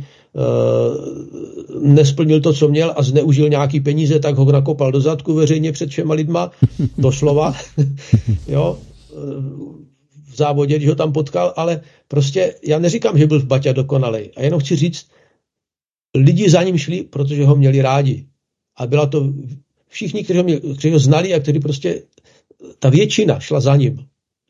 Speaker 3: uh, nesplnil to, co měl a zneužil nějaký peníze, tak ho nakopal do zadku veřejně před všema lidma, doslova, jo, v závodě, když ho tam potkal, ale prostě já neříkám, že byl v Baťa dokonalej. A jenom chci říct, lidi za ním šli, protože ho měli rádi. A byla to všichni, kteří ho, měli, kteří ho znali a kteří prostě, ta většina šla za ním.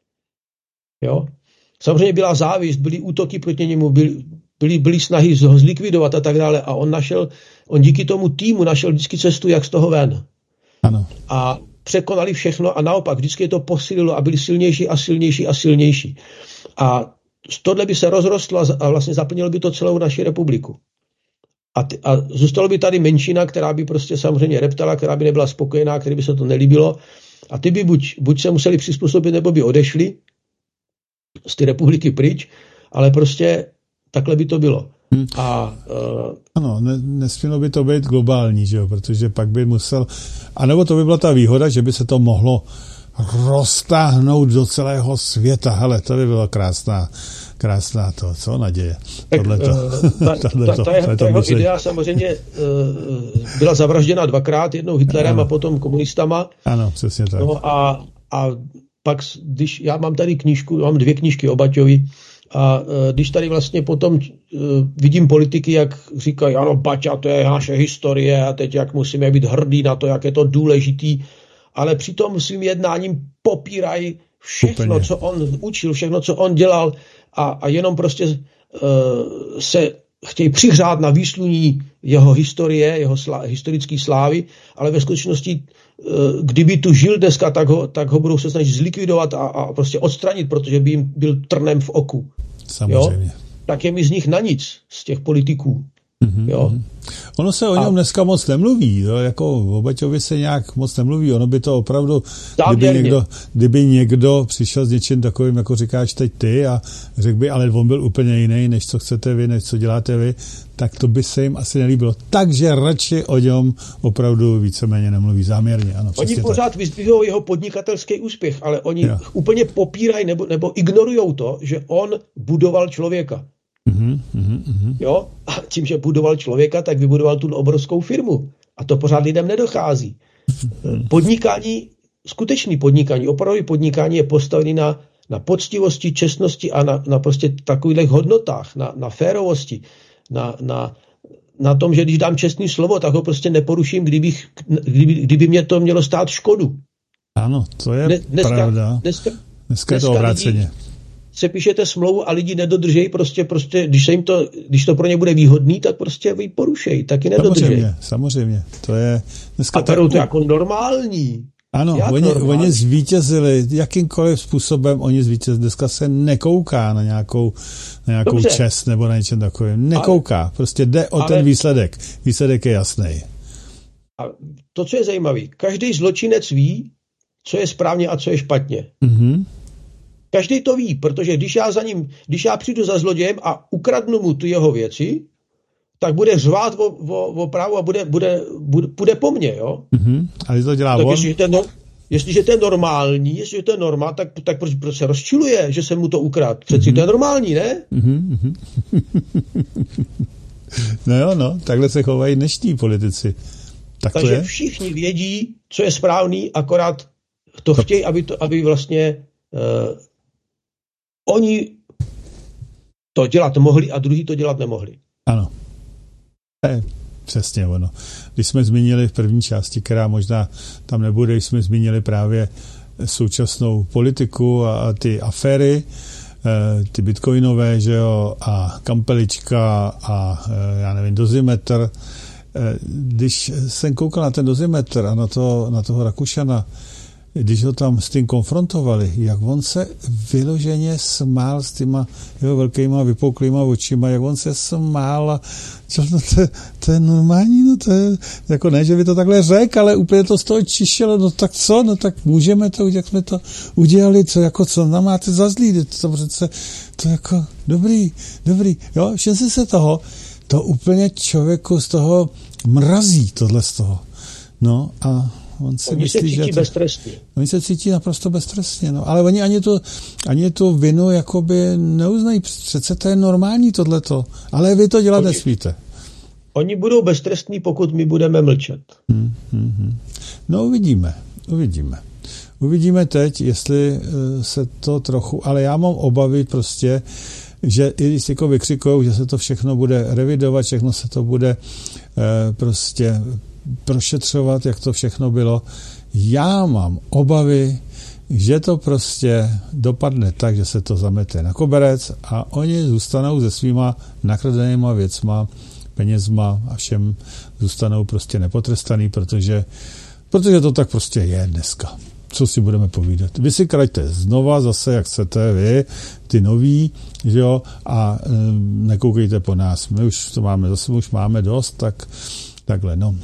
Speaker 3: Jo? Samozřejmě byla závist, byly útoky proti němu, byly, byly, byly snahy ho zlikvidovat a tak dále. A on našel, on díky tomu týmu našel vždycky cestu, jak z toho ven.
Speaker 2: Ano.
Speaker 3: A překonali všechno a naopak vždycky je to posílilo a byli silnější a silnější a silnější. A tohle by se rozrostlo a vlastně zaplnilo by to celou naši republiku. A, ty, a zůstalo by tady menšina, která by prostě samozřejmě reptala, která by nebyla spokojená, který by se to nelíbilo. A ty by buď, buď se museli přizpůsobit, nebo by odešli z té republiky pryč, ale prostě takhle by to bylo. Hmm. A, uh,
Speaker 2: ano, ne, nesmělo by to být globální, že jo, protože pak by musel, anebo to by byla ta výhoda, že by se to mohlo roztáhnout do celého světa. Hele, to by bylo krásná, krásná to, co naděje. Tohleto,
Speaker 3: ta, ta, ta, ta, ta jeho idea samozřejmě uh, byla zavražděna dvakrát, jednou Hitlerem ano. a potom komunistama.
Speaker 2: Ano, přesně tak.
Speaker 3: No a, a pak, když já mám tady knížku, mám dvě knížky o Baťovi, a uh, když tady vlastně potom uh, vidím politiky, jak říkají, ano, Baťa, to je naše historie a teď jak musíme být hrdí na to, jak je to důležitý, ale přitom svým jednáním popírají všechno, Úplně. co on učil, všechno, co on dělal a, a jenom prostě uh, se chtějí přihřát na výsluní jeho historie, jeho slá, historické slávy, ale ve skutečnosti, uh, kdyby tu žil dneska, tak ho, tak ho budou se snažit zlikvidovat a, a prostě odstranit, protože by jim byl trnem v oku.
Speaker 2: Samozřejmě.
Speaker 3: Jo? Tak je mi z nich na nic, z těch politiků. Mm-hmm. Jo?
Speaker 2: Ono se o něm a... dneska moc nemluví, jo? Jako o Baťovi se nějak moc nemluví, ono by to opravdu, kdyby někdo, kdyby někdo přišel s něčím takovým, jako říkáš teď ty a řekl by, ale on byl úplně jiný, než co chcete vy, než co děláte vy, tak to by se jim asi nelíbilo. Takže radši o něm opravdu víceméně nemluví záměrně. Ano,
Speaker 3: oni pořád vyzdvihují jeho podnikatelský úspěch, ale oni jo. úplně popírají nebo, nebo ignorujou to, že on budoval člověka.
Speaker 2: Uhum, uhum, uhum.
Speaker 3: Jo? A tím, že budoval člověka, tak vybudoval tu obrovskou firmu. A to pořád lidem nedochází. Podnikání, skutečný podnikání, opravdu podnikání je postavený na, na poctivosti, čestnosti a na, na prostě takových hodnotách, na, na férovosti, na, na, na tom, že když dám čestný slovo, tak ho prostě neporuším, kdybych, kdyby, kdyby mě to mělo stát škodu.
Speaker 2: Ano, to je
Speaker 3: dneska,
Speaker 2: pravda.
Speaker 3: Dneska,
Speaker 2: dneska je to obráceně.
Speaker 3: Se píšete smlouvu a lidi nedodržejí, prostě, prostě, když se jim to, když to pro ně bude výhodný, tak prostě vy porušejí, taky nedodržejí.
Speaker 2: Samozřejmě, samozřejmě. To je dneska
Speaker 3: a berou to jako normální.
Speaker 2: Ano, oni, oni zvítězili, jakýmkoliv způsobem oni zvítězili. Dneska se nekouká na nějakou, na nějakou čest nebo na něčem takovým. Nekouká, ale, prostě jde o ale, ten výsledek. Výsledek je jasný.
Speaker 3: A to, co je zajímavé, každý zločinec ví, co je správně a co je špatně.
Speaker 2: Mhm.
Speaker 3: Každý to ví, protože když já za ním, když já přijdu za zlodějem a ukradnu mu tu jeho věci, tak bude řvát o, o, o právu a bude, bude, bude, bude po mně, jo.
Speaker 2: Mm-hmm. A to dělá
Speaker 3: tak
Speaker 2: on?
Speaker 3: Jestliže ten, jestliže to je normální, jestliže to je normál, tak, tak proč, proč se rozčiluje, že jsem mu to ukradl? Přeci mm-hmm. to je normální, ne?
Speaker 2: Mm-hmm. No jo, no, takhle se chovají dnešní politici. Tak
Speaker 3: Takže
Speaker 2: to je?
Speaker 3: Všichni vědí, co je správný, akorát to chtějí, aby, to, aby vlastně uh, oni to dělat mohli a druhý to dělat nemohli.
Speaker 2: Ano. Je přesně ono. Když jsme zmínili v první části, která možná tam nebude, když jsme zmínili právě současnou politiku a, a ty aféry, e, ty bitcoinové, že jo, a kampelička a e, já nevím, dozimetr. E, když jsem koukal na ten dozimetr a na, to, na toho Rakušana, když ho tam s tím konfrontovali, jak on se vyloženě smál s těma jeho velkýma vypouklýma očima, jak on se smál a čo, no to, to je normální, no to je, jako ne, že by to takhle řekl, ale úplně to z toho čišelo, no tak co, no tak můžeme to, jak jsme to udělali, co, jako co nám máte za zlý, to přece, to jako dobrý, dobrý, jo, všem si se toho, to úplně člověku z toho mrazí, tohle z toho, no a on si
Speaker 3: oni
Speaker 2: myslí,
Speaker 3: se cítí
Speaker 2: že to,
Speaker 3: beztrestně.
Speaker 2: Oni se cítí naprosto beztrestně, no. Ale oni ani tu, ani tu vinu jakoby neuznají. Přece to je normální tohleto. Ale vy to dělat oni, nesmíte.
Speaker 3: Oni budou beztrestní, pokud my budeme mlčet.
Speaker 2: Hmm, hmm, hmm. No uvidíme, uvidíme. Uvidíme teď, jestli se to trochu, ale já mám obavy prostě, že i když jako vykřikujou, že se to všechno bude revidovat, všechno se to bude eh, prostě prošetřovat, jak to všechno bylo. Já mám obavy, že to prostě dopadne tak, že se to zamete na koberec a oni zůstanou se svýma nakradenýma věcma, penězma a všem zůstanou prostě nepotrestaný, protože, protože to tak prostě je dneska. Co si budeme povídat? Vy si kraťte znova zase, jak chcete vy, ty noví, že jo, a e, nekoukejte po nás. My už to máme, zase už máme dost, tak takhle, no.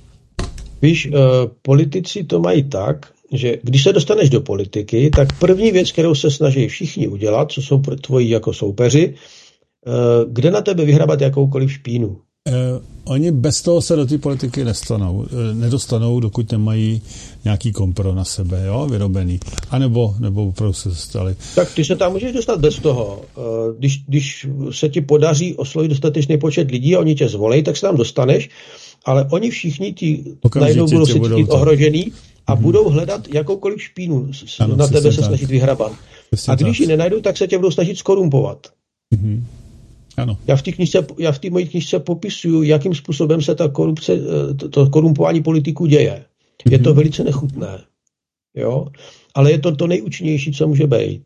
Speaker 3: Víš, uh, politici to mají tak, že když se dostaneš do politiky, tak první věc, kterou se snaží všichni udělat, co jsou tvoji jako soupeři, uh, kde na tebe vyhrabat jakoukoliv špínu.
Speaker 2: Eh, oni bez toho se do té politiky nestanou, eh, nedostanou, dokud nemají nějaký kompro na sebe, jo, vyrobený. A nebo, nebo opravdu se dostali.
Speaker 3: Tak ty se tam můžeš dostat bez toho. Eh, když, když se ti podaří oslovit dostatečný počet lidí a oni tě zvolej, tak se tam dostaneš, ale oni všichni ti najednou budou se cítit ohrožený a mm-hmm. budou hledat jakoukoliv špínu ano, na tebe se tak snažit vyhrabat. Přesně a když tak ji nenajdou, tak se tě budou snažit skorumpovat.
Speaker 2: Mm-hmm. Ano.
Speaker 3: Já v té knižce, já v té mojí knižce popisuju, jakým způsobem se ta korupce, to, to korumpování politiků děje. Mm-hmm. Je to velice nechutné. Jo? Ale je to to nejúčinnější, co může být.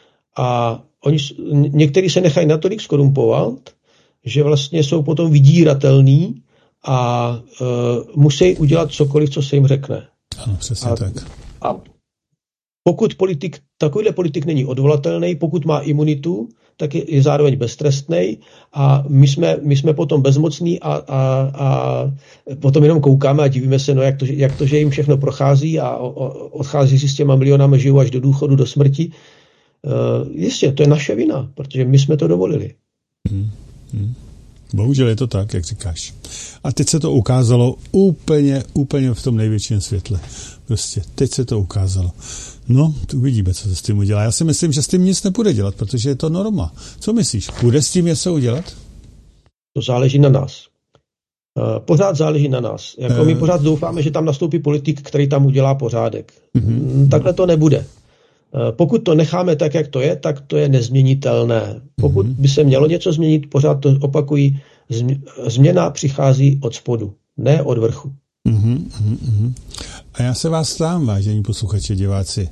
Speaker 3: A oni, někteří se nechají natolik skorumpovat, že vlastně jsou potom vydíratelní a uh, musí udělat cokoliv, co se jim řekne.
Speaker 2: Ano, přesně
Speaker 3: a,
Speaker 2: tak.
Speaker 3: A pokud politik, takovýhle politik není odvolatelný, pokud má imunitu, tak je, je zároveň beztrestný a my jsme, my jsme potom bezmocní a, a, a potom jenom koukáme a divíme se, no jak to, jak to že jim všechno prochází a o, o, odchází si s těma milionama, žijou až do důchodu, do smrti. Uh, jistě, to je naše vina, protože my jsme to dovolili.
Speaker 2: Hmm. Hmm. Bohužel je to tak, jak říkáš. A teď se to ukázalo úplně, úplně v tom největším světle. Prostě teď se to ukázalo. No, uvidíme, co se s tím udělá. Já si myslím, že s tím nic nebude dělat, protože je to norma. Co myslíš? Bude s tím něco udělat?
Speaker 3: To záleží na nás. Pořád záleží na nás. Jako uh... my pořád doufáme, že tam nastoupí politik, který tam udělá pořádek. Uh-huh. Takhle to nebude. Pokud to necháme tak, jak to je, tak to je nezměnitelné. Pokud by se mělo něco změnit, pořád to opakují, změna přichází od spodu, ne od vrchu.
Speaker 2: Uhum, uhum, uhum. A já se vás ptám, vážení posluchači, diváci,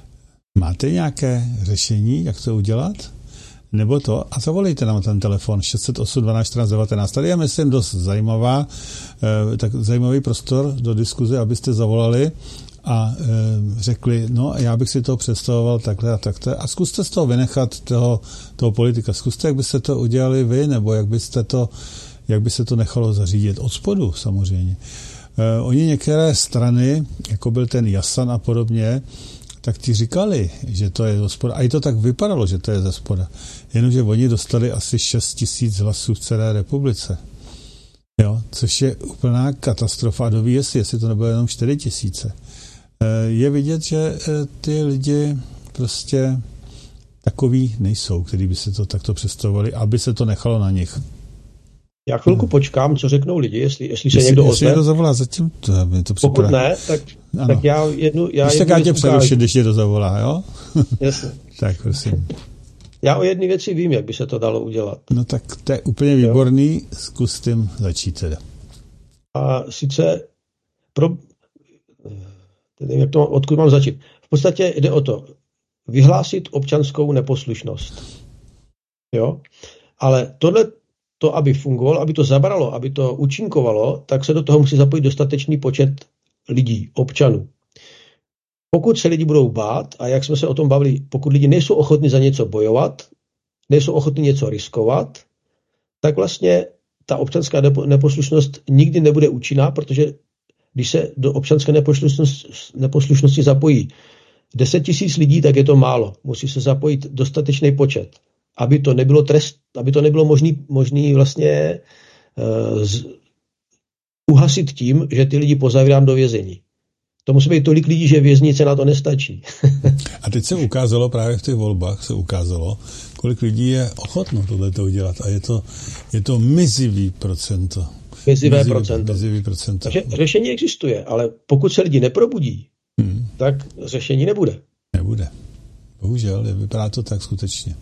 Speaker 2: máte nějaké řešení, jak to udělat? Nebo to? A zavolejte nám ten telefon šest set osm dvanáct čtrnáct devatenáct. Tady je, myslím, dost zajímavá, eh, tak zajímavý prostor do diskuze, abyste zavolali a e, řekli, no já bych si to představoval takhle a takhle a zkuste z toho vynechat toho, toho politika. Zkuste, jak byste to udělali vy, nebo jak byste to, jak by se to nechalo zařídit od spodu samozřejmě. E, oni některé strany, jako byl ten Jasan a podobně, tak ti říkali, že to je ze spoda. A i to tak vypadalo, že to je ze spoda. Jenomže oni dostali asi šest tisíc hlasů v celé republice. Jo, což je úplná katastrofa. A doví, jestli, jestli to nebylo jenom čtyři tisíce. Je vidět, že ty lidi prostě takový nejsou, kteří by se to takto představovali, aby se to nechalo na nich.
Speaker 3: Já chvilku počkám, co řeknou lidi, jestli, jestli se
Speaker 2: jestli,
Speaker 3: někdo
Speaker 2: ozve.
Speaker 3: Jestli
Speaker 2: někdo zavolá, zatím to, mě to
Speaker 3: Pokud ne, tak, tak já jednu... Já
Speaker 2: když
Speaker 3: jednu
Speaker 2: tak já tě
Speaker 3: ukážu.
Speaker 2: přerušit, když někdo zavolá, jo?
Speaker 3: Jasně.
Speaker 2: Tak prosím.
Speaker 3: Já o jedné věci vím, jak by se to dalo udělat.
Speaker 2: No tak to je úplně výborný, zkus tím začít teda.
Speaker 3: A sice, pro, nevím, jak to, odkud mám začít. V podstatě jde o to, vyhlásit občanskou neposlušnost. Jo? Ale tohle, to, aby fungovalo, aby to zabralo, aby to účinkovalo, tak se do toho musí zapojit dostatečný počet lidí, občanů. Pokud se lidi budou bát, a jak jsme se o tom bavili, pokud lidi nejsou ochotní za něco bojovat, nejsou ochotní něco riskovat, tak vlastně ta občanská neposlušnost nikdy nebude účinná, protože když se do občanské neposlušnosti, neposlušnosti zapojí deset tisíc lidí, tak je to málo. Musí se zapojit dostatečný počet, aby to nebylo trest, aby to nebylo možný, možný vlastně uh, z, uhasit tím, že ty lidi pozavírám do vězení. To musí být tolik lidí, že věznice na to nestačí.
Speaker 2: A teď se ukázalo, právě v těch volbách se ukázalo, kolik lidí je ochotno tohleto udělat. A je to, je to mizivý procento.
Speaker 3: Mizivé
Speaker 2: mizivý,
Speaker 3: procento.
Speaker 2: Mizivý procento.
Speaker 3: Takže řešení existuje, ale pokud se lidi neprobudí, hmm. tak řešení nebude.
Speaker 2: Nebude. Bohužel, vypadá to tak skutečně.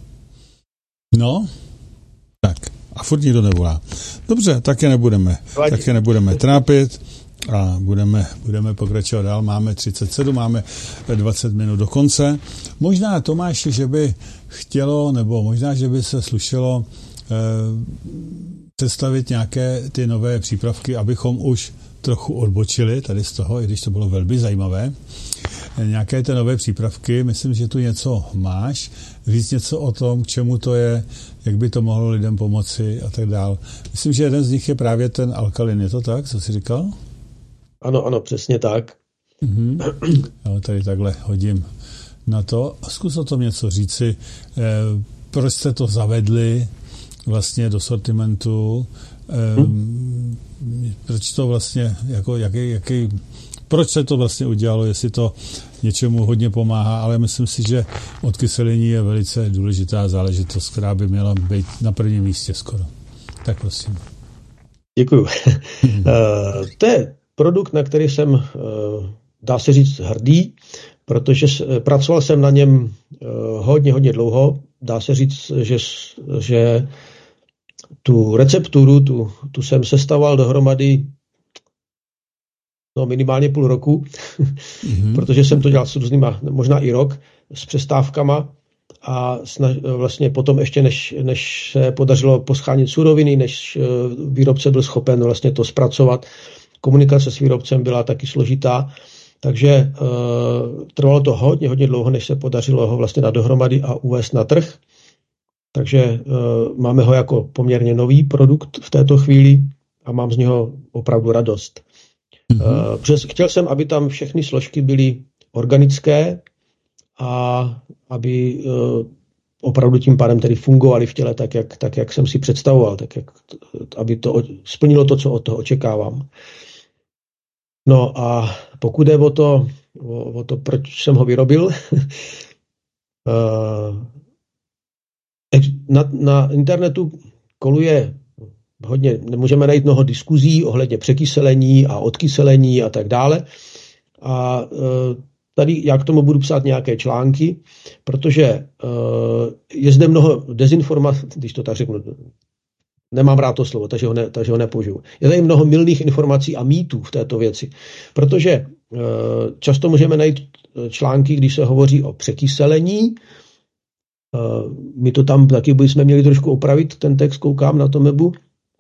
Speaker 2: No, tak. A furt nikdo nevolá. Dobře, také nebudeme. Vadí. Také nebudeme trápit. A budeme, budeme pokračovat dál. Máme třicet sedm, máme dvacet minut do konce. Možná, Tomáši, že by chtělo, nebo možná, že by se slušelo eh, představit nějaké ty nové přípravky, abychom už trochu odbočili tady z toho, i když to bylo velmi zajímavé. Nějaké ty nové přípravky, myslím, že tu něco máš. Říct něco o tom, k čemu to je, jak by to mohlo lidem pomoci a tak dál. Myslím, že jeden z nich je právě ten alkalin. Je to tak, co jsi říkal?
Speaker 3: Ano, ano, přesně tak.
Speaker 2: Mm-hmm. Já tady takhle hodím na to. Zkus o tom něco říci. Eh, proč jste to zavedli vlastně do sortimentu? Eh, hmm. Proč to vlastně, jako, jaký, jaký, proč se to vlastně udělalo, jestli to něčemu hodně pomáhá, ale myslím si, že odkyselení je velice důležitá záležitost, která by měla být na prvním místě skoro. Tak prosím.
Speaker 3: Děkuju. Hmm. uh, to je produkt, na který jsem, dá se říct, hrdý, protože pracoval jsem na něm hodně, hodně dlouho. Dá se říct, že, že tu recepturu, tu, tu jsem sestavoval dohromady no, minimálně půl roku, mm-hmm. protože jsem to dělal s různýma, možná i rok, s přestávkama a snaž, vlastně potom ještě, než, než se podařilo poschánit suroviny, než výrobce byl schopen vlastně to zpracovat, komunikace s výrobcem byla taky složitá, takže uh, trvalo to hodně, hodně dlouho, než se podařilo ho vlastně dát dohromady a uvést na trh. Takže uh, máme ho jako poměrně nový produkt v této chvíli a mám z něho opravdu radost. Mm-hmm. Uh, přes, chtěl jsem, aby tam všechny složky byly organické a aby uh, opravdu tím pádem tedy fungovaly v těle tak jak, tak, jak jsem si představoval, tak jak, aby to splnilo to, co od toho očekávám. No a pokud jde o to, o, o to proč jsem ho vyrobil, na, na internetu koluje hodně, můžeme najít mnoho diskuzí ohledně překyselení a odkyselení a tak dále. A tady já k tomu budu psát nějaké články, protože je zde mnoho dezinformací, když to tak řeknu, nemám rád to slovo, takže ho, ne, takže ho nepoužiju. Je tady mnoho mylných informací a mýtů v této věci, protože e, často můžeme najít články, když se hovoří o překyselení. E, my to tam taky bychom měli trošku opravit, ten text koukám na tom webu.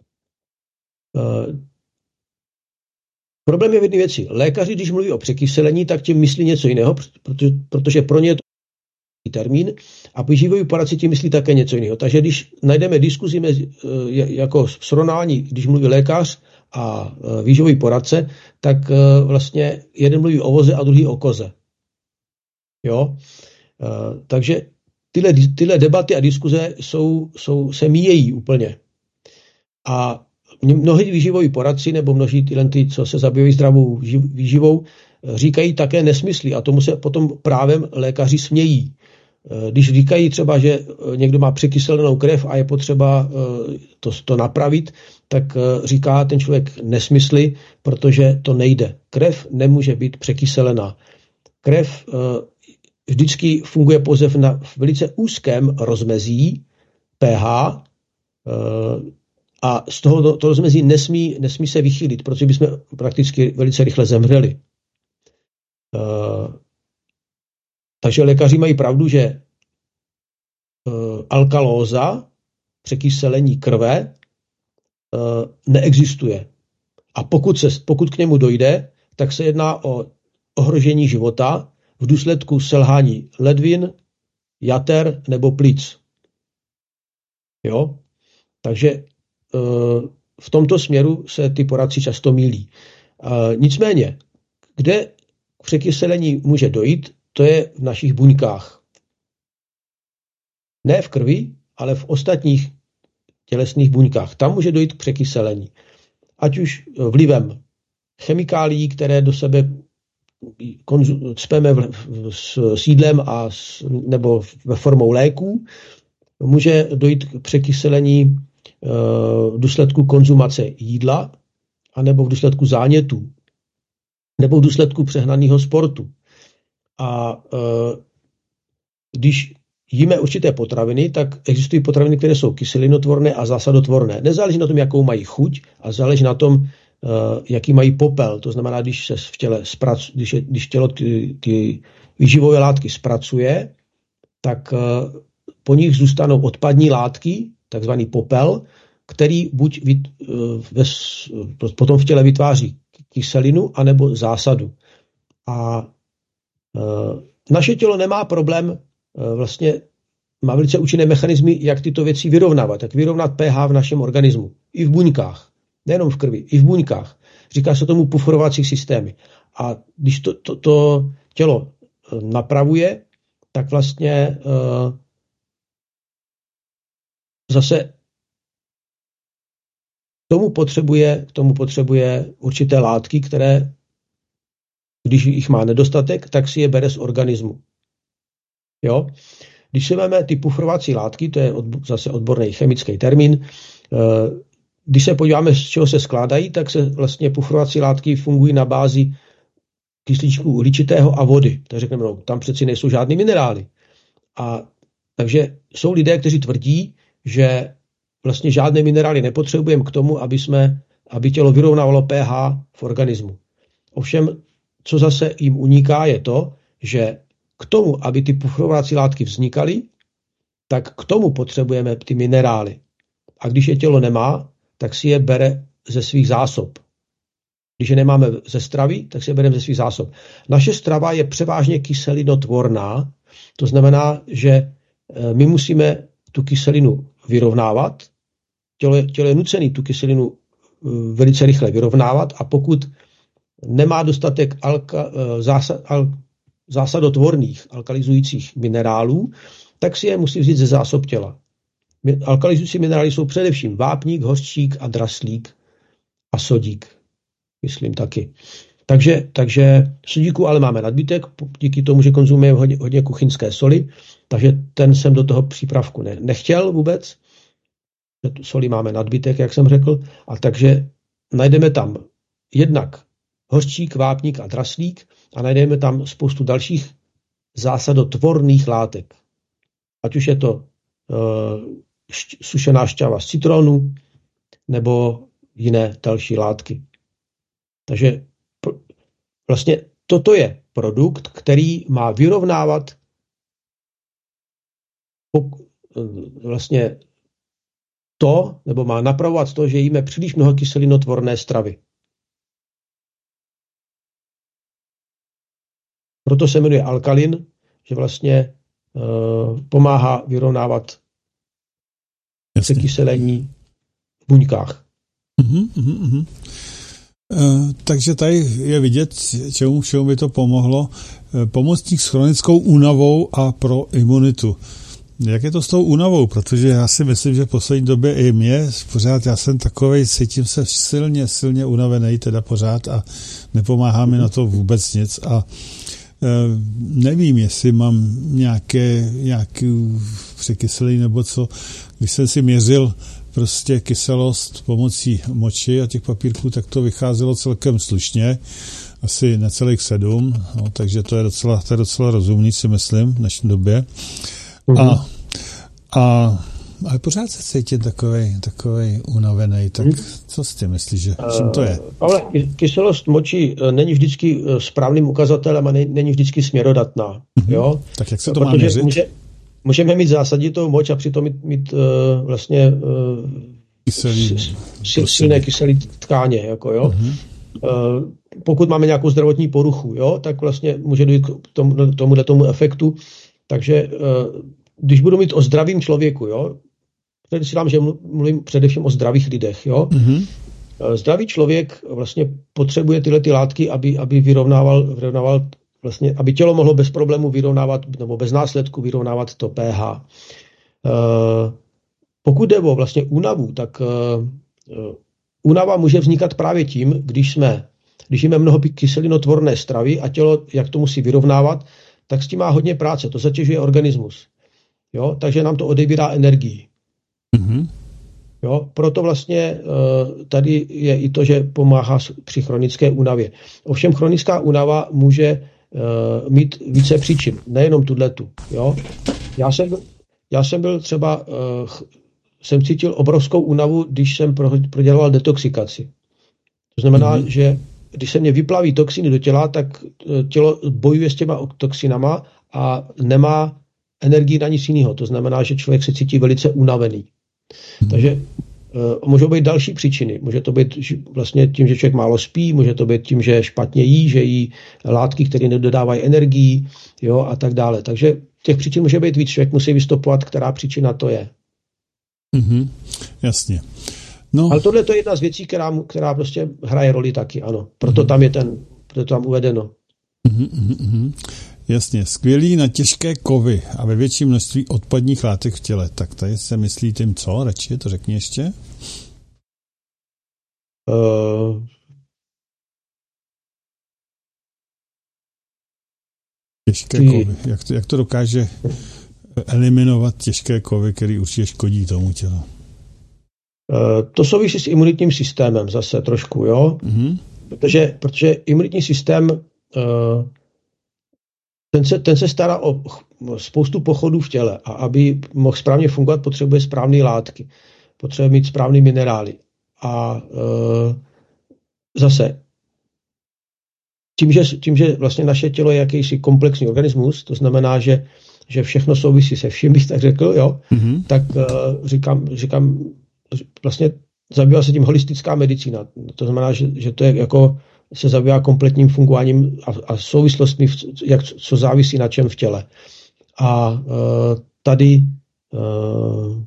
Speaker 3: E, problém je v jedné věci. Lékaři, když mluví o překyselení, tak tím myslí něco jiného, protože, protože pro ně je to termín a výživový poradce tím myslí také něco jiného. Takže když najdeme diskuzi mezi, jako srovnání, když mluví lékař a výživový poradce, tak vlastně jeden mluví o voze a druhý o koze. Jo? Takže tyhle, tyhle debaty a diskuze jsou, jsou, se míjejí úplně. A mnohí výživoví poradci nebo množí tyhle, ty, co se zabývají zdravou výživou, říkají také nesmysly a tomu se potom právem lékaři smějí. Když říkají třeba, že někdo má překyselenou krev a je potřeba to, to napravit, tak říká ten člověk nesmysly, protože to nejde. Krev nemůže být překyselená. Krev vždycky funguje pouze na velice úzkém rozmezí pH a z toho to, to rozmezí nesmí, nesmí se vychýlit, protože bychom prakticky velice rychle zemřeli. Takže lékaři mají pravdu, že alkalóza, překyselení krve, neexistuje. A pokud, se, pokud k němu dojde, tak se jedná o ohrožení života v důsledku selhání ledvin, jater nebo plic. Jo? Takže v tomto směru se ty poradci často mýlí. Nicméně, kde k překyselení může dojít, to je v našich buňkách. Ne v krvi, ale v ostatních tělesných buňkách. Tam může dojít k překyselení. Ať už vlivem chemikálií, které do sebe cpeme s jídlem a s, nebo ve formou léků, může dojít k překyselení v důsledku konzumace jídla, anebo v důsledku zánětů, nebo v důsledku přehnaného sportu. A e, když jíme určité potraviny, tak existují potraviny, které jsou kyselinotvorné a zásadotvorné. Nezáleží na tom, jakou mají chuť, a záleží na tom, e, jaký mají popel. To znamená, když se v těle zprac, když, je, když tělo ty, ty výživové látky zpracuje, tak e, po nich zůstanou odpadní látky, takzvaný popel, který buď vyt, e, ve, potom v těle vytváří kyselinu, anebo zásadu. A naše tělo nemá problém, vlastně má velice účinné mechanismy, jak tyto věci vyrovnávat, jak vyrovnat pH v našem organismu. I v buňkách, nejenom v krvi, i v buňkách. Říká se tomu puforovací systémy. A když to, to, to tělo napravuje, tak vlastně uh, zase tomu potřebuje, k tomu potřebuje určité látky, které když jich má nedostatek, tak si je bere z organismu. Jo? Když si vezmeme ty pufrovací látky, to je od, zase odborný chemický termín, když se podíváme, z čeho se skládají, tak se vlastně pufrovací látky fungují na bázi kyslíčku uhličitého a vody. Tak řekneme, no, tam přeci nejsou žádný minerály. A takže jsou lidé, kteří tvrdí, že vlastně žádné minerály nepotřebujeme k tomu, aby, jsme, aby tělo vyrovnávalo pH v organismu. Ovšem, co zase jim uniká, je to, že k tomu, aby ty pufrovací látky vznikaly, tak k tomu potřebujeme ty minerály. A když je tělo nemá, tak si je bere ze svých zásob. Když je nemáme ze stravy, tak si je bereme ze svých zásob. Naše strava je převážně kyselinotvorná, to znamená, že my musíme tu kyselinu vyrovnávat. Tělo, tělo je nucené tu kyselinu velice rychle vyrovnávat a pokud nemá dostatek alka, zásad, al, zásadotvorných alkalizujících minerálů, tak si je musí vzít ze zásob těla. Alkalizující minerály jsou především vápník, hořčík a draslík a sodík, myslím taky. Takže, takže sodíku ale máme nadbytek, díky tomu, že konzumujeme hodně, hodně kuchyňské soli, takže ten jsem do toho přípravku ne, nechtěl vůbec. Soli máme nadbytek, jak jsem řekl, a takže najdeme tam jednak hořčík, vápník a draslík a najdeme tam spoustu dalších zásadotvorných látek. Ať už je to uh, šť, sušená šťáva z citronu nebo jiné další látky. Takže pr- vlastně toto je produkt, který má vyrovnávat pok- vlastně to, nebo má napravovat to, že jíme příliš mnoho kyselinotvorné stravy. Proto se jmenuje alkalin, že vlastně uh, pomáhá vyrovnávat překyselení v buňkách.
Speaker 2: Uhum, uhum, uhum. Uh, takže tady je vidět, čemu všemu by to pomohlo. Uh, pomocník s chronickou únavou a pro imunitu. Jak je to s tou únavou? Protože já si myslím, že v poslední době i mě pořád, já jsem takovej, cítím se silně, silně unavený teda pořád a nepomáhá mi na to vůbec nic a e, nevím, jestli mám nějaké, nějaký překyselý nebo co. Když jsem si měřil prostě kyselost pomocí moči a těch papírků, tak to vycházelo celkem slušně, asi necelých sedm, no, takže to je docela, to je docela rozumný, si myslím, v dnešní době. Mm-hmm. A, a, ale pořád se cítím takovej, takovej unavený, tak mm-hmm. co s tím myslíš, že čím to je?
Speaker 3: Ale kyselost moči není vždycky správným ukazatelem a není vždycky směrodatná. Mm-hmm. Jo?
Speaker 2: Tak jak se to má měřit?
Speaker 3: Může, můžeme mít zásaditou moč a přitom mít, mít uh, vlastně uh,
Speaker 2: kyselý,
Speaker 3: s, silné kyselé tkáně. Jako, jo? Mm-hmm. Uh, pokud máme nějakou zdravotní poruchu, jo, tak vlastně může dojít k tomu, tomuhle tomu efektu. Takže uh, když budu mít o zdravým člověku, jo, předesílám, že mluvím především o zdravých lidech, jo. Mm-hmm. Zdravý člověk vlastně potřebuje tyhle ty látky, aby, aby vyrovnával, vyrovnával vlastně, aby tělo mohlo bez problému vyrovnávat, nebo bez následku vyrovnávat to pH. Uh, pokud jde o vlastně únavu, tak uh, únava může vznikat právě tím, když jsme, když jíme mnoho kyselinotvorné stravy a tělo, jak to musí vyrovnávat, tak s tím má hodně práce, to zatěžuje organismus. Jo? Takže nám to odebírá energii. Mm-hmm. Jo? Proto vlastně uh, tady je i to, že pomáhá při chronické únavě. Ovšem chronická únava může uh, mít více příčin, nejenom tuhletu. Jo? Já jsem, já jsem byl třeba, uh, jsem cítil obrovskou únavu, když jsem prodělal detoxikaci. To znamená, mm-hmm. že když se mě vyplaví toxiny do těla, tak tělo bojuje s těma toxinama a nemá energii na nic jiného. To znamená, že člověk se cítí velice unavený. Hmm. Takže uh, můžou být další příčiny. Může to být vlastně tím, že člověk málo spí, může to být tím, že špatně jí, že jí látky, které nedodávají energii, jo, a tak dále. Takže těch příčin může být víc. Člověk musí vystopovat, která příčina to je.
Speaker 2: Hmm. Jasně. No.
Speaker 3: Ale tohle to je jedna z věcí, která, která prostě hraje roli taky, ano. Proto tam je ten, proto tam uvedeno.
Speaker 2: Mm-hmm, mm-hmm. Jasně, skvělý na těžké kovy a ve větším množství odpadních látek v těle. Tak tady se myslí tím co? Radši to řekni ještě. Uh... Těžké Ty... kovy. Jak to, jak to dokáže eliminovat těžké kovy, které určitě škodí tomu tělu?
Speaker 3: To souvisí s imunitním systémem zase trošku, jo? Mm-hmm. Protože, protože imunitní systém ten se, ten se stará o spoustu pochodů v těle a aby mohl správně fungovat, potřebuje správné látky, potřebuje mít správné minerály. A zase tím že, tím, že vlastně naše tělo je jakýsi komplexní organismus, to znamená, že, že všechno souvisí se vším, bych tak řekl, jo? Mm-hmm. Tak říkám, říkám vlastně zabývá se tím holistická medicína. To znamená, že, že to je jako se zabývá kompletním fungováním a, a souvislostmi, jak, co závisí na čem v těle. A uh, tady uh,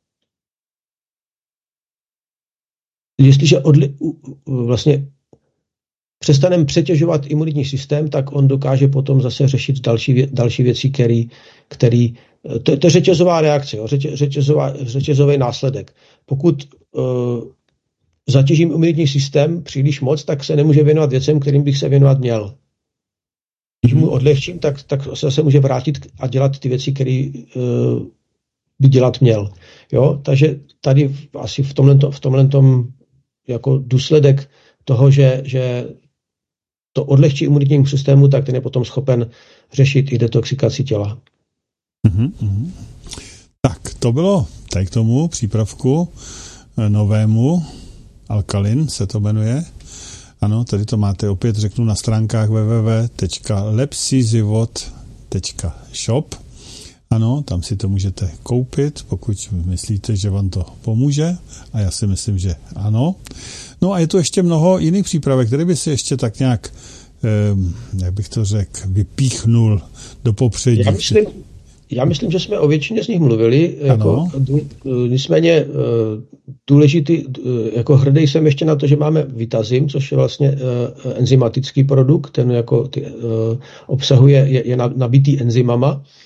Speaker 3: jestliže odli, uh, vlastně přestaneme přetěžovat imunitní systém, tak on dokáže potom zase řešit další, vě, další věci, který, který to, to je řetězová reakce, jo, řetě, řetězová, řetězový následek. Pokud uh, zatěžím imunitní systém příliš moc, tak se nemůže věnovat věcem, kterým bych se věnovat měl. Když mu odlehčím, tak, tak se zase může vrátit a dělat ty věci, které uh, by dělat měl. Jo? Takže tady asi v tomhle, v tomhle tom jako důsledek toho, že, že to odlehčí imunitnímu systému, tak ten je potom schopen řešit i detoxikaci těla.
Speaker 2: Mm-hmm. Tak, to bylo tady k tomu přípravku novému, Alkalin se to jmenuje. Ano, tady to máte opět, řeknu, na stránkách w w w tečka lepsizivot tečka shop. Ano, tam si to můžete koupit, pokud myslíte, že vám to pomůže. A já si myslím, že ano. No a je tu ještě mnoho jiných přípravek, které by si ještě tak nějak, eh, jak bych to řekl, vypíchnul do popředí.
Speaker 3: Já myslím, já myslím, že jsme o většině z nich mluvili. Jako, nicméně důležitý, jako hrdý jsem ještě na to, že máme Vitazim, což je vlastně enzymatický produkt, ten jako ty, obsahuje, je, je nabitý enzymama.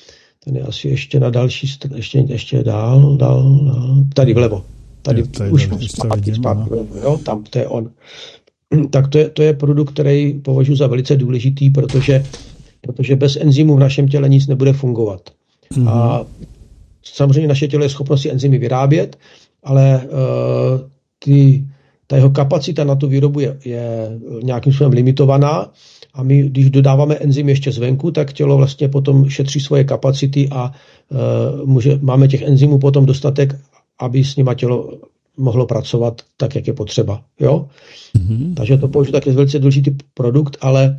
Speaker 3: ten je asi ještě na další, ještě, ještě dál, dál, dál, tady vlevo. Tady,
Speaker 2: je, tady
Speaker 3: už
Speaker 2: tady,
Speaker 3: zpátky, zpátky, jo, tam, to je on. Tak to je, to je produkt, který považuji za velice důležitý, protože, protože bez enzymů v našem těle nic nebude fungovat. Mm-hmm. A samozřejmě naše tělo je schopno si enzymy vyrábět, ale uh, ty, ta jeho kapacita na tu výrobu je, je nějakým způsobem limitovaná a my, když dodáváme enzymy ještě zvenku, tak tělo vlastně potom šetří svoje kapacity a uh, může, máme těch enzymů potom dostatek, aby s nima tělo mohlo pracovat tak, jak je potřeba. Jo? Mm-hmm. Takže to považuji taky velice důležitý produkt, ale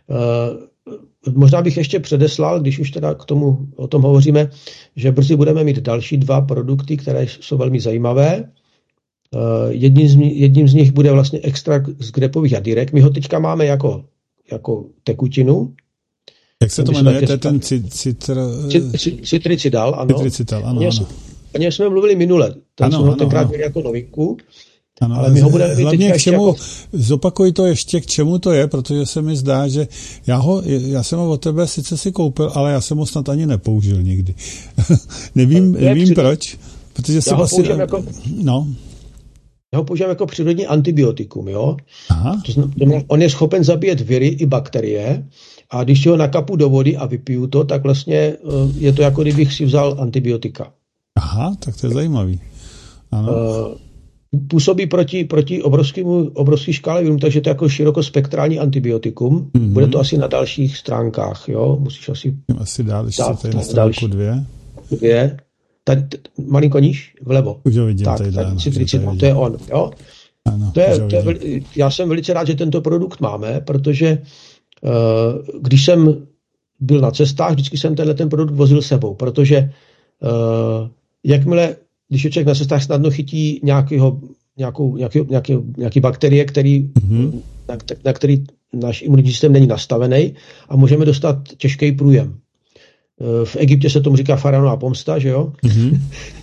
Speaker 3: uh, možná bych ještě předeslal, když už teda k tomu o tom hovoříme, že brzy budeme mít další dva produkty, které jsou velmi zajímavé. Uh, jedním, z, jedním z nich bude vlastně extrakt z grepových jadírek. My ho teďka máme jako, jako tekutinu.
Speaker 2: Jak se to jmenuje? To je ten citr...
Speaker 3: citricidal, ano.
Speaker 2: Citricidal, ano, ano.
Speaker 3: O něm jsme mluvili minule. Ten
Speaker 2: ano,
Speaker 3: jsme ho
Speaker 2: ano,
Speaker 3: tenkrát
Speaker 2: ano.
Speaker 3: měli jako novinku.
Speaker 2: Ano,
Speaker 3: ale my ho budeme mít
Speaker 2: hlavně
Speaker 3: teďka
Speaker 2: k čemu,
Speaker 3: jako...
Speaker 2: zopakuj to ještě, k čemu to je, protože se mi zdá, že já, ho, já jsem ho od tebe sice si koupil, ale já jsem ho snad ani nepoužil nikdy. nevím nevím při... proč, protože jsem asi...
Speaker 3: Jako...
Speaker 2: No.
Speaker 3: Já ho používám jako přírodní antibiotikum, jo.
Speaker 2: Aha.
Speaker 3: To znamená, on je schopen zabíjet viry i bakterie a když ho nakapu do vody a vypiju to, tak vlastně je to jako kdybych si vzal antibiotika.
Speaker 2: Aha, tak to je zajímavý. Ano.
Speaker 3: Působí proti, proti obrovskému, obrovský škále virů, takže to je jako širokospektrální antibiotikum. Mm-hmm. Bude to asi na dalších stránkách, jo? Musíš asi...
Speaker 2: Asi dál, ještě
Speaker 3: dát,
Speaker 2: tady na stránku dvě.
Speaker 3: Dvě. Tady, t- malinko níž, vlevo.
Speaker 2: Už ho vidím,
Speaker 3: tak,
Speaker 2: tady,
Speaker 3: tady,
Speaker 2: ano,
Speaker 3: tady, to je on, jo?
Speaker 2: Ano,
Speaker 3: to je, to je, já jsem velice rád, že tento produkt máme, protože uh, když jsem byl na cestách, vždycky jsem tenhle ten produkt vozil sebou, protože uh, jakmile, když je člověk na cestách, snadno chytí nějakýho, nějakou, nějaký, nějaký, nějaký bakterie, který, mm-hmm. na, na který náš imunitní systém není nastavený a můžeme dostat těžký průjem. V Egyptě se tomu říká faraonová pomsta, že jo? Mm-hmm.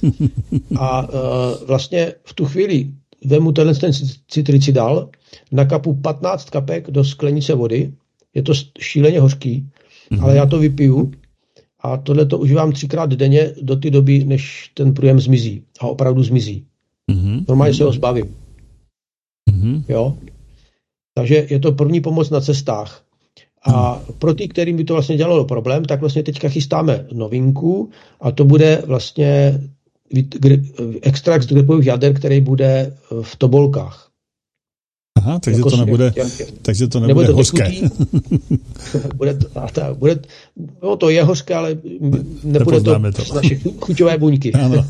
Speaker 3: A uh, vlastně v tu chvíli vemu tenhle ten citricidal, nakapu patnáct kapek do sklenice vody, je to šíleně hořký, mm-hmm. ale já to vypiju a tohle to užívám třikrát denně do té doby, než ten průjem zmizí. A opravdu zmizí. Mm-hmm. Normálně se ho zbavím. Mm-hmm. Jo? Takže je to první pomoc na cestách. A pro ty, kterým by to vlastně dělalo problém, tak vlastně teďka chystáme novinku a to bude vlastně extrakt z grepových jader, který bude v tobolkách.
Speaker 2: Aha, takže jako to nebude, takže to nebude, nebude hořké.
Speaker 3: bude to, ta, bude, no to je hořké, ale nebude to, to z naše chuťové buňky.
Speaker 2: Ano.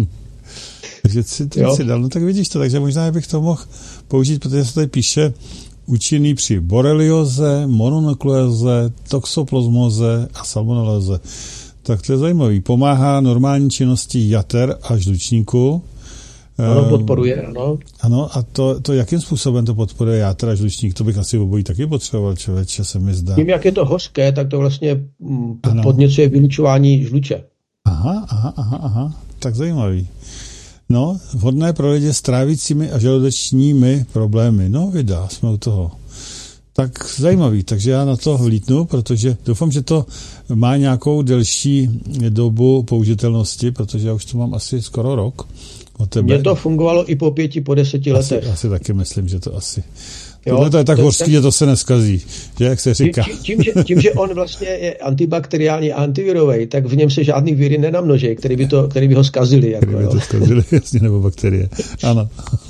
Speaker 2: Takže si to si dal, no tak vidíš to, takže možná bych to mohl použít, protože se tady píše účinný při borelioze, mononukleóze, toxoplasmóze a salmonelóze. Tak to je zajímavý. Pomáhá normální činnosti jater a žlučníku.
Speaker 3: Ano, podporuje, ano.
Speaker 2: Ano, a to, to jakým způsobem to podporuje játra a žlučník? To bych asi obojí taky potřeboval, člověče, se mi zdá.
Speaker 3: Tím, jak je to hořké, tak to vlastně podněcuje vylučování žluče.
Speaker 2: Aha, aha, aha, aha. Tak zajímavý. No, vhodné pro lidi s trávícími a žaludečními problémy. No, vydá, jsme u toho. Tak zajímavý, takže já na to vlítnu, protože doufám, že to má nějakou delší dobu použitelnosti, protože já už to mám asi skoro rok od tebe.
Speaker 3: Mně to fungovalo i po pěti, po deseti
Speaker 2: asi,
Speaker 3: letech.
Speaker 2: Asi taky myslím, že to asi... Tohle to je tak hořký, že to se neskazí, že jak se říká.
Speaker 3: Tím, tím, že, tím, že on vlastně je antibakteriální a antivirový, tak v něm se žádný víry nenamnoží, který by, to, který by ho skazili. Jako,
Speaker 2: by to skazili, jasně, nebo bakterie. Ano.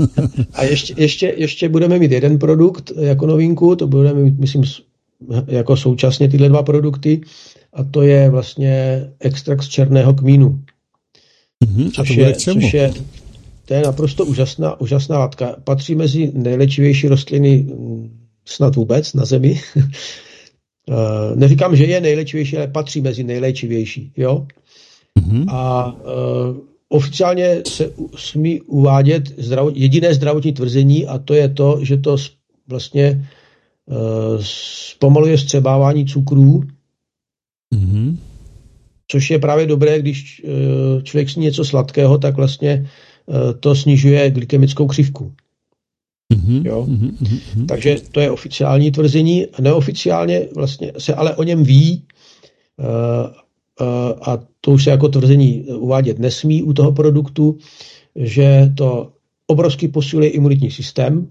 Speaker 3: A ještě, ještě, ještě budeme mít jeden produkt jako novinku, to budeme mít, myslím, jako současně tyhle dva produkty, a to je vlastně extrakt z černého kmínu.
Speaker 2: Mm-hmm,
Speaker 3: což,
Speaker 2: a to bude
Speaker 3: je,
Speaker 2: k čemu?
Speaker 3: což je To je naprosto úžasná, úžasná látka. Patří mezi nejléčivější rostliny snad vůbec na Zemi. Neříkám, že je nejléčivější, ale patří mezi nejléčivější. Jo? Mm-hmm. A uh, oficiálně se smí uvádět zdravot, jediné zdravotní tvrzení, a to je to, že to vlastně uh, zpomaluje vstřebávání cukrů, mm-hmm. což je právě dobré, když uh, člověk sní něco sladkého, tak vlastně to snižuje glykemickou křivku. Mm-hmm, jo? Mm-hmm. Takže to je oficiální tvrzení. Neoficiálně vlastně se ale o něm ví a to už se jako tvrzení uvádět nesmí u toho produktu, že to obrovsky posiluje imunitní systém.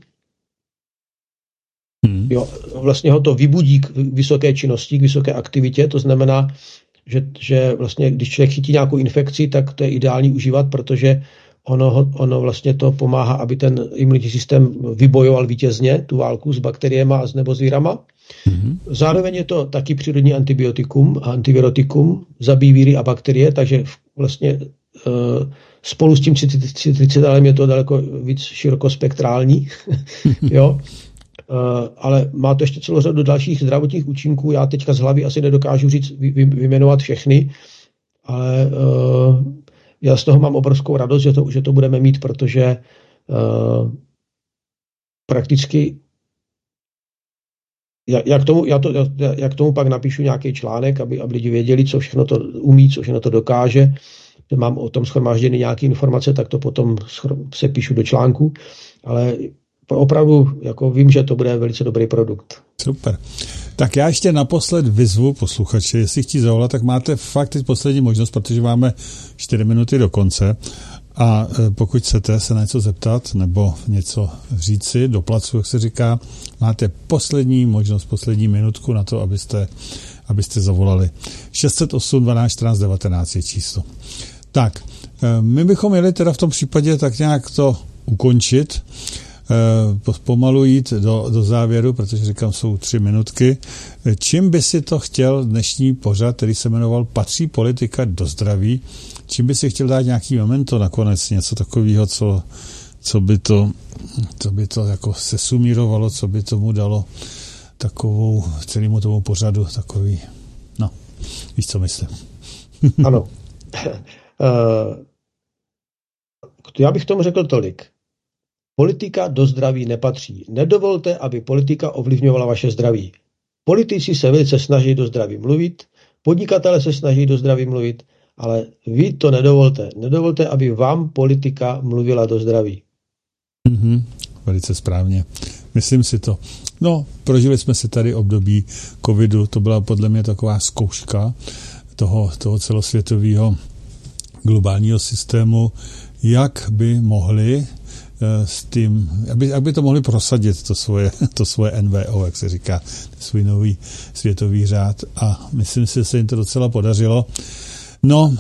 Speaker 3: Hmm. Jo, vlastně ho to vybudí k vysoké činnosti, k vysoké aktivitě, to znamená, že, že vlastně, když člověk chytí nějakou infekci, tak to je ideální užívat, protože ono, ono vlastně to pomáhá, aby ten imunitní systém vybojoval vítězně tu válku s bakteriemi a s nebozvírama. Mm-hmm. Zároveň je to taky přírodní antibiotikum a antivirotikum, zabíjí víry a bakterie, takže vlastně e, spolu s tím citricidálem je to daleko víc širokospektrální. Jo? E, ale má to ještě celou řadu dalších zdravotních účinků. Já teďka z hlavy asi nedokážu říct, vy, vy, vyjmenovat všechny, ale e, já z toho mám obrovskou radost, že to, že to budeme mít, protože e, prakticky Jak tomu, já to, jak tomu pak napíšu nějaký článek, aby, aby lidi věděli, co všechno to umí, co všechno to dokáže. Mám o tom shromážděny nějaké informace, tak to potom se píšu do článku. Ale opravdu jako vím, že to bude velice dobrý produkt.
Speaker 2: Super. Tak já ještě naposled vyzvu posluchače, jestli chtít zavolat, tak máte fakt teď poslední možnost, protože máme čtyři minuty do konce. A pokud chcete se na něco zeptat nebo něco říci do placu, jak se říká, máte poslední možnost, poslední minutku na to, abyste, abyste zavolali. šest set osm dvanáct čtrnáct devatenáct je číslo. Tak, my bychom měli teda v tom případě tak nějak to ukončit, pomalu jít do, do závěru, protože říkám, jsou tři minutky. Čím by si to chtěl dnešní pořad, který se jmenoval Patří politika do zdraví, čím by si chtěl dát nějaký memento nakonec, něco takového, co, co by to, co by to jako sesumírovalo, co by tomu dalo takovou, celému tomu pořadu takový, no, víš, co myslím.
Speaker 3: Ano. Já bych tomu řekl tolik. Politika do zdraví nepatří. Nedovolte, aby politika ovlivňovala vaše zdraví. Politici se velice snaží do zdraví mluvit, podnikatelé se snaží do zdraví mluvit, ale vy to nedovolte. Nedovolte, aby vám politika mluvila do zdraví.
Speaker 2: Mm-hmm, velice správně. Myslím si to. No, prožili jsme si tady období covidu, to byla podle mě taková zkouška toho, toho celosvětového globálního systému, jak by mohli s tím, aby, aby to mohli prosadit, to svoje, to svoje N V O, jak se říká, svůj nový světový řád, a myslím si, že se jim to docela podařilo. No,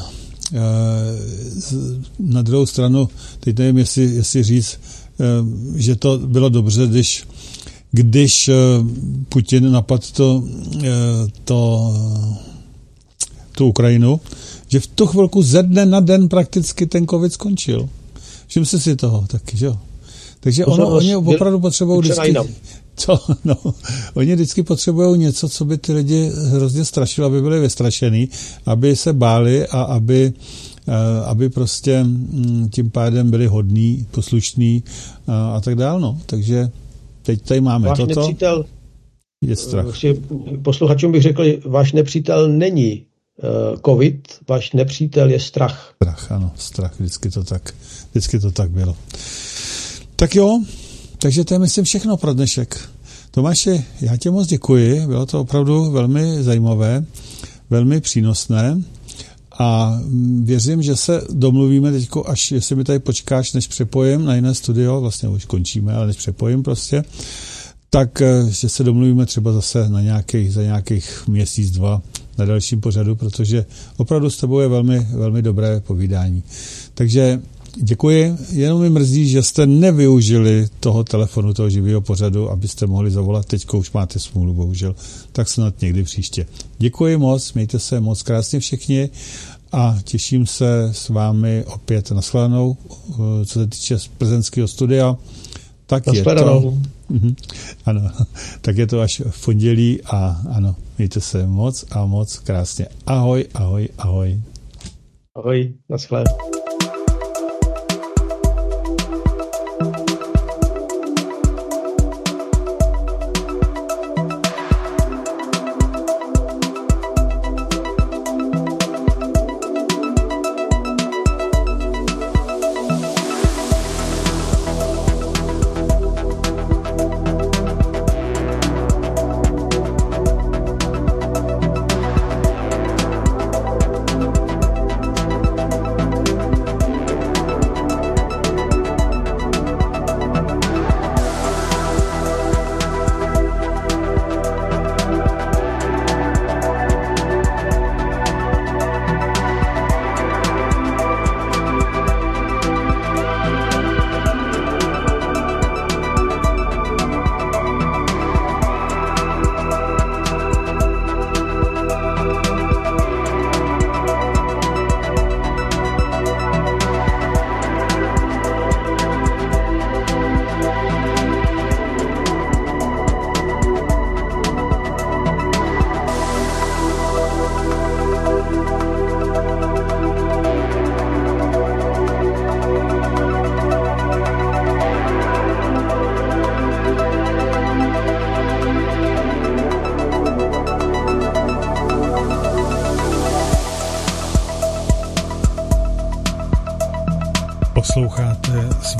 Speaker 2: na druhou stranu, teď nevím, jestli, jestli říct, že to bylo dobře, když, když Putin napadl to, to, tu Ukrajinu, že v tu chvilku ze dne na den prakticky ten covid skončil. Všim si si toho taky, že jo? Takže ono, oni opravdu potřebují vždycky... Co? No, oni vždycky potřebují něco, co by ty lidi hrozně strašilo, aby byli vystrašený, aby se báli a aby, aby prostě tím pádem byli hodní, poslušní a, a tak dál, no. Takže teď tady máme váš toto. Nepřítel, je strach.
Speaker 3: Posluchačům bych řekl, váš nepřítel není covid, váš nepřítel je strach.
Speaker 2: Strach, ano, strach, vždycky to tak, vždycky to tak bylo. Tak jo, takže to je, myslím, všechno pro dnešek. Tomáši, já tě moc děkuji, bylo to opravdu velmi zajímavé, velmi přínosné a věřím, že se domluvíme teďko, až jestli mi tady počkáš, než přepojím na jiné studio, vlastně už končíme, ale než přepojím prostě, tak že se domluvíme třeba zase na nějakých, za nějakých měsíc, dva na dalším pořadu, protože opravdu s tebou je velmi, velmi dobré povídání. Takže děkuji, jenom mi mrzí, že jste nevyužili toho telefonu, toho živého pořadu, abyste mohli zavolat, teďko už máte smůlu, bohužel, tak snad někdy příště. Děkuji moc, mějte se moc krásně všichni a těším se s vámi opět na shledanou, co se týče z plzeňského studia. Tak je to, ano, tak je to až v pondělí a ano, mějte se moc a moc krásně. Ahoj, ahoj, ahoj.
Speaker 3: Ahoj, naschle.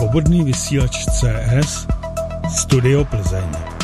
Speaker 2: Svobodný vysílač C S, Studio Plzeň.